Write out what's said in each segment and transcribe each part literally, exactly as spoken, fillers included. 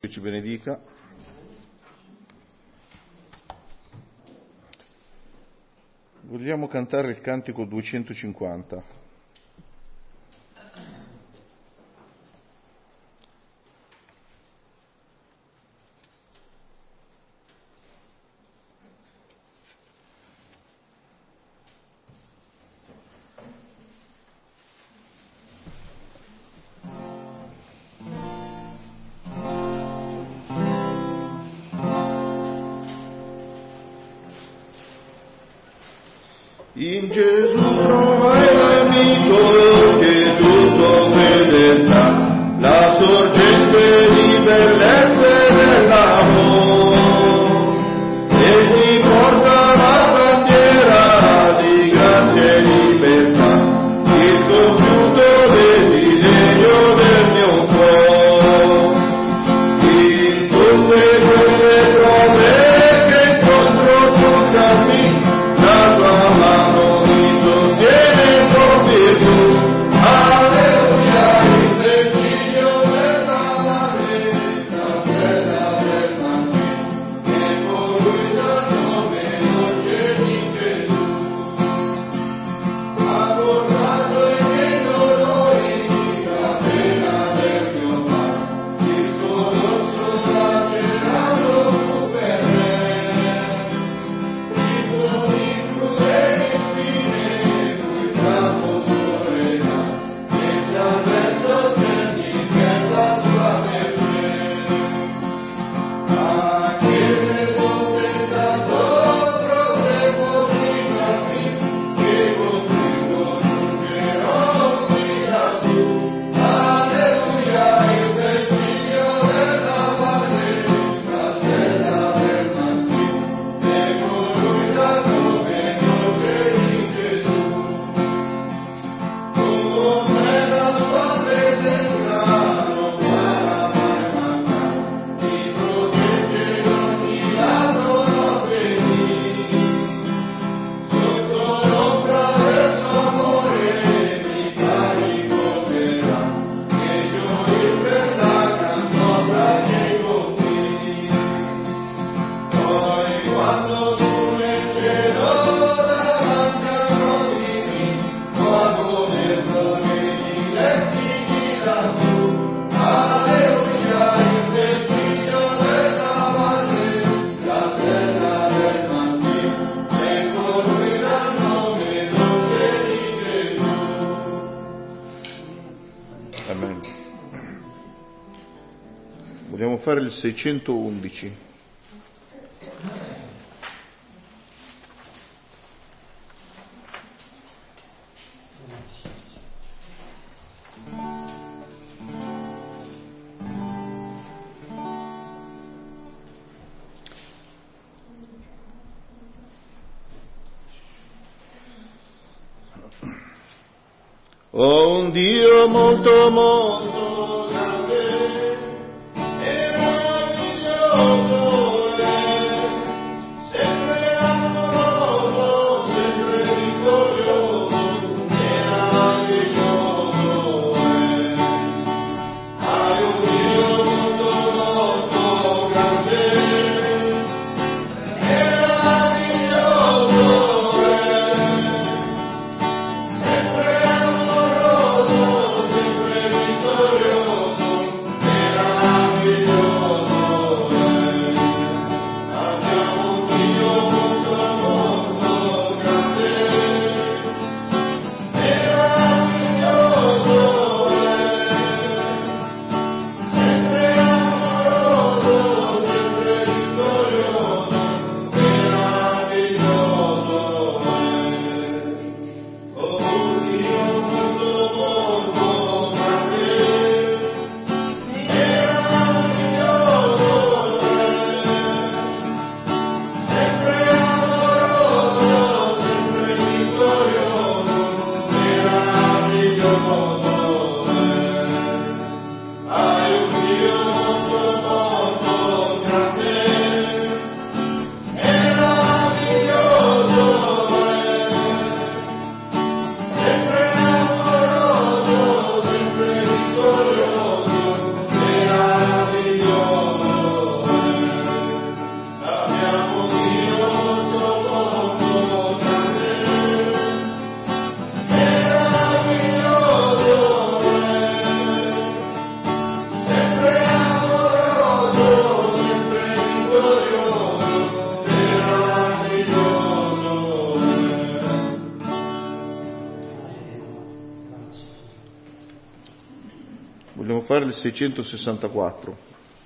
ci benedica. Vogliamo cantare il cantico duecentocinquanta. In Gesù trovai l'amico che tutto fedeltà, la sorgente di bellezza e dell'amore, e mi porta la bandiera di grazia e libertà, il compiuto desiderio del mio cuore. In tutte quelle prove che incontro sul cammino, la tua mano mi sostiene con virtù. Alleluia, il presidio della madre, la stella del mattino, e colui dal nome dolce di Gesù. Ha portato i miei dolori, la pena del mio male, il suo rosso lacerato fu per me. Vogliamo fare il seicentoundici. Ho un Dio molto molto grande e meraviglioso è, sempre amoroso, sempre vittorioso, meraviglioso è. Hai un Dio molto molto grande e meraviglioso è, sempre amoroso, sempre vittorioso. il seicentosessantaquattro.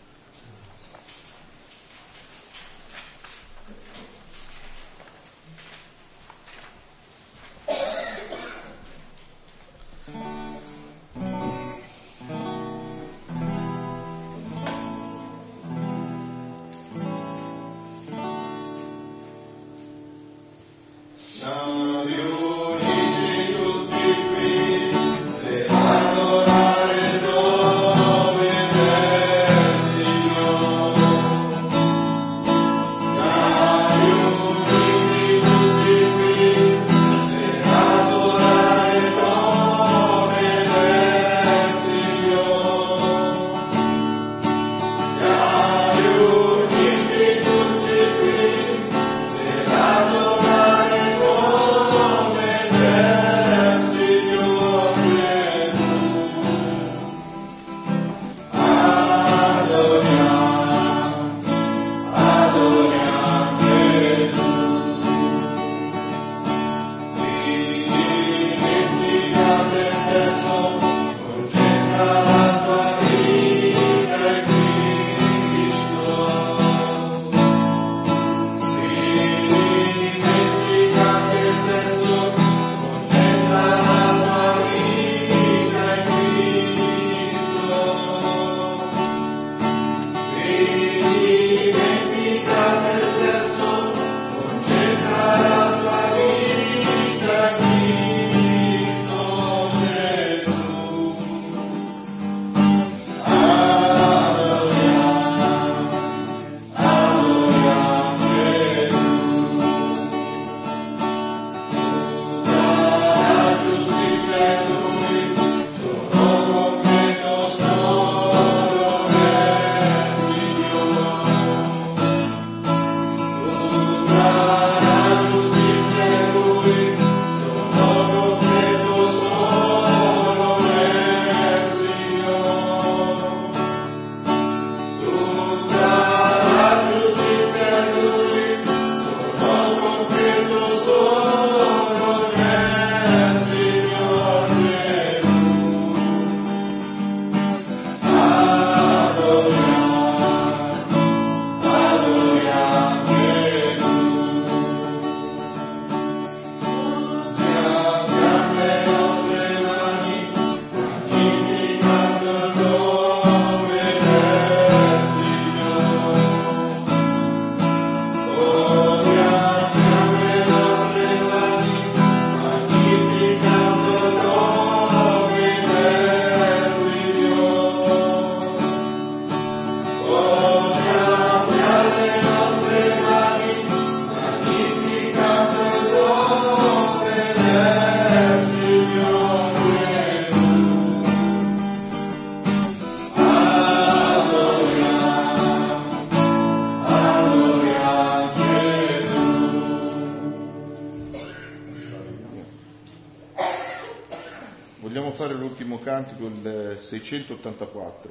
Vogliamo fare l'ultimo cantico, il seicentottantaquattro.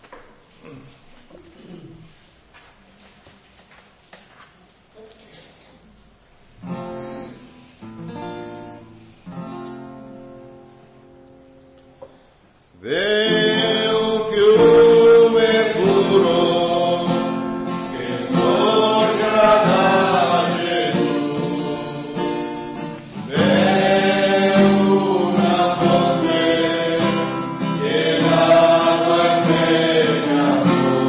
V'è un fiume puro che sorga da Gesù, v'è una fonte che l'acqua impegna.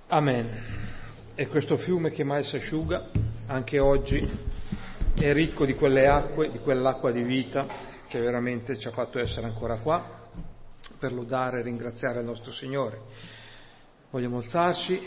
Amen. E questo fiume che mai si asciuga, anche oggi, è ricco di quelle acque, di quell'acqua di vita che veramente ci ha fatto essere ancora qua, per lodare e ringraziare il nostro Signore. Vogliamo alzarci.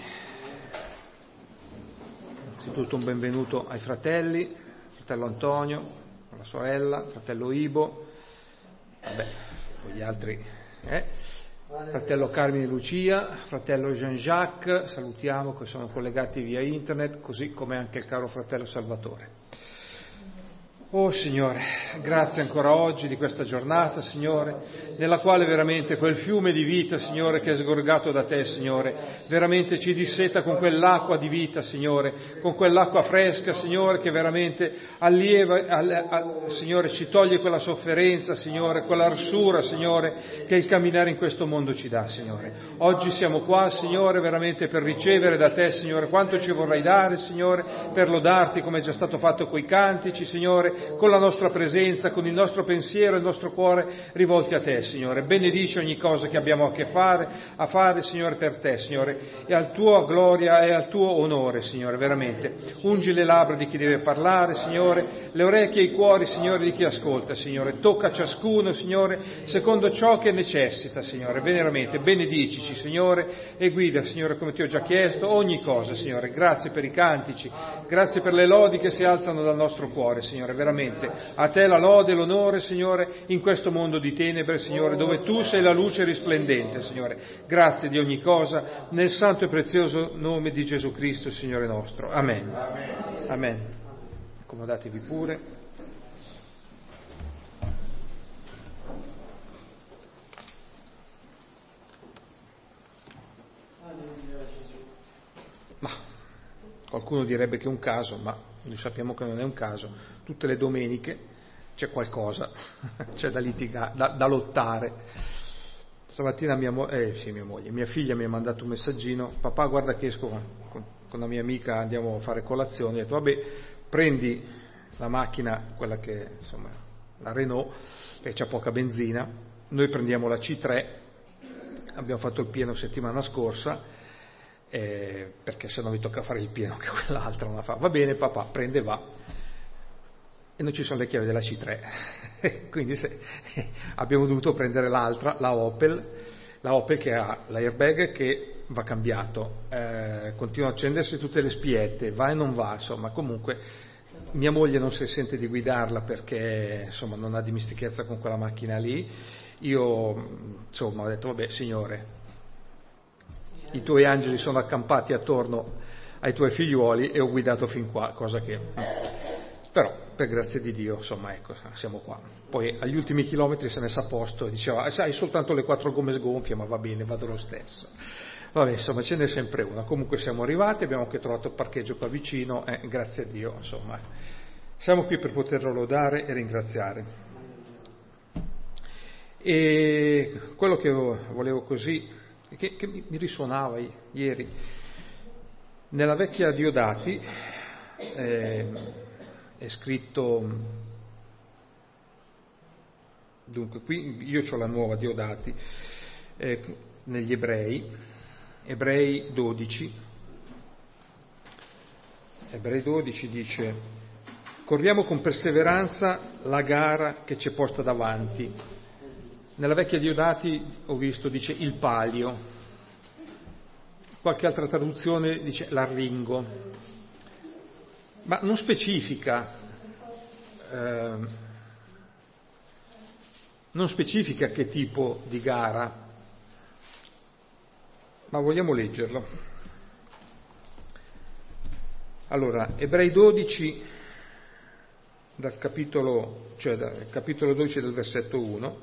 Innanzitutto un benvenuto ai fratelli, fratello Antonio, la sorella, fratello Ibo, vabbè, poi gli altri, eh? fratello Carmine Lucia, fratello Jean-Jacques, salutiamo, che sono collegati via internet, così come anche il caro fratello Salvatore. Oh Signore, grazie ancora oggi di questa giornata, Signore, nella quale veramente quel fiume di vita, Signore, che è sgorgato da Te, Signore, veramente ci disseta con quell'acqua di vita, Signore, con quell'acqua fresca, Signore, che veramente allieva, all, all, Signore, ci toglie quella sofferenza, Signore, quell'arsura, Signore, che il camminare in questo mondo ci dà, Signore. Oggi siamo qua, Signore, veramente per ricevere da Te, Signore, quanto ci vorrai dare, Signore, per lodarti come è già stato fatto coi cantici, Signore, con la nostra presenza, con il nostro pensiero e il nostro cuore rivolti a Te, Signore. Benedici ogni cosa che abbiamo a che fare, a fare, Signore, per Te, Signore, e al Tuo gloria e al Tuo onore, Signore, veramente. Ungi le labbra di chi deve parlare, Signore, le orecchie e i cuori, Signore, di chi ascolta, Signore. Tocca ciascuno, Signore, secondo ciò che necessita, Signore, veramente. Benedicici, Signore, e guida, Signore, come Ti ho già chiesto, ogni cosa, Signore. Grazie per i cantici, grazie per le lodi che si alzano dal nostro cuore, Signore, veramente. A Te la lode e l'onore, Signore, in questo mondo di tenebre, Signore, dove Tu sei la luce risplendente, Signore. Grazie di ogni cosa, nel santo e prezioso nome di Gesù Cristo, Signore nostro. Amen. Amen. Amen. Accomodatevi pure. Ma qualcuno direbbe che è un caso, ma noi sappiamo che non è un caso. Tutte le domeniche c'è qualcosa, c'è da litigare, da, da lottare. Stamattina mia, mo- eh, sì, mia moglie, mia figlia mi ha mandato un messaggino: papà, guarda che esco con, con la mia amica, andiamo a fare colazione. Ho detto vabbè, prendi la macchina, quella che insomma la Renault, che c'ha poca benzina, noi prendiamo la C tre, abbiamo fatto il pieno settimana scorsa, eh, perché se no mi tocca fare il pieno che quell'altra non la fa. Va bene papà, prende e va. E non ci sono le chiavi della C tre, quindi se, eh, abbiamo dovuto prendere l'altra, la Opel, la Opel che ha l'airbag che va cambiato, eh, continua a accendersi tutte le spiette, va e non va, insomma, comunque mia moglie non si sente di guidarla perché insomma non ha dimestichezza con quella macchina lì. Io insomma ho detto vabbè Signore, i Tuoi angeli sono accampati attorno ai Tuoi figliuoli e ho guidato fin qua, cosa che... Però, per grazia di Dio, insomma, ecco, siamo qua. Poi agli ultimi chilometri se ne sa a posto e diceva, sai, soltanto le quattro gomme sgonfie, ma va bene, vado lo stesso. Vabbè, insomma, ce n'è sempre una. Comunque siamo arrivati, abbiamo anche trovato il parcheggio qua vicino, eh, grazie a Dio, insomma. Siamo qui per poterlo lodare e ringraziare. E quello che volevo così, che, che mi risuonava ieri, nella vecchia Diodati, eh, è scritto, dunque qui io ho la nuova Diodati, eh, negli Ebrei, Ebrei dodici, Ebrei dodici dice: corriamo con perseveranza la gara che ci è posta davanti. Nella vecchia Diodati ho visto, dice il palio, qualche altra traduzione dice l'arringo. Ma non specifica, eh, non specifica che tipo di gara, ma vogliamo leggerlo. Allora, Ebrei dodici, dal capitolo, cioè dal capitolo dodici del versetto uno,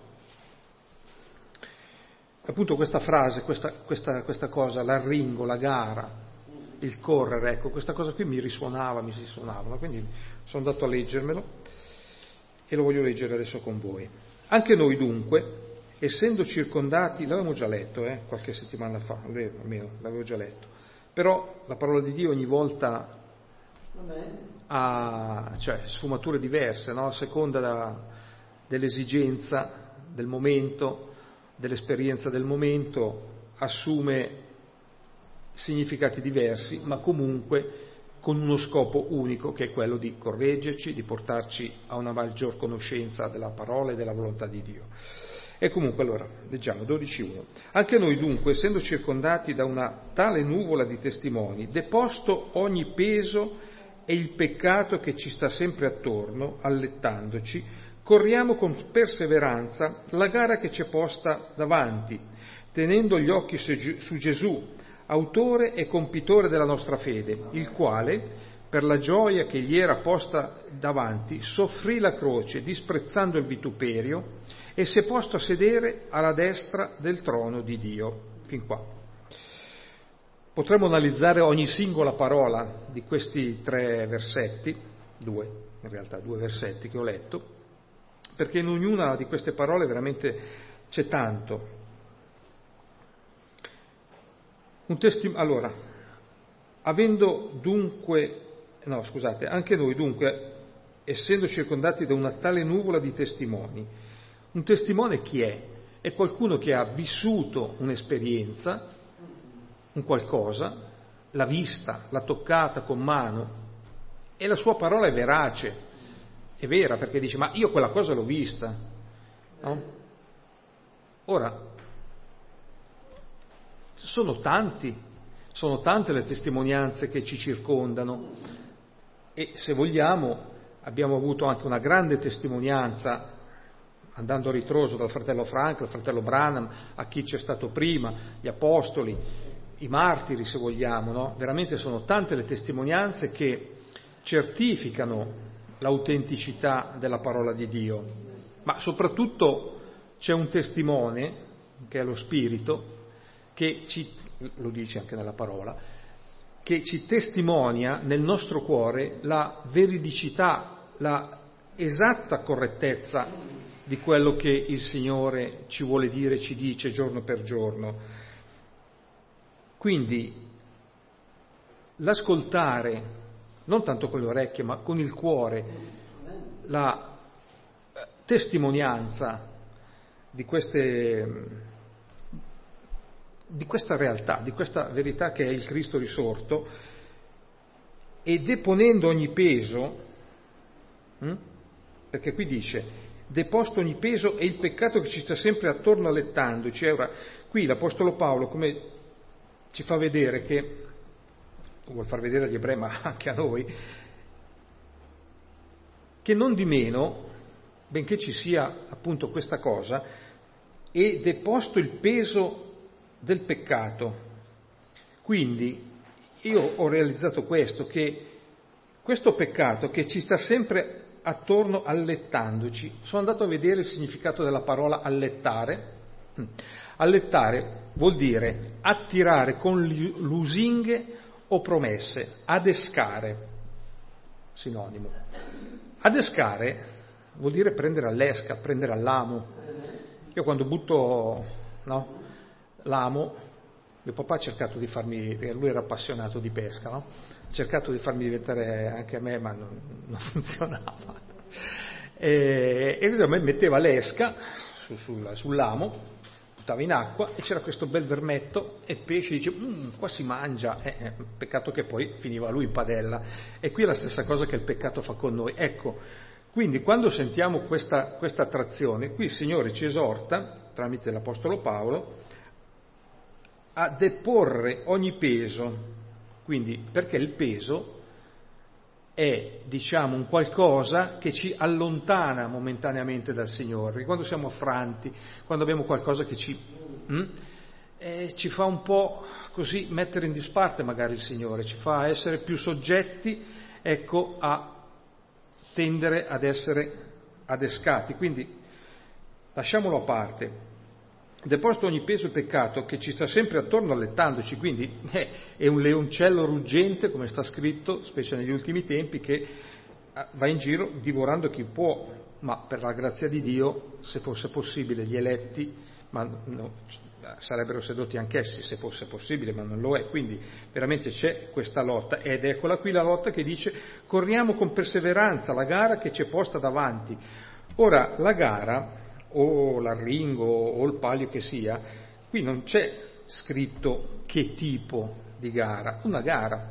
appunto questa frase, questa, questa, questa cosa, l'arringo, la gara, il correre, ecco, questa cosa qui mi risuonava, mi si suonava, quindi sono andato a leggermelo e lo voglio leggere adesso con voi. Anche noi dunque, essendo circondati, l'avevamo già letto, eh, qualche settimana fa, almeno l'avevo già letto, però la parola di Dio ogni volta ha, cioè, sfumature diverse, no? A seconda da, dell'esigenza del momento, dell'esperienza del momento, assume significati diversi, ma comunque con uno scopo unico, che è quello di correggerci, di portarci a una maggior conoscenza della parola e della volontà di Dio. E comunque allora, leggiamo dodici uno. Anche noi dunque, essendo circondati da una tale nuvola di testimoni, deposto ogni peso e il peccato che ci sta sempre attorno, allettandoci, corriamo con perseveranza la gara che ci è posta davanti, tenendo gli occhi su Gesù, autore e compitore della nostra fede, il quale, per la gioia che gli era posta davanti, soffrì la croce, disprezzando il vituperio, e si è posto a sedere alla destra del trono di Dio. Fin qua. Potremmo analizzare ogni singola parola di questi tre versetti, due, in realtà due versetti che ho letto, perché in ognuna di queste parole veramente c'è tanto. Un testim- allora, avendo dunque, no scusate, anche noi dunque, essendo circondati da una tale nuvola di testimoni, un testimone chi è? È qualcuno che ha vissuto un'esperienza, un qualcosa, l'ha vista, l'ha toccata con mano, e la sua parola è verace, è vera, perché dice, ma io quella cosa l'ho vista, no? Ora, sono tanti, sono tante le testimonianze che ci circondano, e se vogliamo abbiamo avuto anche una grande testimonianza, andando a ritroso dal fratello Frank, dal fratello Branham, a chi c'è stato prima, gli apostoli, i martiri se vogliamo, no? Veramente sono tante le testimonianze che certificano l'autenticità della parola di Dio, ma soprattutto c'è un testimone, che è lo Spirito, che ci, lo dice anche nella parola, che ci testimonia nel nostro cuore la veridicità, la esatta correttezza di quello che il Signore ci vuole dire, ci dice giorno per giorno. Quindi l'ascoltare, non tanto con le orecchie, ma con il cuore, la testimonianza di queste, di questa realtà, di questa verità che è il Cristo risorto, e deponendo ogni peso, hm? perché qui dice deposto ogni peso e il peccato che ci sta sempre attorno allettandoci. Ora, qui l'Apostolo Paolo come ci fa vedere che, vuol far vedere agli ebrei ma anche a noi, che non di meno, benché ci sia appunto questa cosa, e deposto il peso del peccato. Quindi io ho realizzato questo, che questo peccato che ci sta sempre attorno allettandoci, sono andato a vedere il significato della parola allettare. Allettare vuol dire attirare con lusinghe o promesse, adescare, sinonimo. Adescare vuol dire prendere all'esca, prendere all'amo. Io quando butto no, l'amo, mio papà ha cercato di farmi, lui era appassionato di pesca, no? Ha cercato di farmi diventare anche a me, ma non, non funzionava. E, e lui a me metteva l'esca su, sul, sull'amo, buttava in acqua e c'era questo bel vermetto e il pesce dice, mmm, qua si mangia, eh, eh, peccato che poi finiva lui in padella. E qui è la stessa cosa che il peccato fa con noi. Ecco, quindi quando sentiamo questa, questa attrazione, qui il Signore ci esorta, tramite l'Apostolo Paolo, a deporre ogni peso. Quindi, perché il peso è, diciamo, un qualcosa che ci allontana momentaneamente dal Signore. Quando siamo affranti, quando abbiamo qualcosa che ci, hm, eh, ci fa un po' così mettere in disparte magari il Signore, ci fa essere più soggetti, ecco, a tendere ad essere adescati. Quindi lasciamolo a parte. Deposto ogni peso e peccato che ci sta sempre attorno allettandoci, quindi eh, è un leoncello ruggente, come sta scritto, specie negli ultimi tempi, che va in giro divorando chi può, ma per la grazia di Dio, se fosse possibile, gli eletti ma no, sarebbero sedotti anch'essi, se fosse possibile, ma non lo è. Quindi veramente c'è questa lotta, ed eccola qui la lotta che dice corriamo con perseveranza la gara che ci è posta davanti. Ora, la gara, o l'arringo o il palio che sia, qui non c'è scritto che tipo di gara, una gara.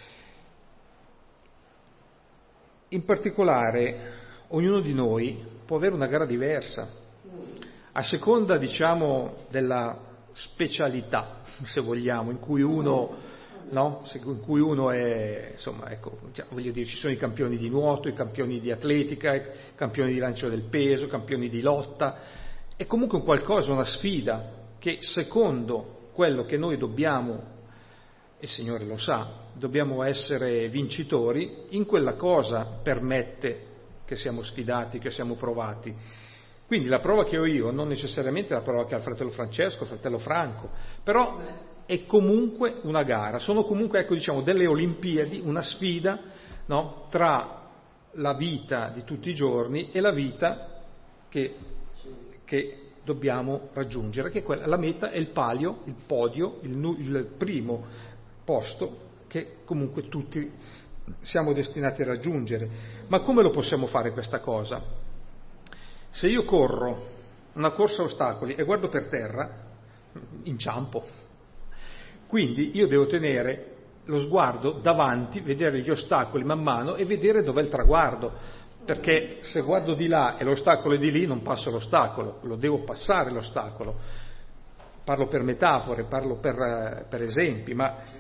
In particolare, ognuno di noi può avere una gara diversa, a seconda, diciamo, della specialità, se vogliamo, in cui uno, no? In cui uno è, insomma, ecco, voglio dire, ci sono i campioni di nuoto, i campioni di atletica, i campioni di lancio del peso, i campioni di lotta. È comunque un qualcosa, una sfida, che secondo quello che noi dobbiamo, il Signore lo sa, dobbiamo essere vincitori, in quella cosa permette che siamo sfidati, che siamo provati. Quindi la prova che ho io non necessariamente è la prova che ha il fratello Francesco, il fratello Franco, però è comunque una gara, sono comunque, ecco, diciamo, delle Olimpiadi, una sfida, no, tra la vita di tutti i giorni e la vita che, che dobbiamo raggiungere, che è quella, la meta è il palio, il podio, il, il primo posto che comunque tutti siamo destinati a raggiungere. Ma come lo possiamo fare questa cosa? Se io corro una corsa a ostacoli e guardo per terra, inciampo. Quindi io devo tenere lo sguardo davanti, vedere gli ostacoli man mano e vedere dov'è il traguardo, perché se guardo di là e l'ostacolo è di lì non passo l'ostacolo, lo devo passare l'ostacolo. Parlo per metafore, parlo per, per esempi, ma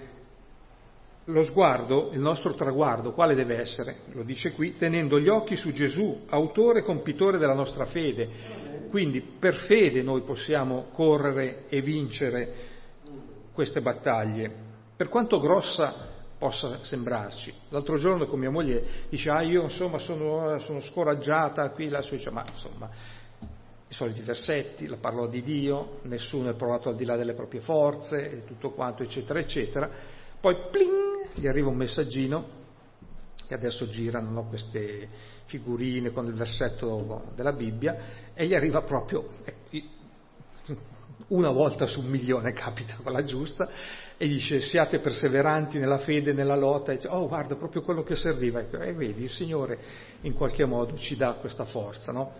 lo sguardo, il nostro traguardo, quale deve essere? Lo dice qui, tenendo gli occhi su Gesù, autore e compitore della nostra fede. Quindi per fede noi possiamo correre e vincere queste battaglie, per quanto grossa possa sembrarci. L'altro giorno con mia moglie dice, ah io insomma sono, sono scoraggiata, qui là su, dice, ma insomma i soliti versetti, la parola di Dio, nessuno è provato al di là delle proprie forze, e tutto quanto, eccetera, eccetera. Poi, pling, gli arriva un messaggino, che adesso girano, no, queste figurine con il versetto della Bibbia, e gli arriva proprio, una volta su un milione capita quella giusta, e dice, siate perseveranti nella fede, nella lotta, e dice, oh guarda, proprio quello che serviva, e vedi, il Signore in qualche modo ci dà questa forza, no?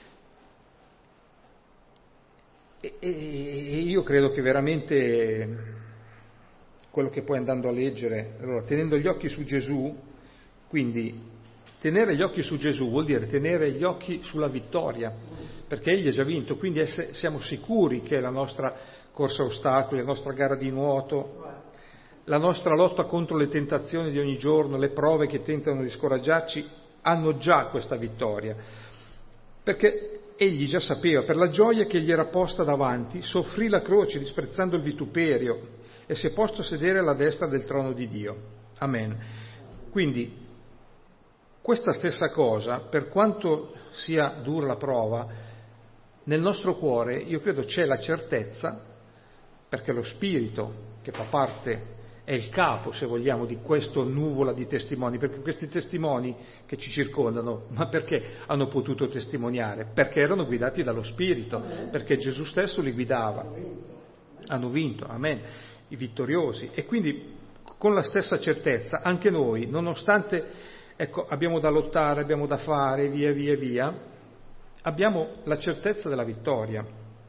E, e io credo che veramente quello che poi andando a leggere, allora, tenendo gli occhi su Gesù, quindi tenere gli occhi su Gesù vuol dire tenere gli occhi sulla vittoria, perché Egli ha già vinto, quindi ess- siamo sicuri che la nostra corsa a ostacoli, la nostra gara di nuoto, la nostra lotta contro le tentazioni di ogni giorno, le prove che tentano di scoraggiarci, hanno già questa vittoria, perché Egli già sapeva, per la gioia che gli era posta davanti, soffrì la croce disprezzando il vituperio, e si è posto a sedere alla destra del trono di Dio. Amen. Quindi, questa stessa cosa, per quanto sia dura la prova, nel nostro cuore, io credo, c'è la certezza, perché lo Spirito, che fa parte, è il capo, se vogliamo, di questo nuvola di testimoni, perché questi testimoni che ci circondano, ma perché hanno potuto testimoniare? Perché erano guidati dallo Spirito, perché Gesù stesso li guidava. Hanno vinto, amen. I vittoriosi, e quindi con la stessa certezza anche noi, nonostante, ecco, abbiamo da lottare, abbiamo da fare, via via via, abbiamo la certezza della vittoria.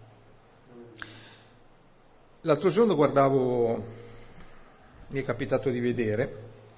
L'altro giorno guardavo, mi è capitato di vedere,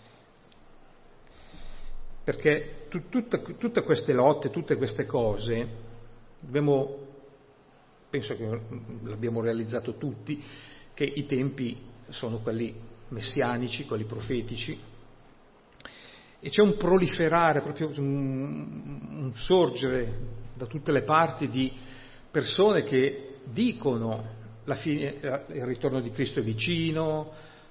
perché tu, tutta, tutte queste lotte, tutte queste cose, dobbiamo, penso che l'abbiamo realizzato tutti, che i tempi sono quelli messianici, quelli profetici, e c'è un proliferare, proprio un, un sorgere da tutte le parti di persone che dicono la fine, il ritorno di Cristo è vicino,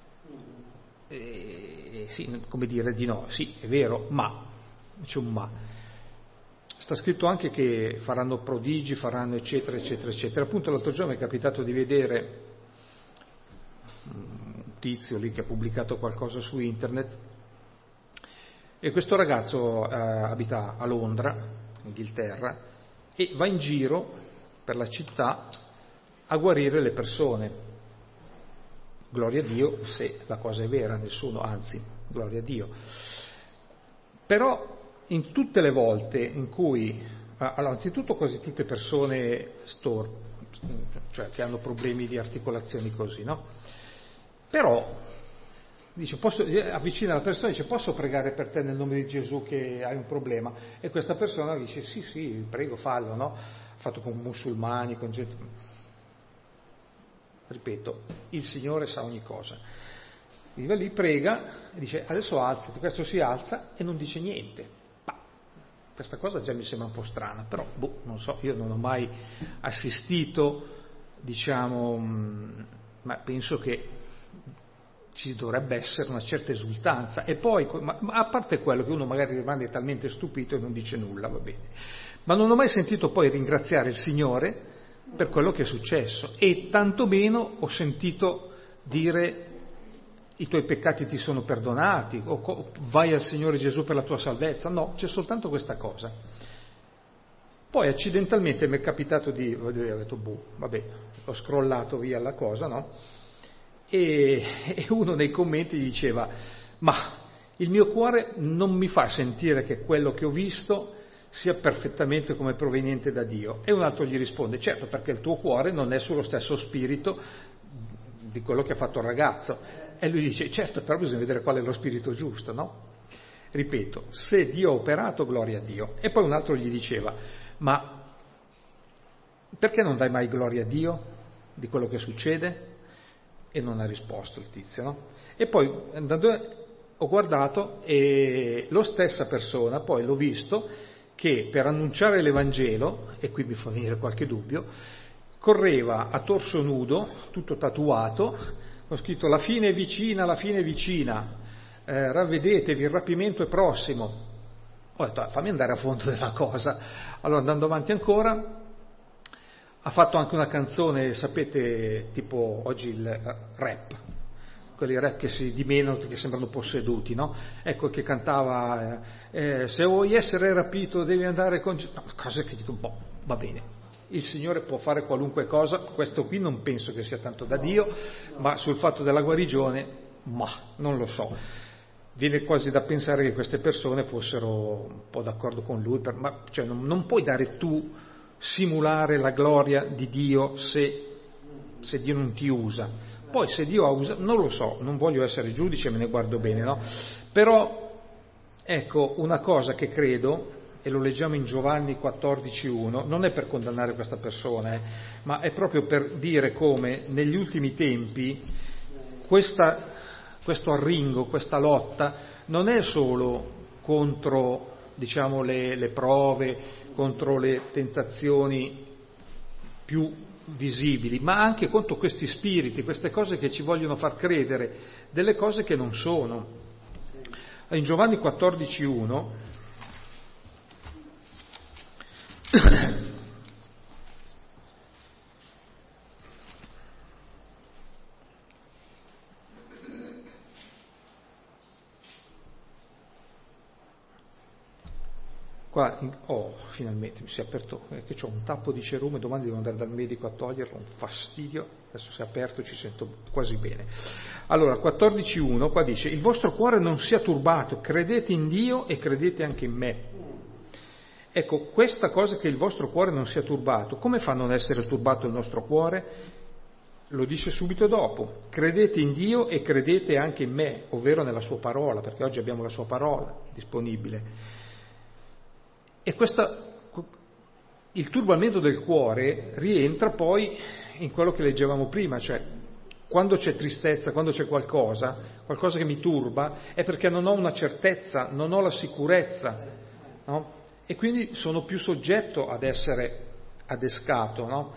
e, sì, come dire di no, sì, è vero, ma, c'è un ma. Sta scritto anche che faranno prodigi, faranno eccetera, eccetera, eccetera. Appunto l'altro giorno mi è capitato di vedere un tizio lì che ha pubblicato qualcosa su internet, e questo ragazzo eh, abita a Londra, Inghilterra, e va in giro per la città a guarire le persone. Gloria a Dio se la cosa è vera, nessuno, anzi, gloria a Dio. Però in tutte le volte in cui, allora, anzitutto quasi tutte persone storte, cioè che hanno problemi di articolazioni così, no? Però dice, posso, avvicina la persona e dice, posso pregare per te nel nome di Gesù che hai un problema? E questa persona dice, sì, sì, prego, fallo, no? Ha fatto con musulmani, con gente... Ripeto, il Signore sa ogni cosa. Vive lì, prega, e dice, adesso alzati, questo si alza e non dice niente. Ma questa cosa già mi sembra un po' strana, però, boh, non so, io non ho mai assistito, diciamo, ma penso che ci dovrebbe essere una certa esultanza. E poi, ma, ma a parte quello che uno magari rimane talmente stupito e non dice nulla, va bene. Ma non ho mai sentito poi ringraziare il Signore per quello che è successo, e tanto meno ho sentito dire i tuoi peccati ti sono perdonati, o vai al Signore Gesù per la tua salvezza. No, c'è soltanto questa cosa. Poi accidentalmente mi è capitato di, ho detto, boh, vabbè, ho scrollato via la cosa, no? E, e uno nei commenti diceva, ma il mio cuore non mi fa sentire che quello che ho visto sia perfettamente come proveniente da Dio. E un altro gli risponde, certo, perché il tuo cuore non è sullo stesso spirito di quello che ha fatto il ragazzo. E lui dice, certo, però bisogna vedere qual è lo spirito giusto, no? Ripeto, se Dio ha operato, gloria a Dio. E poi un altro gli diceva, ma perché non dai mai gloria a Dio di quello che succede? E non ha risposto il tizio, no? E poi andando, ho guardato e lo stessa persona, poi l'ho visto, che per annunciare l'Evangelo, e qui mi fa venire qualche dubbio, correva a torso nudo, tutto tatuato, ho scritto la fine è vicina, la fine è vicina, eh, ravvedetevi, il rapimento è prossimo. Ho detto, fammi andare a fondo della cosa. Allora, andando avanti ancora, ha fatto anche una canzone, sapete, tipo oggi il rap, quelli rap che si dimenano, che sembrano posseduti, no? Ecco, che cantava, eh, se vuoi essere rapito devi andare con... No, cose che dico un po', va bene. Il Signore può fare qualunque cosa, questo qui non penso che sia tanto da Dio, ma sul fatto della guarigione, ma non lo so. Viene quasi da pensare che queste persone fossero un po' d'accordo con lui, per, ma cioè, non, non puoi dare tu, simulare la gloria di Dio se, se Dio non ti usa. Poi se Dio ha usato, non lo so, non voglio essere giudice, me ne guardo bene, no? Però, ecco, una cosa che credo, e lo leggiamo in Giovanni quattordici uno, non è per condannare questa persona, eh, ma è proprio per dire come negli ultimi tempi questa, questo arringo, questa lotta non è solo contro, diciamo, le, le prove, contro le tentazioni più visibili, ma anche contro questi spiriti, queste cose che ci vogliono far credere delle cose che non sono. In Giovanni quattordici uno qua, oh, finalmente mi si è aperto, eh, che ho un tappo di cerume, domani devo andare dal medico a toglierlo, un fastidio, adesso si è aperto, ci sento quasi bene. Allora, quattordici uno, qua dice, il vostro cuore non sia turbato, credete in Dio e credete anche in me. Ecco, questa cosa che il vostro cuore non sia turbato, come fa a non essere turbato il nostro cuore? Lo dice subito dopo, credete in Dio e credete anche in me, ovvero nella sua parola, perché oggi abbiamo la sua parola disponibile. E questa, il turbamento del cuore rientra poi in quello che leggevamo prima, cioè quando c'è tristezza, quando c'è qualcosa, qualcosa che mi turba, è perché non ho una certezza, non ho la sicurezza, no? E quindi sono più soggetto ad essere adescato, no?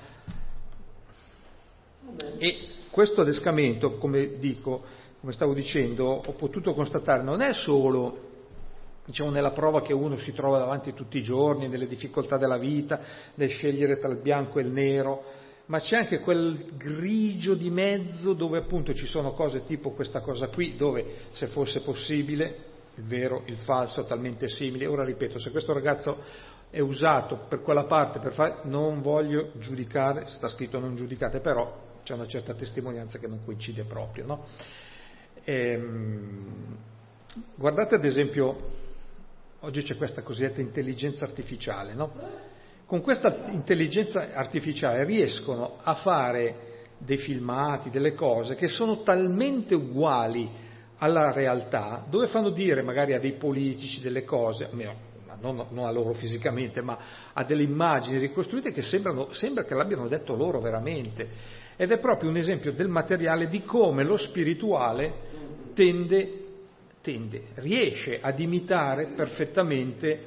E questo adescamento, come dico, come stavo dicendo, ho potuto constatare, non è solo, diciamo, nella prova che uno si trova davanti tutti i giorni, nelle difficoltà della vita, nel scegliere tra il bianco e il nero, ma c'è anche quel grigio di mezzo dove appunto ci sono cose tipo questa cosa qui, dove se fosse possibile il vero, il falso, talmente simili. Ora ripeto, se questo ragazzo è usato per quella parte, per fare, non voglio giudicare, sta scritto non giudicate, però c'è una certa testimonianza che non coincide proprio, no? Ehm, guardate ad esempio, oggi c'è questa cosiddetta intelligenza artificiale, no? Con questa intelligenza artificiale riescono a fare dei filmati, delle cose che sono talmente uguali alla realtà, dove fanno dire magari a dei politici delle cose, almeno non, non a loro fisicamente, ma a delle immagini ricostruite che sembrano, sembra che l'abbiano detto loro veramente. Ed è proprio un esempio del materiale di come lo spirituale tende, tende, riesce ad imitare perfettamente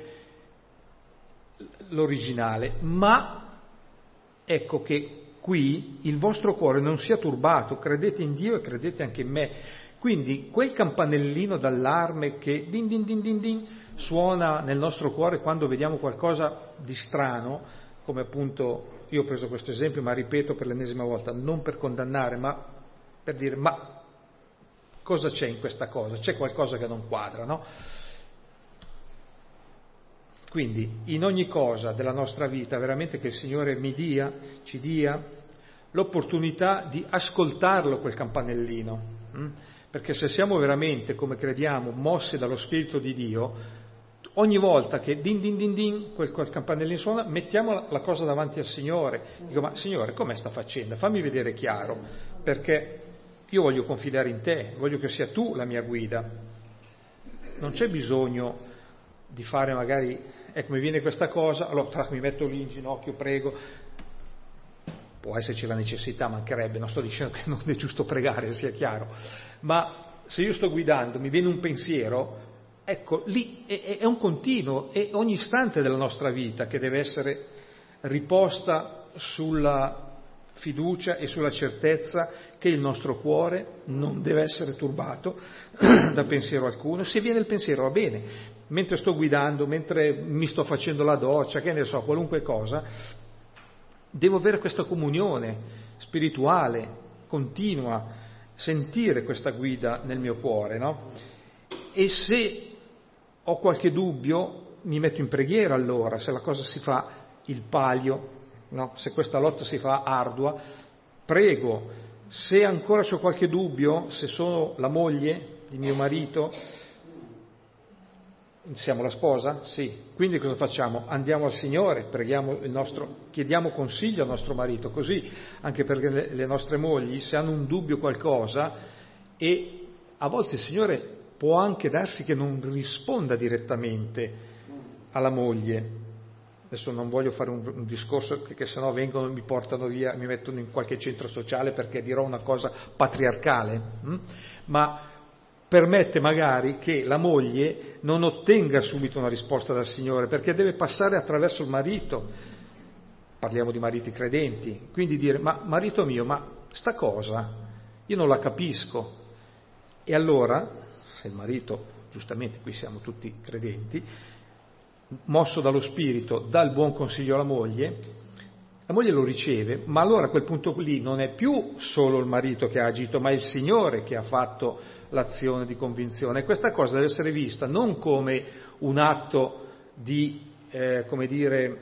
l'originale, ma ecco che qui il vostro cuore non sia turbato, credete in Dio e credete anche in me. Quindi quel campanellino d'allarme che din din din din din suona nel nostro cuore quando vediamo qualcosa di strano, come appunto io ho preso questo esempio, ma ripeto per l'ennesima volta, non per condannare, ma per dire ma cosa c'è in questa cosa? C'è qualcosa che non quadra, no? Quindi in ogni cosa della nostra vita veramente che il Signore mi dia, ci dia l'opportunità di ascoltarlo quel campanellino, hm? Perché se siamo veramente, come crediamo, mossi dallo Spirito di Dio, ogni volta che din din din din quel, quel campanellino suona, mettiamo la, la cosa davanti al Signore. Dico, ma Signore, com'è sta faccenda? Fammi vedere chiaro, perché io voglio confidare in Te, voglio che sia Tu la mia guida. Non c'è bisogno di fare magari, ecco, mi viene questa cosa, allora tra, mi metto lì in ginocchio, prego. Può esserci la necessità, mancherebbe, non sto dicendo che non è giusto pregare, sia chiaro, ma se io sto guidando, mi viene un pensiero, ecco, lì è, è un continuo, è ogni istante della nostra vita che deve essere riposta sulla fiducia e sulla certezza che il nostro cuore non deve essere turbato da pensiero alcuno. Se viene il pensiero va bene, mentre sto guidando, mentre mi sto facendo la doccia, che ne so, qualunque cosa, devo avere questa comunione spirituale, continua, sentire questa guida nel mio cuore, no? E se ho qualche dubbio, mi metto in preghiera allora, se la cosa si fa il palio, no? Se questa lotta si fa ardua, prego. Se ancora ho qualche dubbio, se sono la moglie di mio marito, siamo la sposa? Sì. Quindi cosa facciamo? Andiamo al Signore, preghiamo il nostro, chiediamo consiglio al nostro marito, così anche perché le, le nostre mogli, se hanno un dubbio qualcosa, e a volte il Signore può anche darsi che non risponda direttamente alla moglie. Adesso non voglio fare un, un discorso perché sennò vengono e mi portano via, mi mettono in qualche centro sociale perché dirò una cosa patriarcale, hm? ma permette magari che la moglie non ottenga subito una risposta dal Signore, perché deve passare attraverso il marito. Parliamo di mariti credenti, quindi dire, ma marito mio, ma sta cosa, io non la capisco. E allora, se il marito, giustamente qui siamo tutti credenti, mosso dallo Spirito, dà il buon consiglio alla moglie, la moglie lo riceve, ma allora a quel punto lì non è più solo il marito che ha agito, ma è il Signore che ha fatto l'azione di convinzione. E questa cosa deve essere vista non come un atto di, eh, come dire,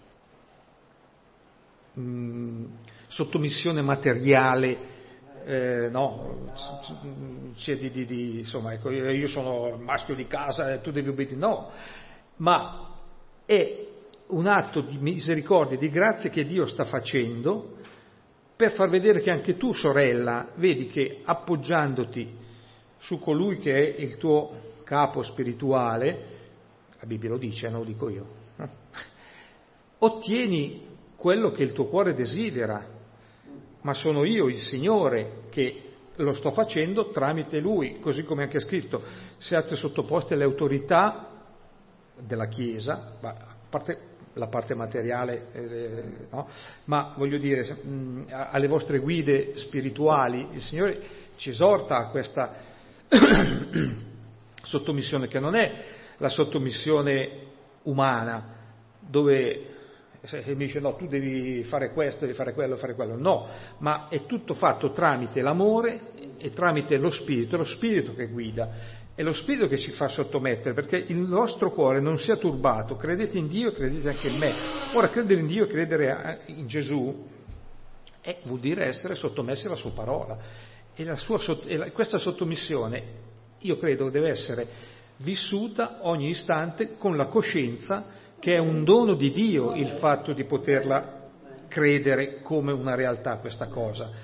mh, sottomissione materiale, eh, no, cioè di, di, di, insomma, ecco, io sono il maschio di casa e tu devi obbedire, no, ma è un atto di misericordia, di grazia che Dio sta facendo per far vedere che anche tu, sorella, vedi che appoggiandoti su colui che è il tuo capo spirituale, la Bibbia lo dice, non lo dico io, no? Ottieni quello che il tuo cuore desidera, ma sono io, il Signore, che lo sto facendo tramite Lui, così come è anche scritto, siate sottoposti alle autorità della Chiesa, a parte la parte materiale, eh, no? Ma voglio dire, mh, alle vostre guide spirituali, il Signore ci esorta a questa sottomissione, che non è la sottomissione umana, dove mi dice no, tu devi fare questo, devi fare quello, fare quello, no, ma è tutto fatto tramite l'amore e tramite lo Spirito, è lo Spirito che guida. È lo Spirito che ci fa sottomettere, perché il nostro cuore non sia turbato. Credete in Dio, credete anche in me. Ora, credere in Dio e credere in Gesù eh, vuol dire essere sottomessi alla sua parola. E, la sua, e la, questa sottomissione, io credo, deve essere vissuta ogni istante con la coscienza che è un dono di Dio il fatto di poterla credere come una realtà, questa cosa.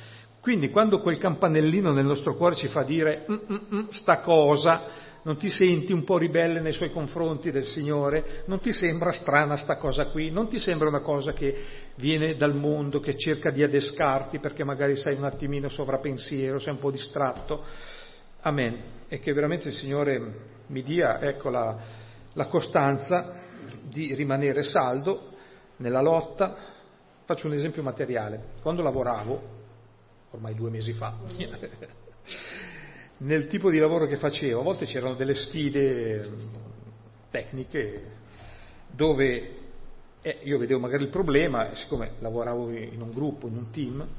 Quindi quando quel campanellino nel nostro cuore ci fa dire mm, mm, mm, sta cosa, non ti senti un po' ribelle nei suoi confronti del Signore? Non ti sembra strana sta cosa qui? Non ti sembra una cosa che viene dal mondo, che cerca di adescarti perché magari sei un attimino sovrappensiero, sei un po' distratto? Amen. E che veramente il Signore mi dia, ecco, la, la costanza di rimanere saldo nella lotta. Faccio un esempio materiale. Quando lavoravo, ormai due mesi fa, nel tipo di lavoro che facevo, a volte c'erano delle sfide tecniche dove eh, io vedevo magari il problema, siccome lavoravo in un gruppo, in un team,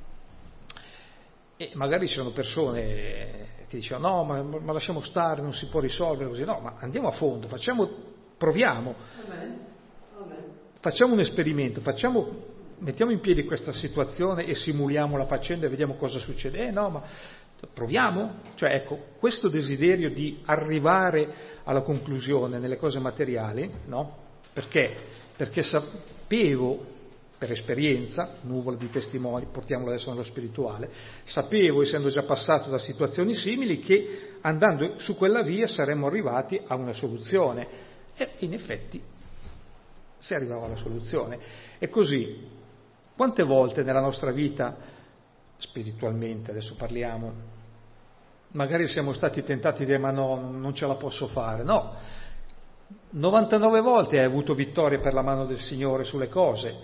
e magari c'erano persone che dicevano no, ma, ma lasciamo stare, non si può risolvere così, no, ma andiamo a fondo, facciamo, proviamo, Amen. Amen. Facciamo un esperimento, facciamo, mettiamo in piedi questa situazione e simuliamo la faccenda e vediamo cosa succede. Eh no, ma proviamo? Cioè ecco, questo desiderio di arrivare alla conclusione nelle cose materiali, no? Perché? Perché sapevo, per esperienza, nuvola di testimoni, portiamolo adesso nello spirituale, sapevo, essendo già passato da situazioni simili, che andando su quella via saremmo arrivati a una soluzione. E in effetti si arrivava alla soluzione. E così, quante volte nella nostra vita, spiritualmente, adesso parliamo, magari siamo stati tentati di dire ma no, non ce la posso fare. No, novantanove volte hai avuto vittoria per la mano del Signore sulle cose.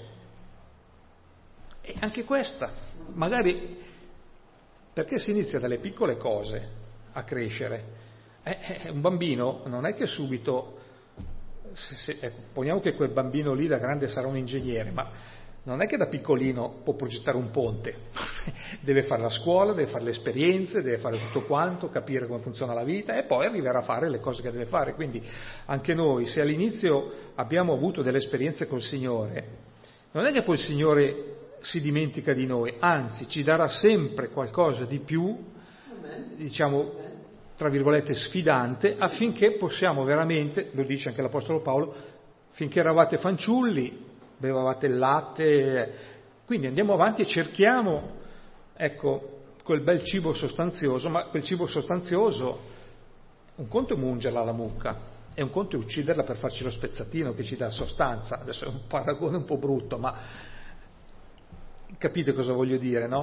E anche questa, magari, perché si inizia dalle piccole cose a crescere. Eh, eh, un bambino non è che subito, se, se, ecco, poniamo che quel bambino lì da grande sarà un ingegnere, ma non è che da piccolino può progettare un ponte, deve fare la scuola, deve fare le esperienze, deve fare tutto quanto, capire come funziona la vita e poi arriverà a fare le cose che deve fare. Quindi anche noi, se all'inizio abbiamo avuto delle esperienze col Signore, non è che poi il Signore si dimentica di noi, anzi ci darà sempre qualcosa di più, diciamo, tra virgolette, sfidante, affinché possiamo veramente, lo dice anche l'Apostolo Paolo, finché eravate fanciulli, bevavate il latte, quindi andiamo avanti e cerchiamo, ecco, quel bel cibo sostanzioso, ma quel cibo sostanzioso, un conto è mungerla la mucca, e un conto è ucciderla per farci lo spezzatino che ci dà sostanza. Adesso è un paragone un po' brutto, ma capite cosa voglio dire, no?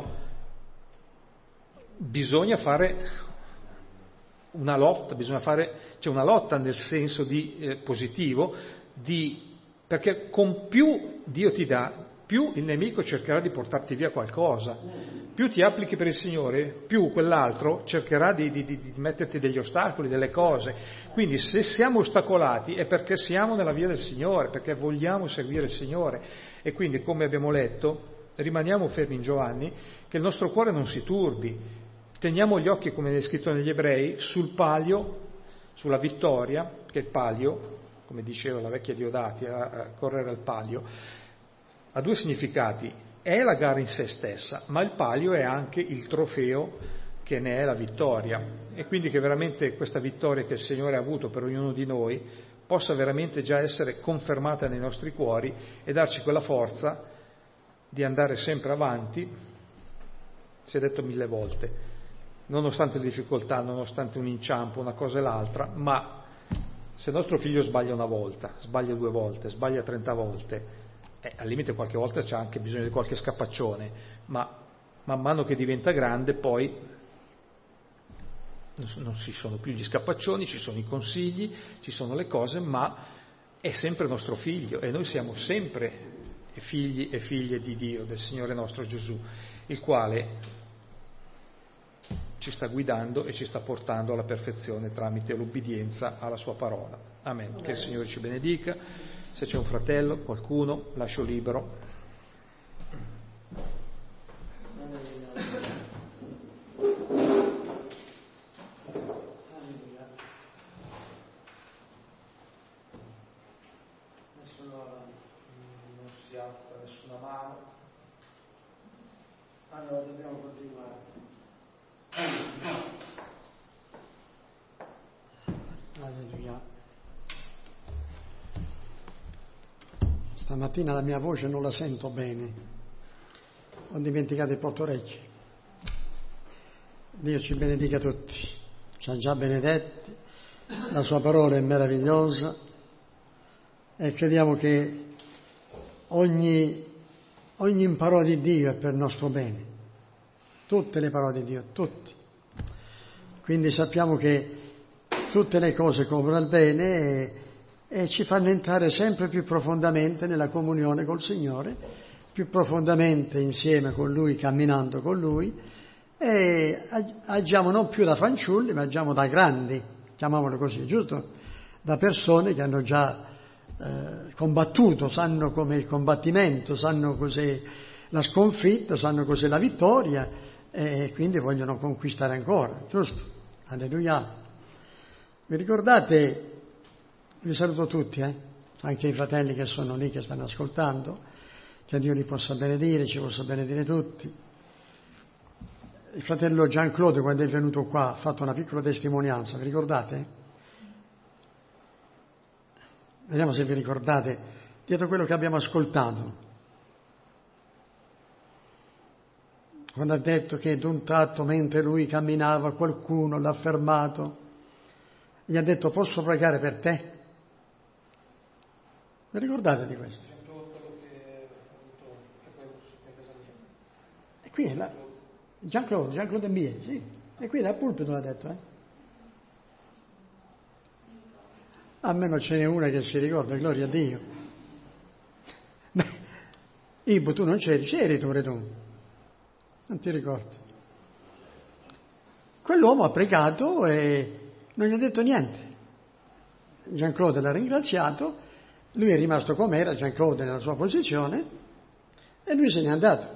Bisogna fare una lotta, bisogna fare, c'è una lotta nel senso di eh, positivo, di perché con più Dio ti dà, più il nemico cercherà di portarti via qualcosa. Più ti applichi per il Signore, più quell'altro cercherà di, di, di metterti degli ostacoli, delle cose. Quindi se siamo ostacolati è perché siamo nella via del Signore, perché vogliamo seguire il Signore. E quindi, come abbiamo letto, rimaniamo fermi in Giovanni, che il nostro cuore non si turbi. Teniamo gli occhi, come è scritto negli Ebrei, sul palio, sulla vittoria, che è il palio, come diceva la vecchia Diodati, a, a correre al palio, ha due significati. È la gara in sé stessa, ma il palio è anche il trofeo che ne è la vittoria. E quindi che veramente questa vittoria che il Signore ha avuto per ognuno di noi possa veramente già essere confermata nei nostri cuori e darci quella forza di andare sempre avanti, si è detto mille volte, nonostante le difficoltà, nonostante un inciampo, una cosa e l'altra, ma se il nostro figlio sbaglia una volta, sbaglia due volte, sbaglia trenta volte, eh, al limite qualche volta c'è anche bisogno di qualche scapaccione, ma man mano che diventa grande poi non ci sono più gli scapaccioni, ci sono i consigli, ci sono le cose, ma è sempre nostro figlio e noi siamo sempre figli e figlie di Dio, del Signore nostro Gesù, il quale ci sta guidando e ci sta portando alla perfezione tramite l'obbedienza alla sua parola. Amen. Amen. Che il Signore ci benedica. Se c'è un fratello, qualcuno, lascio libero. Non si alza nessuna mano. Allora dobbiamo continuare. Alleluia. Stamattina la mia voce non la sento bene. Ho dimenticato i portorecchi. Dio ci benedica tutti, ci ha già benedetti, la sua parola è meravigliosa e crediamo che ogni, ogni parola di Dio è per il nostro bene, tutte le parole di Dio, tutti. Quindi sappiamo che tutte le cose coprono il bene e, e ci fanno entrare sempre più profondamente nella comunione col Signore, più profondamente insieme con Lui, camminando con Lui, e agiamo non più da fanciulli, ma agiamo da grandi, chiamiamolo così, giusto? Da persone che hanno già eh, combattuto, sanno com'è il combattimento, sanno cos'è la sconfitta, sanno cos'è la vittoria e quindi vogliono conquistare ancora, giusto? Alleluia. Vi ricordate, vi saluto tutti, eh? Anche i fratelli che sono lì, che stanno ascoltando, che Dio li possa benedire, ci possa benedire tutti. Il fratello Jean-Claude, quando è venuto qua, ha fatto una piccola testimonianza, vi ricordate? Vediamo se vi ricordate, dietro quello che abbiamo ascoltato. Quando ha detto che d'un tratto, mentre lui camminava, qualcuno l'ha fermato, gli ha detto: posso pregare per te? Vi ricordate di questo? E qui è la... Jean-Claude, Jean-Claude Mie, sì, e qui dal pulpito l'ha detto, eh? Almeno ce n'è una che si ricorda, gloria a Dio. Beh, Ibo, tu non c'eri, c'eri tu, tu, non ti ricordi. Quell'uomo ha pregato e non gli ha detto niente. Jean-Claude l'ha ringraziato, lui è rimasto com'era, Jean-Claude nella sua posizione, e lui se n'è andato.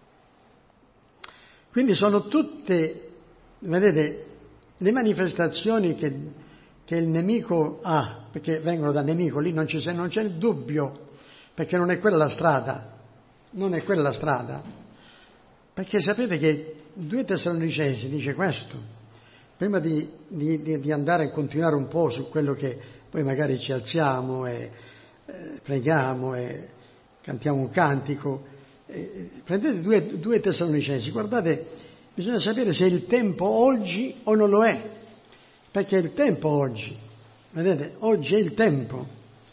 Quindi sono tutte, vedete, le manifestazioni che, che il nemico ha, perché vengono dal nemico, lì non, ci, non c'è dubbio, perché non è quella la strada, non è quella la strada. Perché sapete che due Tessalonicesi dice questo, prima di, di, di andare a continuare un po' su quello che poi magari ci alziamo e eh, preghiamo e cantiamo un cantico. Eh, prendete due, due Tessalonicesi, guardate, bisogna sapere se è il tempo oggi o non lo è, perché è il tempo oggi, vedete, oggi è il tempo.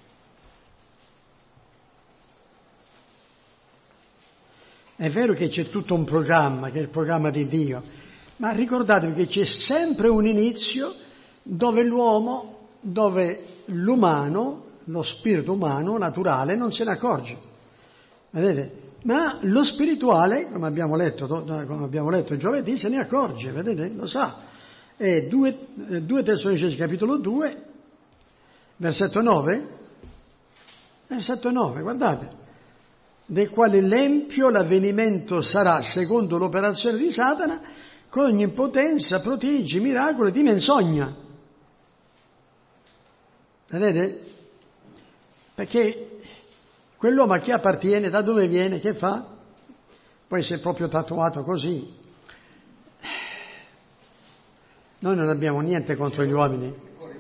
È vero che c'è tutto un programma, che è il programma di Dio, ma ricordatevi che c'è sempre un inizio dove l'uomo, dove l'umano, lo spirito umano naturale non se ne accorge, vedete? Ma lo spirituale, come abbiamo letto, come abbiamo letto giovedì, se ne accorge, vedete? Lo sa. E due Tessalonicesi capitolo due, versetto nove, versetto nove, guardate, del quale l'empio l'avvenimento sarà secondo l'operazione di Satana, con ogni potenza, prodigi, miracoli di menzogna. Vedete? Perché quell'uomo a chi appartiene, da dove viene, che fa? Poi si è proprio tatuato così. Noi non abbiamo niente contro gli uomini.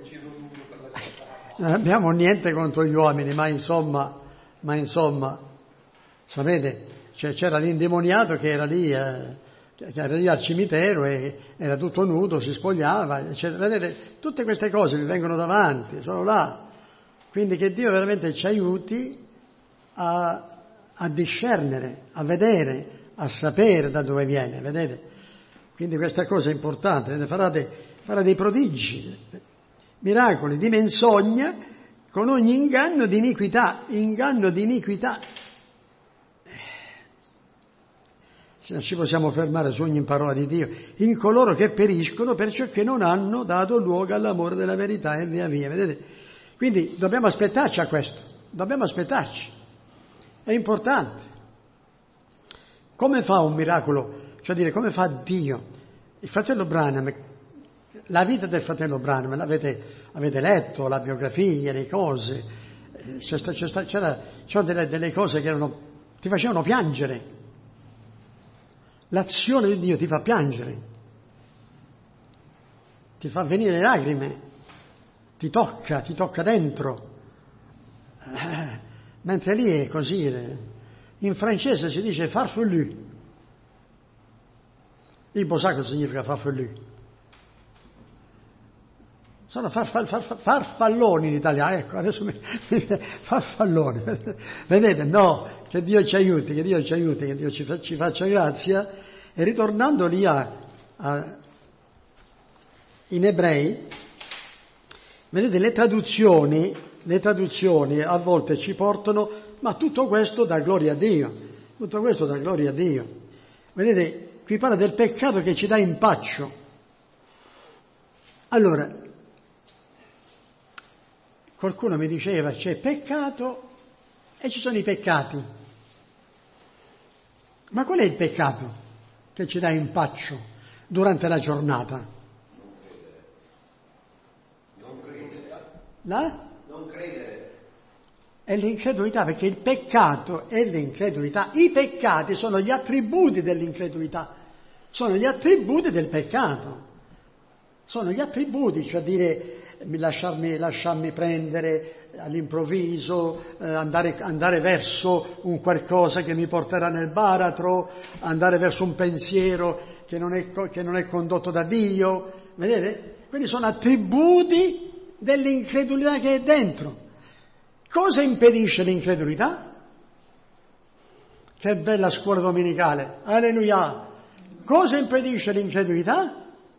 Non abbiamo niente contro gli uomini, ma insomma, ma insomma, sapete, cioè, c'era l'indemoniato che era lì, eh, che era lì al cimitero e era tutto nudo, si spogliava, eccetera. Vedete, tutte queste cose vi vengono davanti, sono là. Quindi che Dio veramente ci aiuti A, a discernere, a vedere, a sapere da dove viene, vedete? Quindi questa cosa è importante, farà dei, farà dei prodigi, miracoli di menzogna con ogni inganno di iniquità, inganno di iniquità. Se non ci possiamo fermare su ogni parola di Dio, in coloro che periscono perciò che non hanno dato luogo all'amore della verità e via via, vedete? Quindi dobbiamo aspettarci a questo, dobbiamo aspettarci. È importante. Come fa un miracolo? Cioè dire, come fa Dio? Il fratello Branham, la vita del fratello Branham, l'avete avete letto, la biografia, le cose, c'è sta, c'è sta, c'era, c'erano delle, delle cose che erano, ti facevano piangere. L'azione di Dio ti fa piangere, ti fa venire le lacrime, ti tocca, ti tocca dentro. Eh, mentre lì è così, in francese si dice farfelu, Ibo sa cosa significa farfallì? Sono farfall, farfall, farfalloni in italiano, ecco, adesso mi, farfalloni. Vedete, no, che Dio ci aiuti, che Dio ci aiuti, che Dio ci, ci faccia grazia. E ritornando lì a, a, in Ebrei, vedete, le traduzioni, le traduzioni a volte ci portano, ma tutto questo dà gloria a Dio, tutto questo dà gloria a Dio. Vedete, qui parla del peccato che ci dà impaccio. Allora, qualcuno mi diceva c'è peccato e ci sono i peccati. Ma qual è il peccato che ci dà impaccio durante la giornata? Non credere. La? Non credere. È l'incredulità, perché il peccato è l'incredulità. I peccati sono gli attributi dell'incredulità, sono gli attributi del peccato. Sono gli attributi, cioè dire lasciarmi, lasciarmi prendere all'improvviso, eh, andare, andare verso un qualcosa che mi porterà nel baratro, andare verso un pensiero che non è, che non è condotto da Dio. Vedete? Quindi sono attributi dell'incredulità che è dentro. Cosa impedisce l'incredulità? Che bella scuola domenicale, alleluia! Cosa impedisce l'incredulità?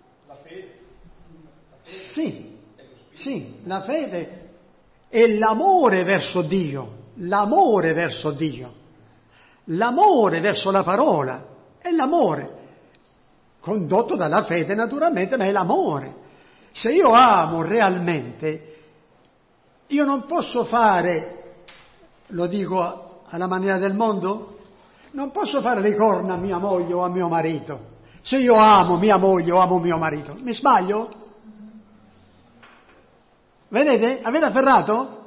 Sì, sì, la fede e l'amore verso Dio, l'amore verso Dio, l'amore verso la parola, è l'amore, condotto dalla fede naturalmente, ma è l'amore. Se io amo realmente, io non posso fare, lo dico alla maniera del mondo, non posso fare le corna a mia moglie o a mio marito. Se io amo mia moglie o amo mio marito, mi sbaglio? Vedete? Avete afferrato?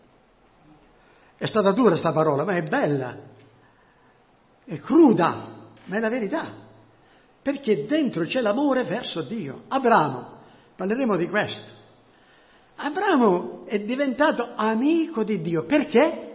È stata dura sta parola, ma è bella, è cruda, ma è la verità, perché dentro c'è l'amore verso Dio. Abramo, parleremo di questo. Abramo è diventato amico di Dio, perché?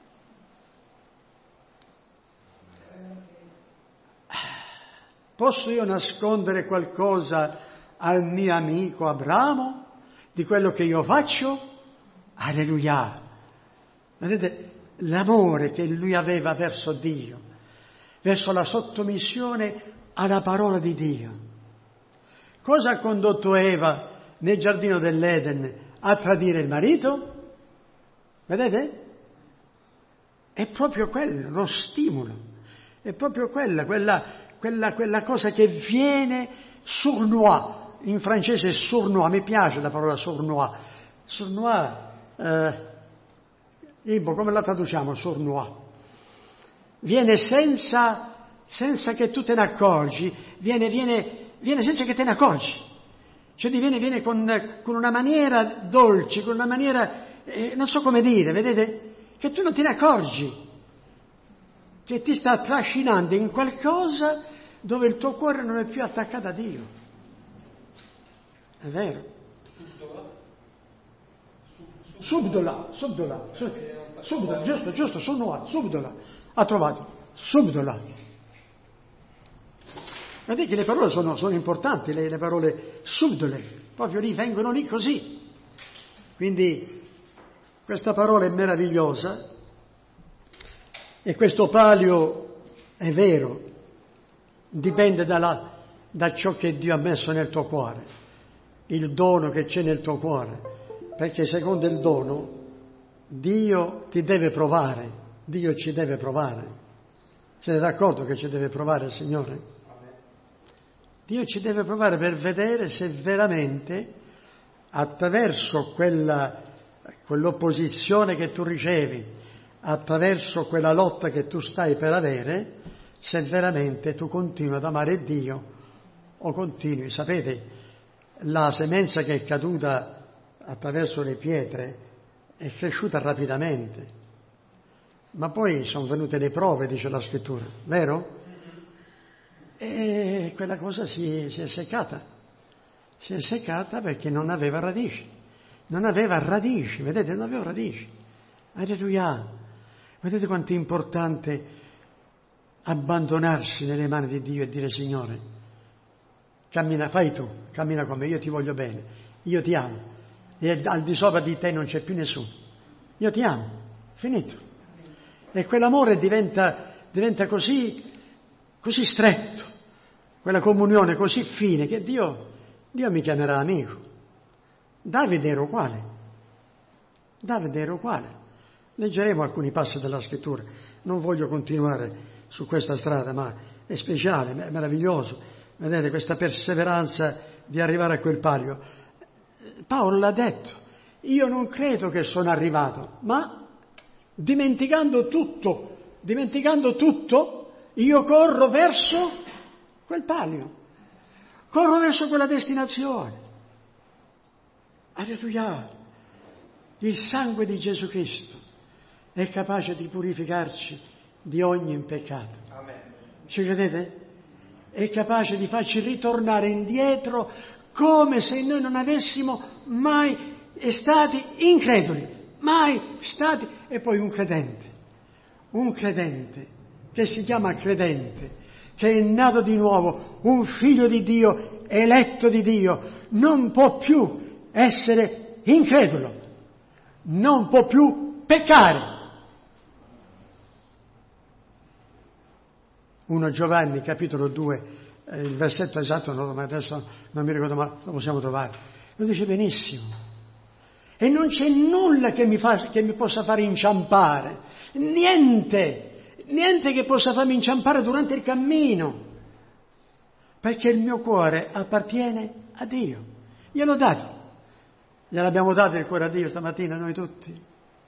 Posso io nascondere qualcosa al mio amico Abramo? Di quello che io faccio? Alleluia! Vedete, l'amore che lui aveva verso Dio, verso la sottomissione alla parola di Dio. Cosa ha condotto Eva nel giardino dell'Eden a tradire il marito? Vedete? È proprio quello, lo stimolo, è proprio quella, quella, quella, quella cosa che viene sournois. In francese è sournois, mi piace la parola sournois. Sournois, eh, Ibo, come la traduciamo sournois? Viene senza, senza che tu te ne accorgi, viene, viene, viene senza che te ne accorgi. Cioè viene, viene con, con una maniera dolce, con una maniera, eh, non so come dire, vedete? Che tu non te ne accorgi, che ti sta trascinando in qualcosa dove il tuo cuore non è più attaccato a Dio. È vero. Subdola, subdola, subdola, giusto, giusto, sono subdola. Ha trovato, subdola. Vedete che le parole sono, sono importanti, le, le parole subdole, proprio lì, vengono lì così. Quindi questa parola è meravigliosa e questo palio è vero, dipende dalla, da ciò che Dio ha messo nel tuo cuore. Il dono che c'è nel tuo cuore, perché secondo il dono Dio ti deve provare, Dio ci deve provare. Siete d'accordo che ci deve provare il Signore? Dio ci deve provare per vedere se veramente attraverso quella, quell'opposizione che tu ricevi, attraverso quella lotta che tu stai per avere, se veramente tu continui ad amare Dio o continui, sapete, la semenza che è caduta attraverso le pietre è cresciuta rapidamente, ma poi sono venute le prove, dice la scrittura, vero? E quella cosa si, si è seccata, si è seccata perché non aveva radici, non aveva radici, vedete, non aveva radici. Alleluia! Vedete quanto è importante abbandonarsi nelle mani di Dio e dire: Signore, cammina, fai tu, cammina con me, io ti voglio bene, io ti amo, e al di sopra di te non c'è più nessuno, io ti amo, finito. E quell'amore diventa, diventa così, così stretto, quella comunione così fine, che Dio, Dio mi chiamerà amico. Davide era uguale, Davide era uguale. Leggeremo alcuni passi della scrittura, non voglio continuare su questa strada, ma è speciale, è meraviglioso, vedete questa perseveranza di arrivare a quel palio. Paolo l'ha detto, io non credo che sono arrivato, ma dimenticando tutto, dimenticando tutto, io corro verso quel palio, corro verso quella destinazione. Alleluia! Il sangue di Gesù Cristo è capace di purificarci di ogni peccato. Amen. Ci credete? È capace di farci ritornare indietro come se noi non avessimo mai stati increduli, mai stati. E poi un credente, un credente che si chiama credente, che è nato di nuovo, un figlio di Dio, eletto di Dio, non può più essere incredulo, non può più peccare. primo Giovanni, capitolo due, eh, il versetto esatto, no, ma adesso non mi ricordo, ma lo possiamo trovare. Lo dice benissimo. E non c'è nulla che mi, fa, che mi possa fare inciampare, niente, niente che possa farmi inciampare durante il cammino, perché il mio cuore appartiene a Dio. Gliel'ho dato, gliel'abbiamo dato il cuore a Dio stamattina noi tutti.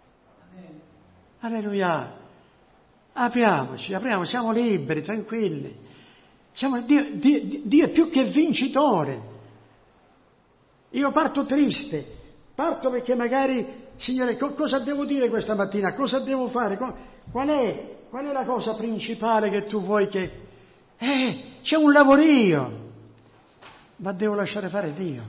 Alleluia. Apriamoci, apriamo, siamo liberi, tranquilli. Siamo, Dio, Dio, Dio è più che vincitore. Io parto triste, parto perché magari, Signore, co- cosa devo dire questa mattina? Cosa devo fare? Qual è, qual è la cosa principale che tu vuoi che... Eh, c'è un lavorio, ma devo lasciare fare Dio.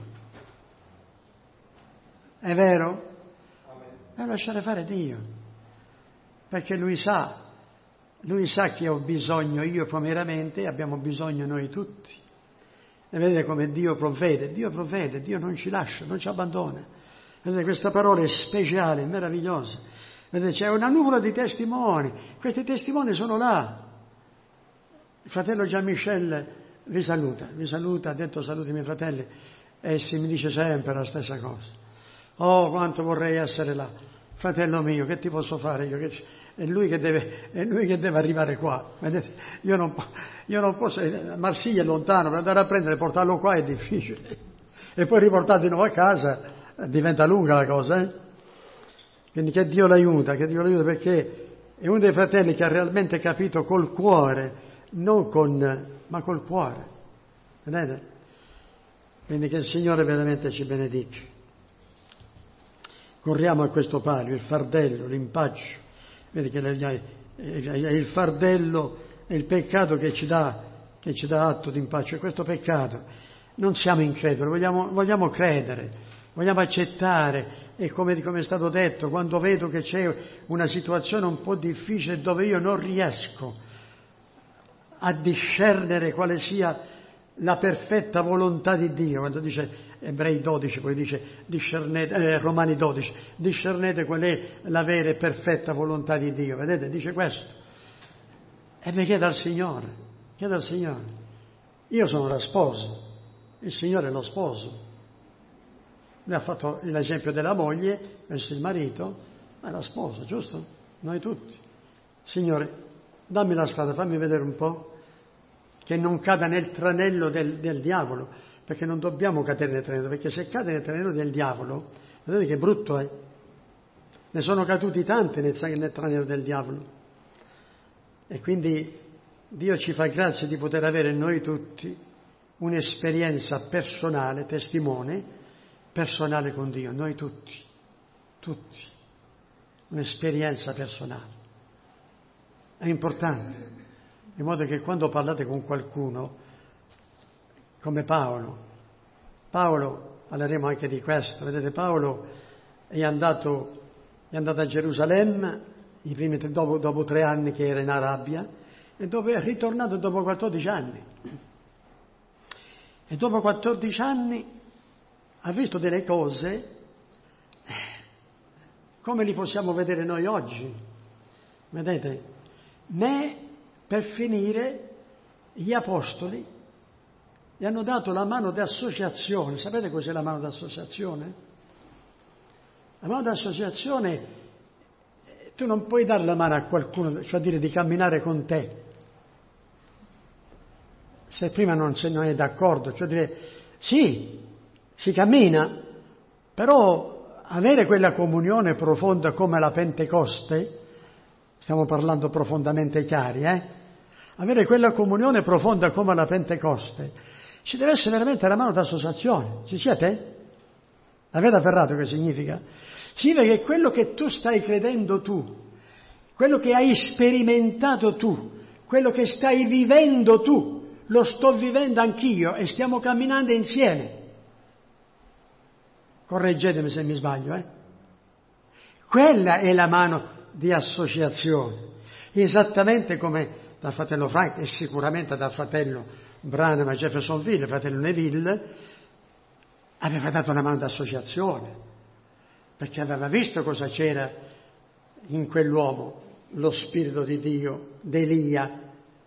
È vero? Devo lasciare fare Dio, perché Lui sa. Lui sa che ho bisogno io primeramente e abbiamo bisogno noi tutti. E vedete come Dio provvede, Dio provvede, Dio non ci lascia, non ci abbandona. Vedete, questa parola è speciale, è meravigliosa. Vedete, c'è una nuvola di testimoni, questi testimoni sono là. Il fratello Jean-Michel vi saluta, vi saluta, ha detto saluti i miei fratelli, e si mi dice sempre la stessa cosa. Oh, quanto vorrei essere là. Fratello mio, che ti posso fare io? Che è lui che deve, è lui che deve arrivare qua. Vedete? Io non, io non posso, Marsiglia è lontano, per andare a prendere e portarlo qua è difficile. E poi riportarlo di nuovo a casa diventa lunga la cosa, eh? Quindi che Dio l'aiuta, che Dio l'aiuta, perché è uno dei fratelli che ha realmente capito col cuore, non con, ma col cuore. Vedete? Quindi che il Signore veramente ci benedica. Corriamo a questo palio, il fardello, l'impaccio. Vedi che è il fardello, è il peccato che ci dà, che ci dà atto di impaccio. E questo peccato non siamo increduli, vogliamo, vogliamo credere, vogliamo accettare. E come, come è stato detto, quando vedo che c'è una situazione un po' difficile dove io non riesco a discernere quale sia la perfetta volontà di Dio, quando dice Ebrei dodici, poi dice discernete, eh, Romani dodici, discernete qual è la vera e perfetta volontà di Dio, vedete, dice questo. E mi chiedo al Signore, chiedo al Signore, io sono la sposa, il Signore è lo sposo. Lui ha fatto l'esempio della moglie verso il marito, ma è la sposa, giusto? Noi tutti. Signore, dammi la strada, fammi vedere un po', che non cada nel tranello del, del diavolo, perché non dobbiamo cadere nel tranello, perché se cade nel tranello del diavolo, vedete che brutto è. Ne sono caduti tanti nel, nel tranello del diavolo. E quindi Dio ci fa grazia di poter avere noi tutti un'esperienza personale, testimone, personale con Dio, noi tutti, tutti, un'esperienza personale. È importante, in modo che quando parlate con qualcuno, come Paolo, Paolo, parleremo anche di questo, vedete, Paolo è andato, è andato a Gerusalemme i primi, dopo, dopo tre anni che era in Arabia, e dove è ritornato dopo quattordici anni. E dopo quattordici anni ha visto delle cose come li possiamo vedere noi oggi. Vedete? Ma per finire gli apostoli gli hanno dato la mano d'associazione. Sapete cos'è la mano d'associazione? La mano d'associazione, tu non puoi dare la mano a qualcuno, cioè dire di camminare con te, se prima non, se non è d'accordo, cioè dire sì, si cammina, però avere quella comunione profonda come la Pentecoste, stiamo parlando profondamente chiari, eh? Avere quella comunione profonda come la Pentecoste, ci deve essere veramente la mano d'associazione. Ci siete? Avete afferrato che significa? Significa che quello che tu stai credendo tu, quello che hai sperimentato tu, quello che stai vivendo tu, lo sto vivendo anch'io e stiamo camminando insieme. Correggetemi se mi sbaglio, eh? Quella è la mano di associazione, esattamente come dal fratello Frank e sicuramente dal fratello Branham a Jeffersonville, fratello Neville, aveva dato una mano d'associazione, perché aveva visto cosa c'era in quell'uomo, lo Spirito di Dio, d'Elia,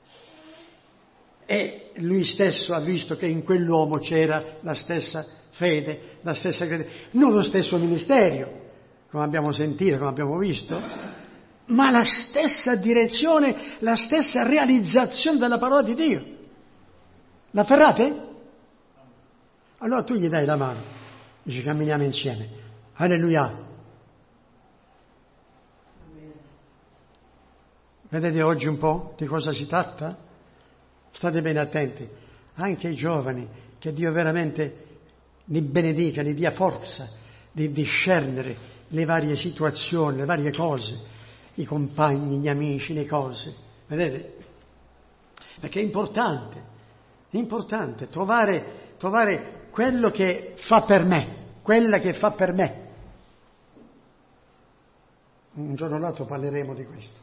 e lui stesso ha visto che in quell'uomo c'era la stessa fede, la stessa credenza, non lo stesso ministero, come abbiamo sentito, come abbiamo visto, ma la stessa direzione, la stessa realizzazione della parola di Dio. L'afferrate? Allora tu gli dai la mano, dici camminiamo insieme. Alleluia. Vedete oggi un po' di cosa si tratta? State bene attenti, anche i giovani, che Dio veramente li benedica, li dia forza di discernere le varie situazioni, le varie cose, i compagni, gli amici, le cose. Vedete? Perché è importante, è importante trovare, trovare quello che fa per me, quella che fa per me. Un giorno o l'altro parleremo di questo,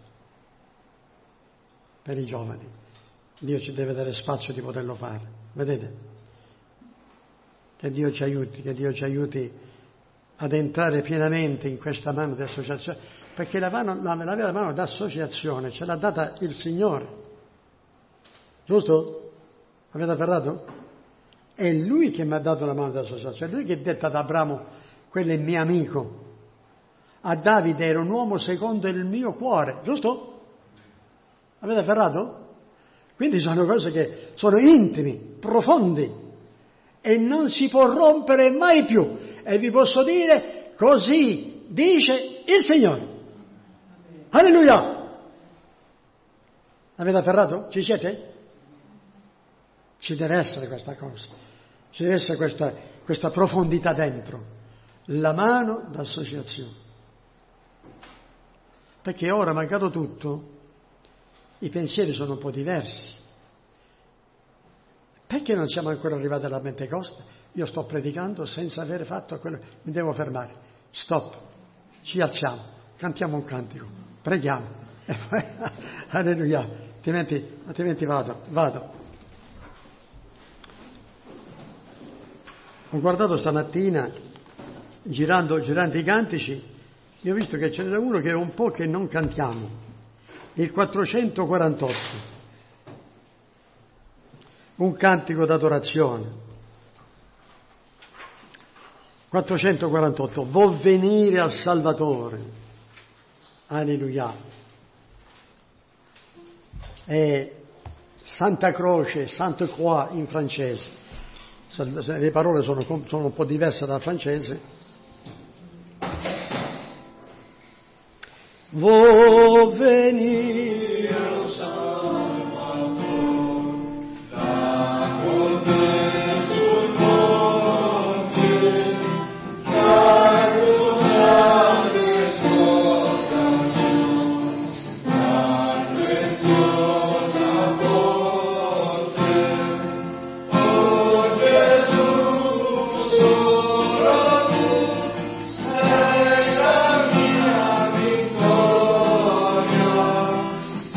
per i giovani. Dio ci deve dare spazio di poterlo fare, vedete? Che Dio ci aiuti, che Dio ci aiuti ad entrare pienamente in questa mano di associazione, perché la, mano, la, la vera mano d'associazione ce l'ha data il Signore, giusto? Avete afferrato? È Lui che mi ha dato la mano d'associazione, è Lui che ha detto ad Abramo, quello è mio amico, a Davide era un uomo secondo il mio cuore, giusto? Avete afferrato? Quindi sono cose che sono intimi, profondi e non si può rompere mai più. E vi posso dire, così dice il Signore. Alleluia! Avete afferrato? Ci siete? Ci deve essere questa cosa, ci deve essere questa, questa profondità dentro, la mano d'associazione. Perché ora, mancato tutto, i pensieri sono un po' diversi. Perché non siamo ancora arrivati alla Pentecoste? Io sto predicando senza aver fatto quello. Mi devo fermare. Stop. Ci alziamo. Cantiamo un cantico. Preghiamo. E poi, alleluia. Altrimenti, altrimenti vado. Vado. Ho guardato stamattina, girando, girando i cantici, e ho visto che ce n'era uno che è un po' che non cantiamo. Il quattrocentoquarantotto, un cantico d'adorazione. quattrocentoquarantotto, vo venire al Salvatore. Alleluia. È Santa Croce, Sainte Croix in francese. Le parole sono, sono un po' diverse dal francese. Vo venire al Salvatore, la colpe sul monte, la sangue scordagione, la preziosa botte, o Gesù, solo tu sei la mia vittoria.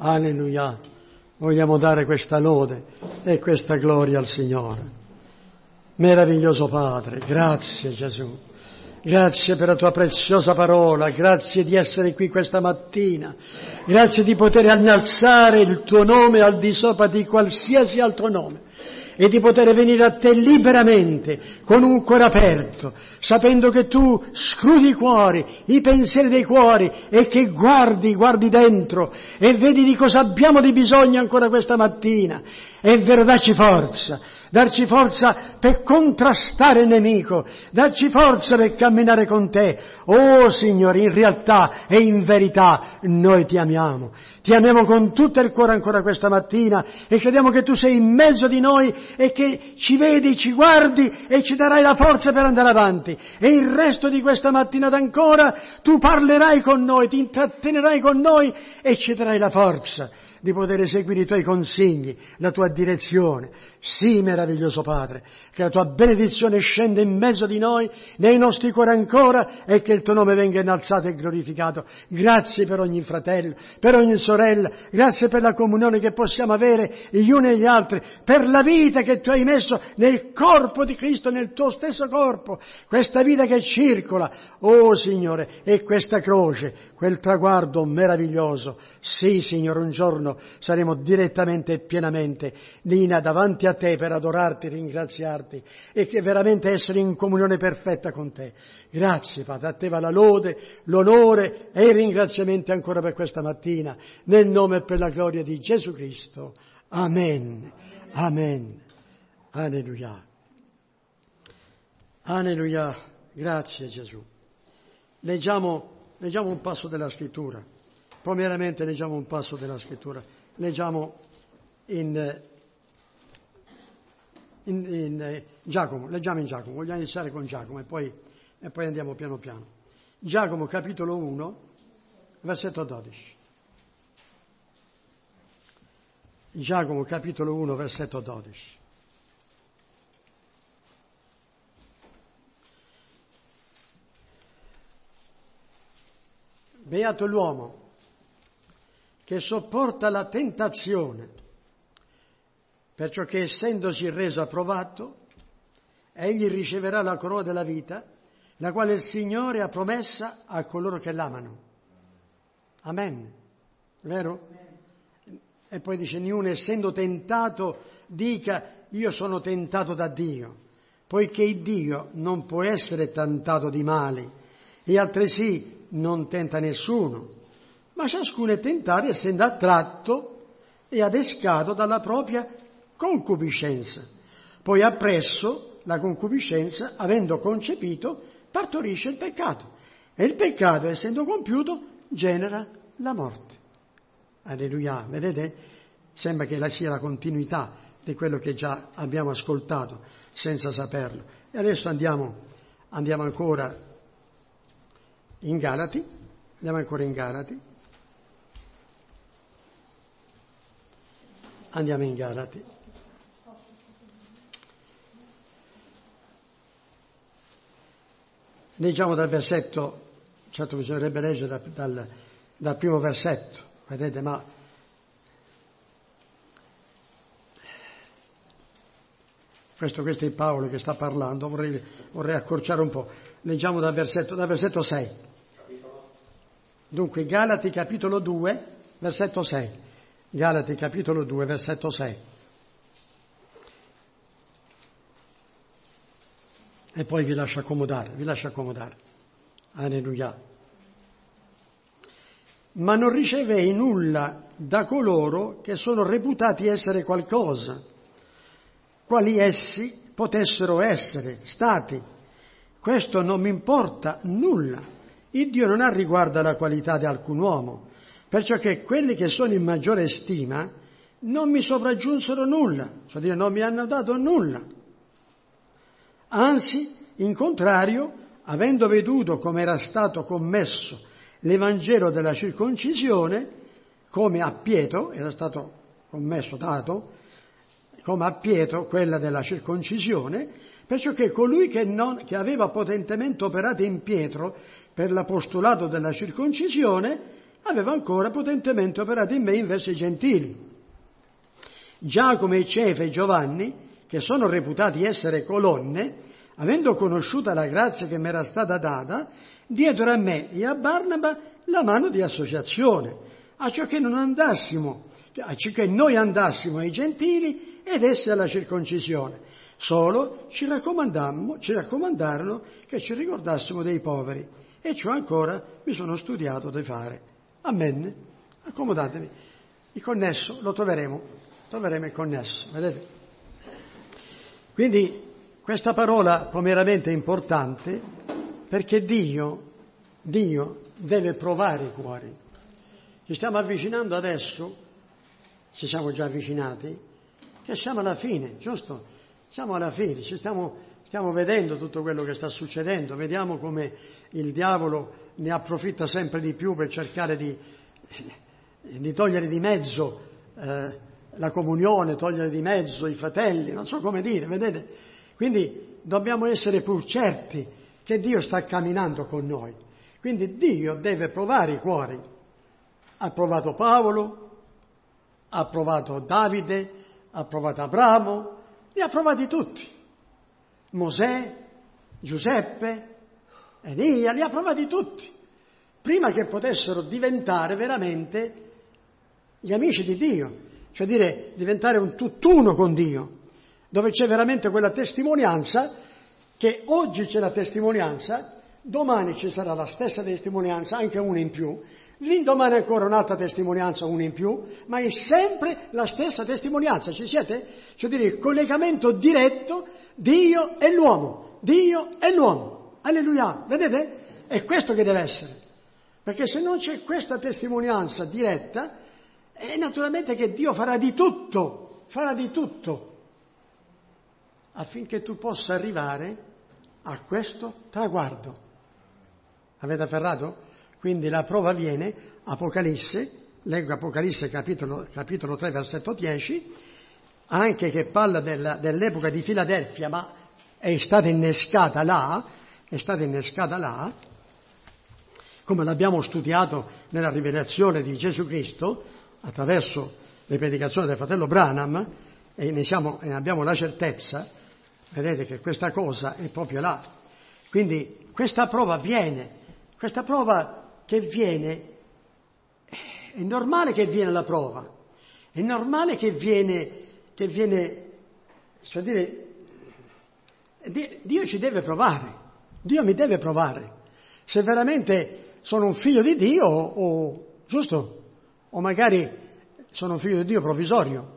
Alleluia. Vogliamo dare questa lode e questa gloria al Signore. Meraviglioso Padre, grazie Gesù. Grazie per la tua preziosa parola, grazie di essere qui questa mattina, grazie di poter innalzare il tuo nome al di sopra di qualsiasi altro nome e di poter venire a te liberamente, con un cuore aperto, sapendo che tu scrudi i cuori, i pensieri dei cuori e che guardi, guardi dentro e vedi di cosa abbiamo di bisogno ancora questa mattina. È vero, dacci forza, darci forza per contrastare il nemico, darci forza per camminare con te. Oh Signore, in realtà e in verità noi ti amiamo, ti amiamo con tutto il cuore ancora questa mattina e crediamo che tu sei in mezzo di noi e che ci vedi, ci guardi e ci darai la forza per andare avanti. E il resto di questa mattinata ancora tu parlerai con noi, ti intrattenerai con noi e ci darai la forza di poter seguire i tuoi consigli, la tua direzione. Sì, meraviglioso Padre, che la tua benedizione scenda in mezzo di noi, nei nostri cuori ancora, e che il tuo nome venga innalzato e glorificato. Grazie per ogni fratello, per ogni sorella, grazie per la comunione che possiamo avere gli uni e gli altri, per la vita che tu hai messo nel corpo di Cristo, nel tuo stesso corpo, questa vita che circola, oh Signore, e questa croce, quel traguardo meraviglioso. Sì, Signore, un giorno saremo direttamente e pienamente lì davanti a te per adorarti, ringraziarti e che veramente essere in comunione perfetta con te. Grazie Padre, a te va la lode, l'onore e i ringraziamenti ancora per questa mattina, nel nome e per la gloria di Gesù Cristo. Amen. Amen. Alleluia. Alleluia. Grazie Gesù. Leggiamo, leggiamo un passo della Scrittura. Primeramente leggiamo un passo della Scrittura. Leggiamo in, in, in Giacomo, leggiamo in Giacomo, vogliamo iniziare con Giacomo e poi, e poi andiamo piano piano. Giacomo capitolo uno, versetto dodici. Giacomo capitolo uno, versetto dodici. Beato l'uomo che sopporta la tentazione, perciò che essendosi reso approvato, egli riceverà la corona della vita, la quale il Signore ha promessa a coloro che l'amano. Amen. Vero? E poi dice, niuno essendo tentato dica io sono tentato da Dio, poiché Dio non può essere tentato di mali e altresì non tenta nessuno, ma ciascuno è tentato essendo attratto e adescato dalla propria concupiscenza. Poi appresso la concupiscenza, avendo concepito, partorisce il peccato. E il peccato, essendo compiuto, genera la morte. Alleluia. Vedete? Sembra che sia la continuità di quello che già abbiamo ascoltato, senza saperlo. E adesso andiamo, andiamo ancora in Galati. Andiamo ancora in Galati. Andiamo in Galati. Leggiamo dal versetto, certo bisognerebbe leggere dal, dal, dal primo versetto, vedete, ma questo, questo è Paolo che sta parlando, vorrei, vorrei accorciare un po'. Leggiamo dal versetto, dal versetto sei. Dunque, Galati capitolo due, versetto sei. Galati capitolo due, versetto sei. E poi vi lascio accomodare, vi lascio accomodare. Alleluia. Ma non ricevei nulla da coloro che sono reputati essere qualcosa, quali essi potessero essere stati. Questo non mi importa nulla. Il Dio non ha riguardo alla qualità di alcun uomo, perciò che quelli che sono in maggiore stima non mi sopraggiunsero nulla, cioè dire non mi hanno dato nulla. Anzi, in contrario, avendo veduto come era stato commesso l'Evangelo della circoncisione, come a Pietro, era stato commesso, dato, come a Pietro quella della circoncisione, perciò che colui che, non, che aveva potentemente operato in Pietro per l'apostolato della circoncisione, aveva ancora potentemente operato in me in versi gentili. Giacomo e Cefa e Giovanni, che sono reputati essere colonne, avendo conosciuta la grazia che mi era stata data, diedero a me e a Barnaba la mano di associazione, acciò che non andassimo, acciò che noi andassimo ai gentili ed essi alla circoncisione. Solo ci raccomandammo, ci raccomandarono che ci ricordassimo dei poveri, e ciò ancora mi sono studiato di fare. Amen. Accomodatevi. Il connesso lo troveremo, troveremo il connesso, vedete? Quindi questa parola è veramente importante, perché Dio, Dio deve provare i cuori. Ci stiamo avvicinando adesso, ci siamo già avvicinati, che siamo alla fine, giusto? Siamo alla fine, ci stiamo, stiamo vedendo tutto quello che sta succedendo, vediamo come il diavolo ne approfitta sempre di più per cercare di, di togliere di mezzo eh, la comunione, togliere di mezzo i fratelli, non so come dire, vedete? Quindi dobbiamo essere pur certi che Dio sta camminando con noi. Quindi Dio deve provare i cuori. Ha provato Paolo, ha provato Davide, ha provato Abramo, li ha provati tutti. Mosè, Giuseppe, Elia, li ha provati tutti, prima che potessero diventare veramente gli amici di Dio, cioè dire diventare un tutt'uno con Dio, dove c'è veramente quella testimonianza, che oggi c'è la testimonianza, domani ci sarà la stessa testimonianza, anche una in più, l'indomani ancora un'altra testimonianza, una in più, ma è sempre la stessa testimonianza, ci siete? Cioè dire il collegamento diretto Dio e l'uomo, Dio e l'uomo, alleluia, vedete? È questo che deve essere, perché se non c'è questa testimonianza diretta, è naturalmente che Dio farà di tutto, farà di tutto, affinché tu possa arrivare a questo traguardo. Avete afferrato? Quindi la prova viene, Apocalisse, leggo Apocalisse capitolo, capitolo tre, versetto dieci, anche che parla della, dell'epoca di Filadelfia, ma è stata innescata là, è stata innescata là, come l'abbiamo studiato nella rivelazione di Gesù Cristo, attraverso le predicazioni del fratello Branham, e ne, siamo, ne abbiamo la certezza, vedete che questa cosa è proprio là. Quindi questa prova viene, questa prova che viene, è normale che viene la prova, è normale che viene, che viene, cioè dire, Dio ci deve provare, Dio mi deve provare, se veramente sono un figlio di Dio, o, giusto? O magari sono un figlio di Dio provvisorio.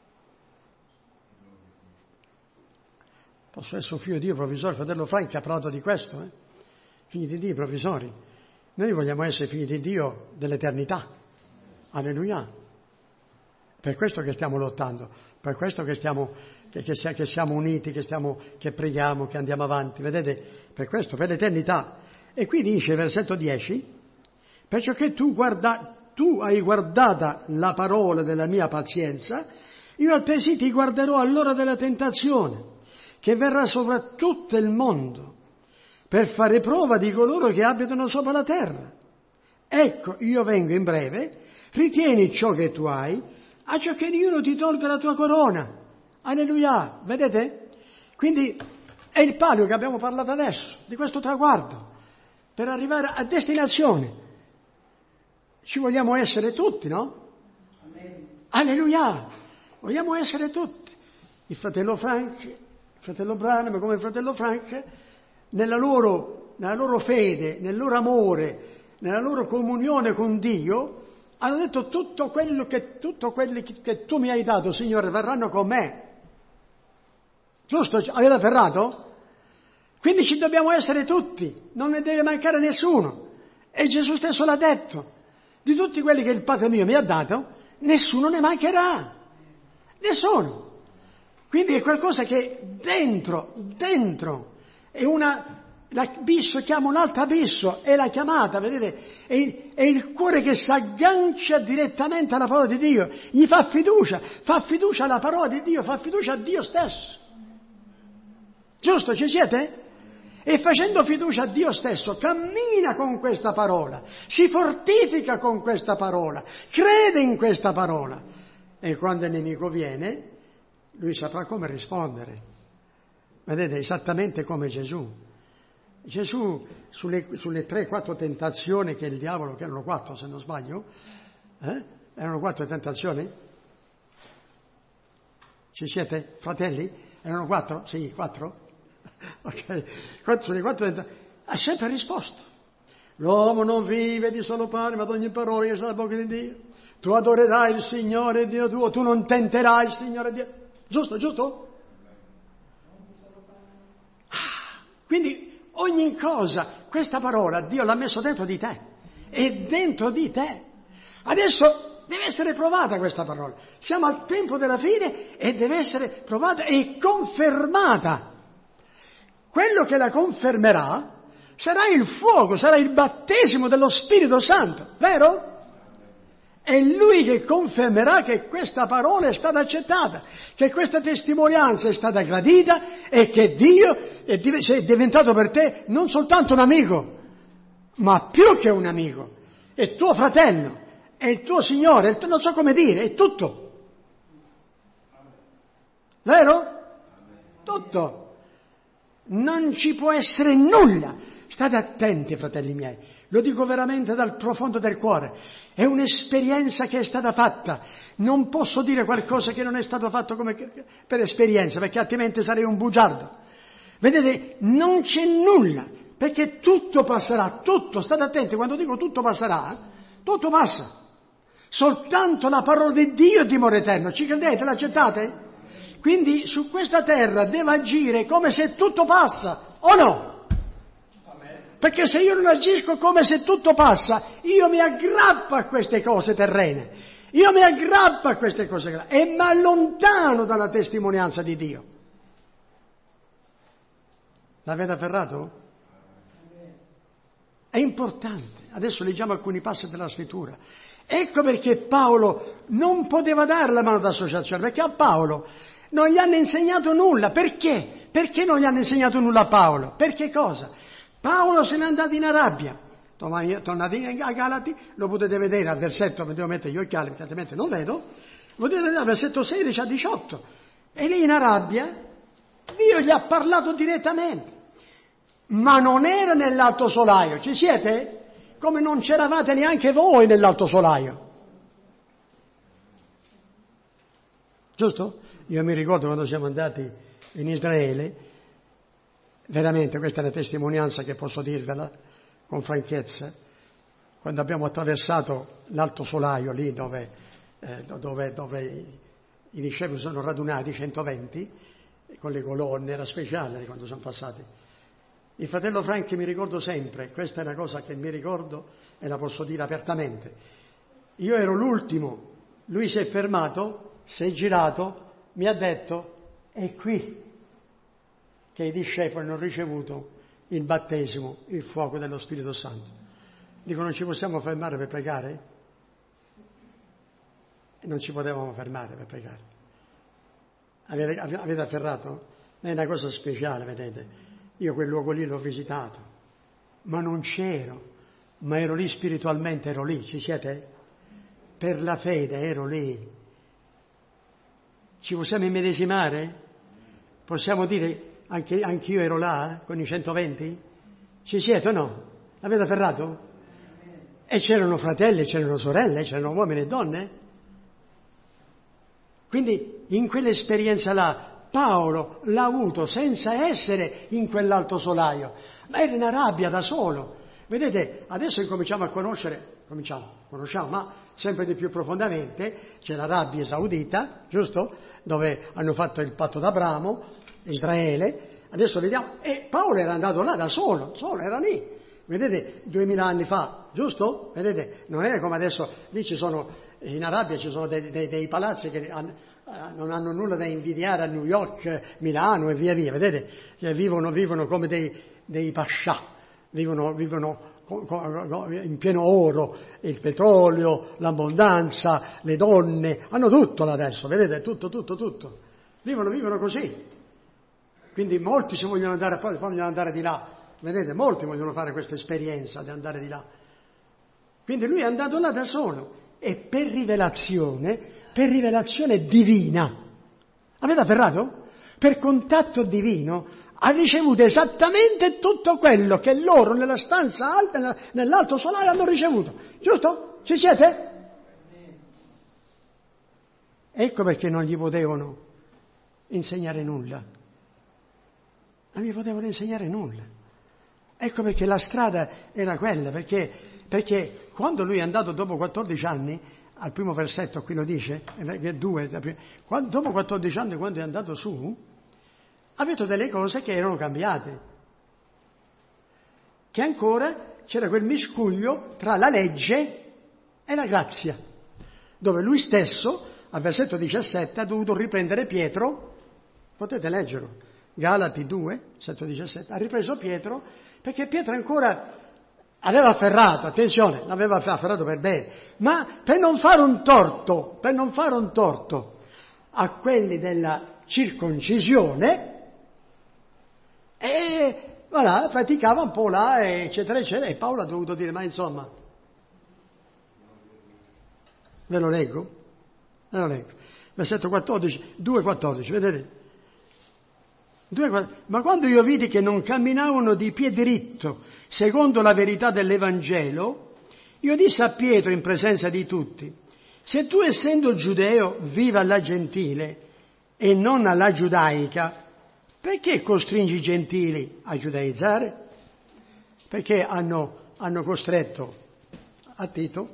Posso essere un figlio di Dio provvisorio, fratello Frank ha parlato di questo, eh? Figli di Dio provvisori. Noi vogliamo essere figli di Dio dell'eternità. Alleluia. Per questo che stiamo lottando, per questo che, stiamo, che, che, che siamo uniti, che, stiamo, che preghiamo, che andiamo avanti. Vedete? Per questo, per l'eternità. E qui dice, versetto dieci, perciò che tu, guarda, tu hai guardata la parola della mia pazienza, io altresì ti guarderò all'ora della tentazione, che verrà sopra tutto il mondo, per fare prova di coloro che abitano sopra la terra. Ecco, io vengo in breve, ritieni ciò che tu hai, a ciò che nessuno ti tolga la tua corona. Alleluia, vedete? Quindi è il palio che abbiamo parlato adesso, di questo traguardo, per arrivare a destinazione. Ci vogliamo essere tutti, no? Amen. Alleluia, vogliamo essere tutti. Il fratello Frank, il fratello Branham, come il fratello Frank, nella loro, nella loro fede, nel loro amore, nella loro comunione con Dio, hanno detto tutto quello che, tutto quello che tu mi hai dato, Signore, verranno con me. Giusto? Avete afferrato? Quindi ci dobbiamo essere tutti, non ne deve mancare nessuno. E Gesù stesso l'ha detto. Di tutti quelli che il Padre mio mi ha dato, nessuno ne mancherà. Nessuno. Quindi è qualcosa che dentro, dentro, è una, l'abisso chiama un altro abisso, è la chiamata, vedete? È il, è il cuore che si aggancia direttamente alla parola di Dio, gli fa fiducia, fa fiducia alla parola di Dio, fa fiducia a Dio stesso. Giusto, ci siete? E facendo fiducia a Dio stesso, cammina con questa parola, si fortifica con questa parola, crede in questa parola. E quando il nemico viene, lui saprà come rispondere. Vedete, esattamente come Gesù. Gesù, sulle, sulle tre, quattro tentazioni che il diavolo, che erano quattro se non sbaglio, eh? Erano quattro tentazioni? Ci siete, fratelli? Erano quattro? Sì, quattro? Ok, quattro, sulle quattro tentazioni. Ha sempre risposto. L'uomo non vive di solo pane, ma di ogni parola che esce dalla bocca di Dio. Tu adorerai il Signore Dio tuo, tu non tenterai il Signore Dio. Giusto, giusto? Ah, quindi ogni cosa, questa parola Dio l'ha messo dentro di te. È dentro di te. Adesso deve essere provata questa parola. Siamo al tempo della fine e deve essere provata e confermata. Quello che la confermerà sarà il fuoco, sarà il battesimo dello Spirito Santo, vero? È Lui che confermerà che questa parola è stata accettata, che questa testimonianza è stata gradita e che Dio è diventato per te non soltanto un amico, ma più che un amico. È tuo fratello, è il tuo Signore, non so come dire, è tutto. Vero? Tutto. Non ci può essere nulla. State attenti, fratelli miei, lo dico veramente dal profondo del cuore. È un'esperienza che è stata fatta. Non posso dire qualcosa che non è stato fatto come per esperienza, perché altrimenti sarei un bugiardo. Vedete, non c'è nulla, perché tutto passerà, tutto, state attenti, quando dico tutto passerà, tutto passa. Soltanto la parola di Dio è dimora eterna, ci credete, l'accettate? Quindi su questa terra deve agire come se tutto passa, o no? Perché se io non agisco come se tutto passa, io mi aggrappo a queste cose terrene, io mi aggrappo a queste cose e mi allontano dalla testimonianza di Dio. L'avete afferrato? È importante. Adesso leggiamo alcuni passi della Scrittura. Ecco perché Paolo non poteva dare la mano d'associazione, perché a Paolo non gli hanno insegnato nulla. Perché? Perché non gli hanno insegnato nulla a Paolo? Per che cosa? Paolo se n'è andato in Arabia, tornato a Galati, lo potete vedere al versetto, mi devo mettere gli occhiali perché altrimenti non vedo, potete vedere al versetto sedici a diciotto, e lì in Arabia Dio gli ha parlato direttamente, ma non era nell'alto solaio, ci siete? Come non c'eravate neanche voi nell'alto solaio. Giusto? Io mi ricordo quando siamo andati in Israele, veramente questa è una testimonianza che posso dirvela con franchezza, quando abbiamo attraversato l'alto solaio lì dove, eh, dove, dove i discepoli sono radunati, centoventi, con le colonne, era speciale quando sono passati. Il fratello Franchi mi ricordo sempre, questa è una cosa che mi ricordo e la posso dire apertamente. Io ero l'ultimo, lui si è fermato, si è girato, mi ha detto, è qui che i discepoli hanno ricevuto il battesimo, il fuoco dello Spirito Santo. Dico, non ci possiamo fermare per pregare? E non ci potevamo fermare per pregare. Avete, avete afferrato? È una cosa speciale, vedete. Io quel luogo lì l'ho visitato, ma non c'ero, ma ero lì spiritualmente, ero lì, ci siete? Per la fede ero lì. Ci possiamo immedesimare? Possiamo dire, anche anch'io ero là, con i centoventi? Ci siete o no? L'avete afferrato? E c'erano fratelli, c'erano sorelle, c'erano uomini e donne. Quindi in quell'esperienza là, Paolo l'ha avuto senza essere in quell'alto solaio, ma era in Arabia da solo. Vedete, adesso incominciamo a conoscere, cominciamo, conosciamo, ma sempre di più profondamente, c'è l'Arabia Saudita, giusto? Dove hanno fatto il patto d'Abramo, Israele, adesso vediamo, e Paolo era andato là da solo, solo, era lì, vedete, duemila anni fa, giusto? Vedete, non è come adesso, lì ci sono, in Arabia ci sono dei, dei, dei palazzi che hanno, non hanno nulla da invidiare a New York, Milano e via via, vedete, cioè, vivono, vivono come dei, dei pascià, vivono, vivono in pieno oro, il petrolio, l'abbondanza, le donne, hanno tutto là adesso, vedete, tutto, tutto, tutto, vivono, vivono così. Quindi molti si vogliono andare, poi vogliono andare di là. Vedete, molti vogliono fare questa esperienza di andare di là. Quindi lui è andato là da solo e per rivelazione, per rivelazione divina. Avete afferrato? Per contatto divino ha ricevuto esattamente tutto quello che loro nella stanza alta, nell'alto solare hanno ricevuto. Giusto? Ci siete? Ecco perché non gli potevano insegnare nulla. Non gli potevano insegnare nulla. Ecco perché la strada era quella, perché, perché quando lui è andato dopo quattordici anni, al primo versetto qui lo dice, due, quando, dopo quattordici anni quando è andato su, ha visto delle cose che erano cambiate, che ancora c'era quel miscuglio tra la legge e la grazia, dove lui stesso, al versetto diciassette, ha dovuto riprendere Pietro, potete leggerlo, Galati due, versetto diciassette, ha ripreso Pietro, perché Pietro ancora aveva afferrato, attenzione, l'aveva afferrato per bene, ma per non fare un torto, per non fare un torto a quelli della circoncisione, e voilà, praticava un po' là, eccetera, eccetera, e Paolo ha dovuto dire, ma insomma, ve lo leggo? Ve lo leggo. Versetto quattordici, due quattordici, vedete? Ma quando io vidi che non camminavano di piede diritto, secondo la verità dell'Evangelo, io dissi a Pietro in presenza di tutti, se tu essendo giudeo vivi alla gentile e non alla giudaica, perché costringi i gentili a giudaizzare? Perché hanno, hanno costretto a Tito,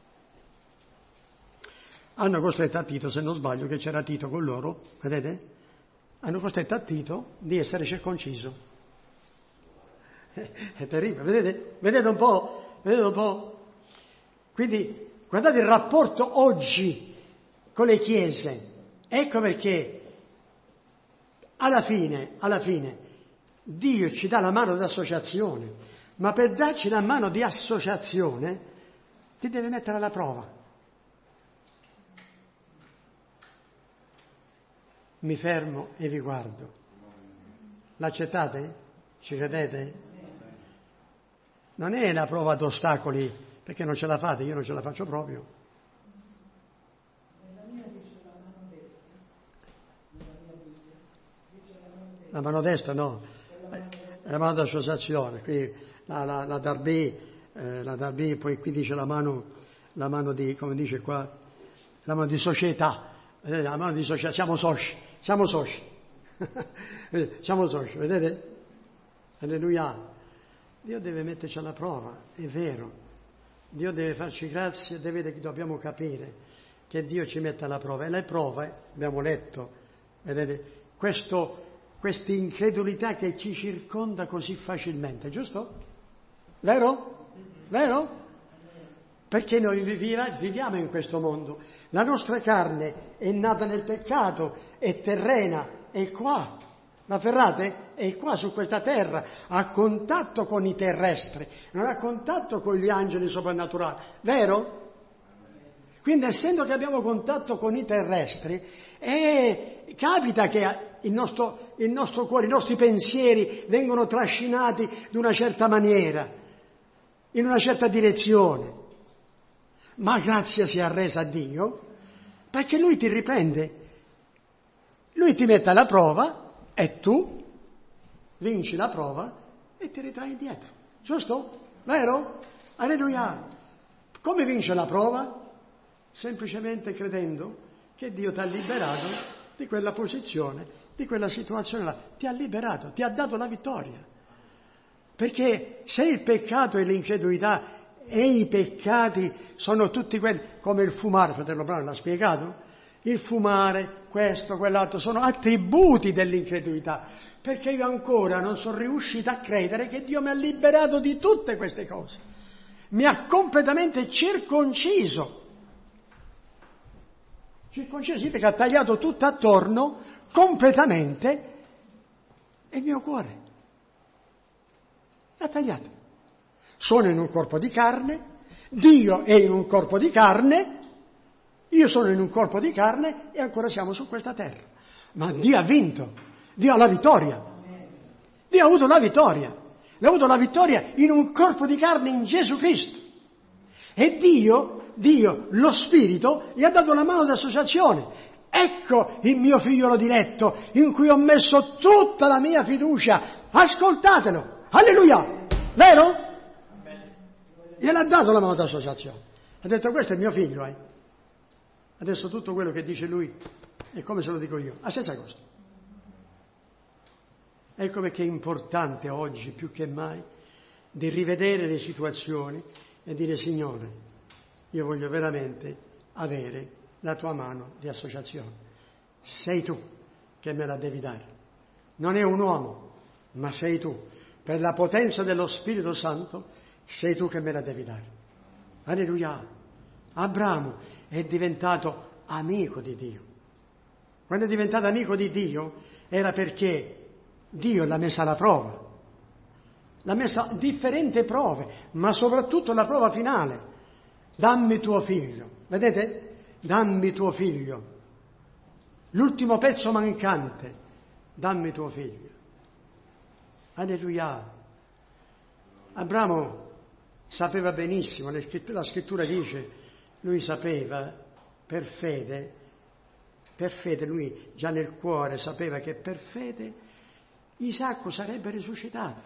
hanno costretto a Tito, se non sbaglio, che c'era Tito con loro, vedete? Hanno costretto a Tito di essere circonciso. È terribile, vedete? Vedete un po'? Vedete un po'? Quindi guardate il rapporto oggi con le chiese. Ecco perché alla fine, alla fine, Dio ci dà la mano d'associazione, ma per darci la mano di associazione ti deve mettere alla prova. Mi fermo e vi guardo. L'accettate? Ci credete? Non è la prova d'ostacoli, perché non ce la fate, io non ce la faccio proprio. La mano destra no, è la mano d'associazione, qui la, la, la Darby, eh, la Darby, poi qui dice la mano, la mano di, come dice qua, la mano di società, vedete, la mano di società, siamo soci, siamo soci, siamo soci, vedete? Alleluia. Dio deve metterci alla prova, è vero, Dio deve farci grazia, deve, dobbiamo capire che Dio ci mette alla prova, e le prove, abbiamo letto, vedete, questo... questa incredulità che ci circonda così facilmente, giusto? Vero? Vero? Perché noi viviamo in questo mondo. La nostra carne è nata nel peccato, è terrena, è qua. La ferrate? È qua su questa terra, a contatto con i terrestri, non ha contatto con gli angeli soprannaturali. Vero? Quindi essendo che abbiamo contatto con i terrestri, eh, capita che il nostro, il nostro cuore, i nostri pensieri vengono trascinati di una certa maniera, in una certa direzione. Ma grazia sia resa a Dio, perché Lui ti riprende, Lui ti mette alla prova e tu vinci la prova e ti ritrai indietro. Giusto? Vero? Alleluia! Come vince la prova? Semplicemente credendo che Dio ti ha liberato di quella posizione, di quella situazione là. Ti ha liberato, ti ha dato la vittoria. Perché se il peccato e l'incredulità e i peccati sono tutti quelli, come il fumare, fratello Brano l'ha spiegato, il fumare, questo, quell'altro, sono attributi dell'incredulità, perché io ancora non sono riuscito a credere che Dio mi ha liberato di tutte queste cose, mi ha completamente circonciso. Circonciso significa ha tagliato tutto attorno, completamente, il mio cuore. L'ha tagliato. Sono in un corpo di carne, Dio è in un corpo di carne, io sono in un corpo di carne e ancora siamo su questa terra. Ma Dio ha vinto. Dio ha la vittoria. Dio ha avuto la vittoria. L'ha avuto la vittoria in un corpo di carne in Gesù Cristo. E Dio, Dio, lo Spirito, gli ha dato la mano d'associazione. Ecco il mio figliolo diletto, in cui ho messo tutta la mia fiducia. Ascoltatelo. Alleluia. Vero? Gliel'ha dato la mano d'associazione. Ha detto, questo è il mio figlio, eh. Adesso tutto quello che dice lui è come se lo dico io. La stessa cosa. Ecco perché è importante oggi, più che mai, di rivedere le situazioni e dire, Signore, io voglio veramente avere la tua mano di associazione. Sei tu che me la devi dare. Non è un uomo, ma sei tu. Per la potenza dello Spirito Santo, sei tu che me la devi dare. Alleluia. Abramo è diventato amico di Dio. Quando è diventato amico di Dio era perché Dio l'ha messa alla prova. L'ha messa a differenti prove, ma soprattutto la prova finale. Dammi tuo figlio. Vedete? Dammi tuo figlio. L'ultimo pezzo mancante. Dammi tuo figlio. Alleluia. Abramo sapeva benissimo, la scrittura dice, lui sapeva per fede, per fede lui già nel cuore sapeva che per fede Isacco sarebbe risuscitato.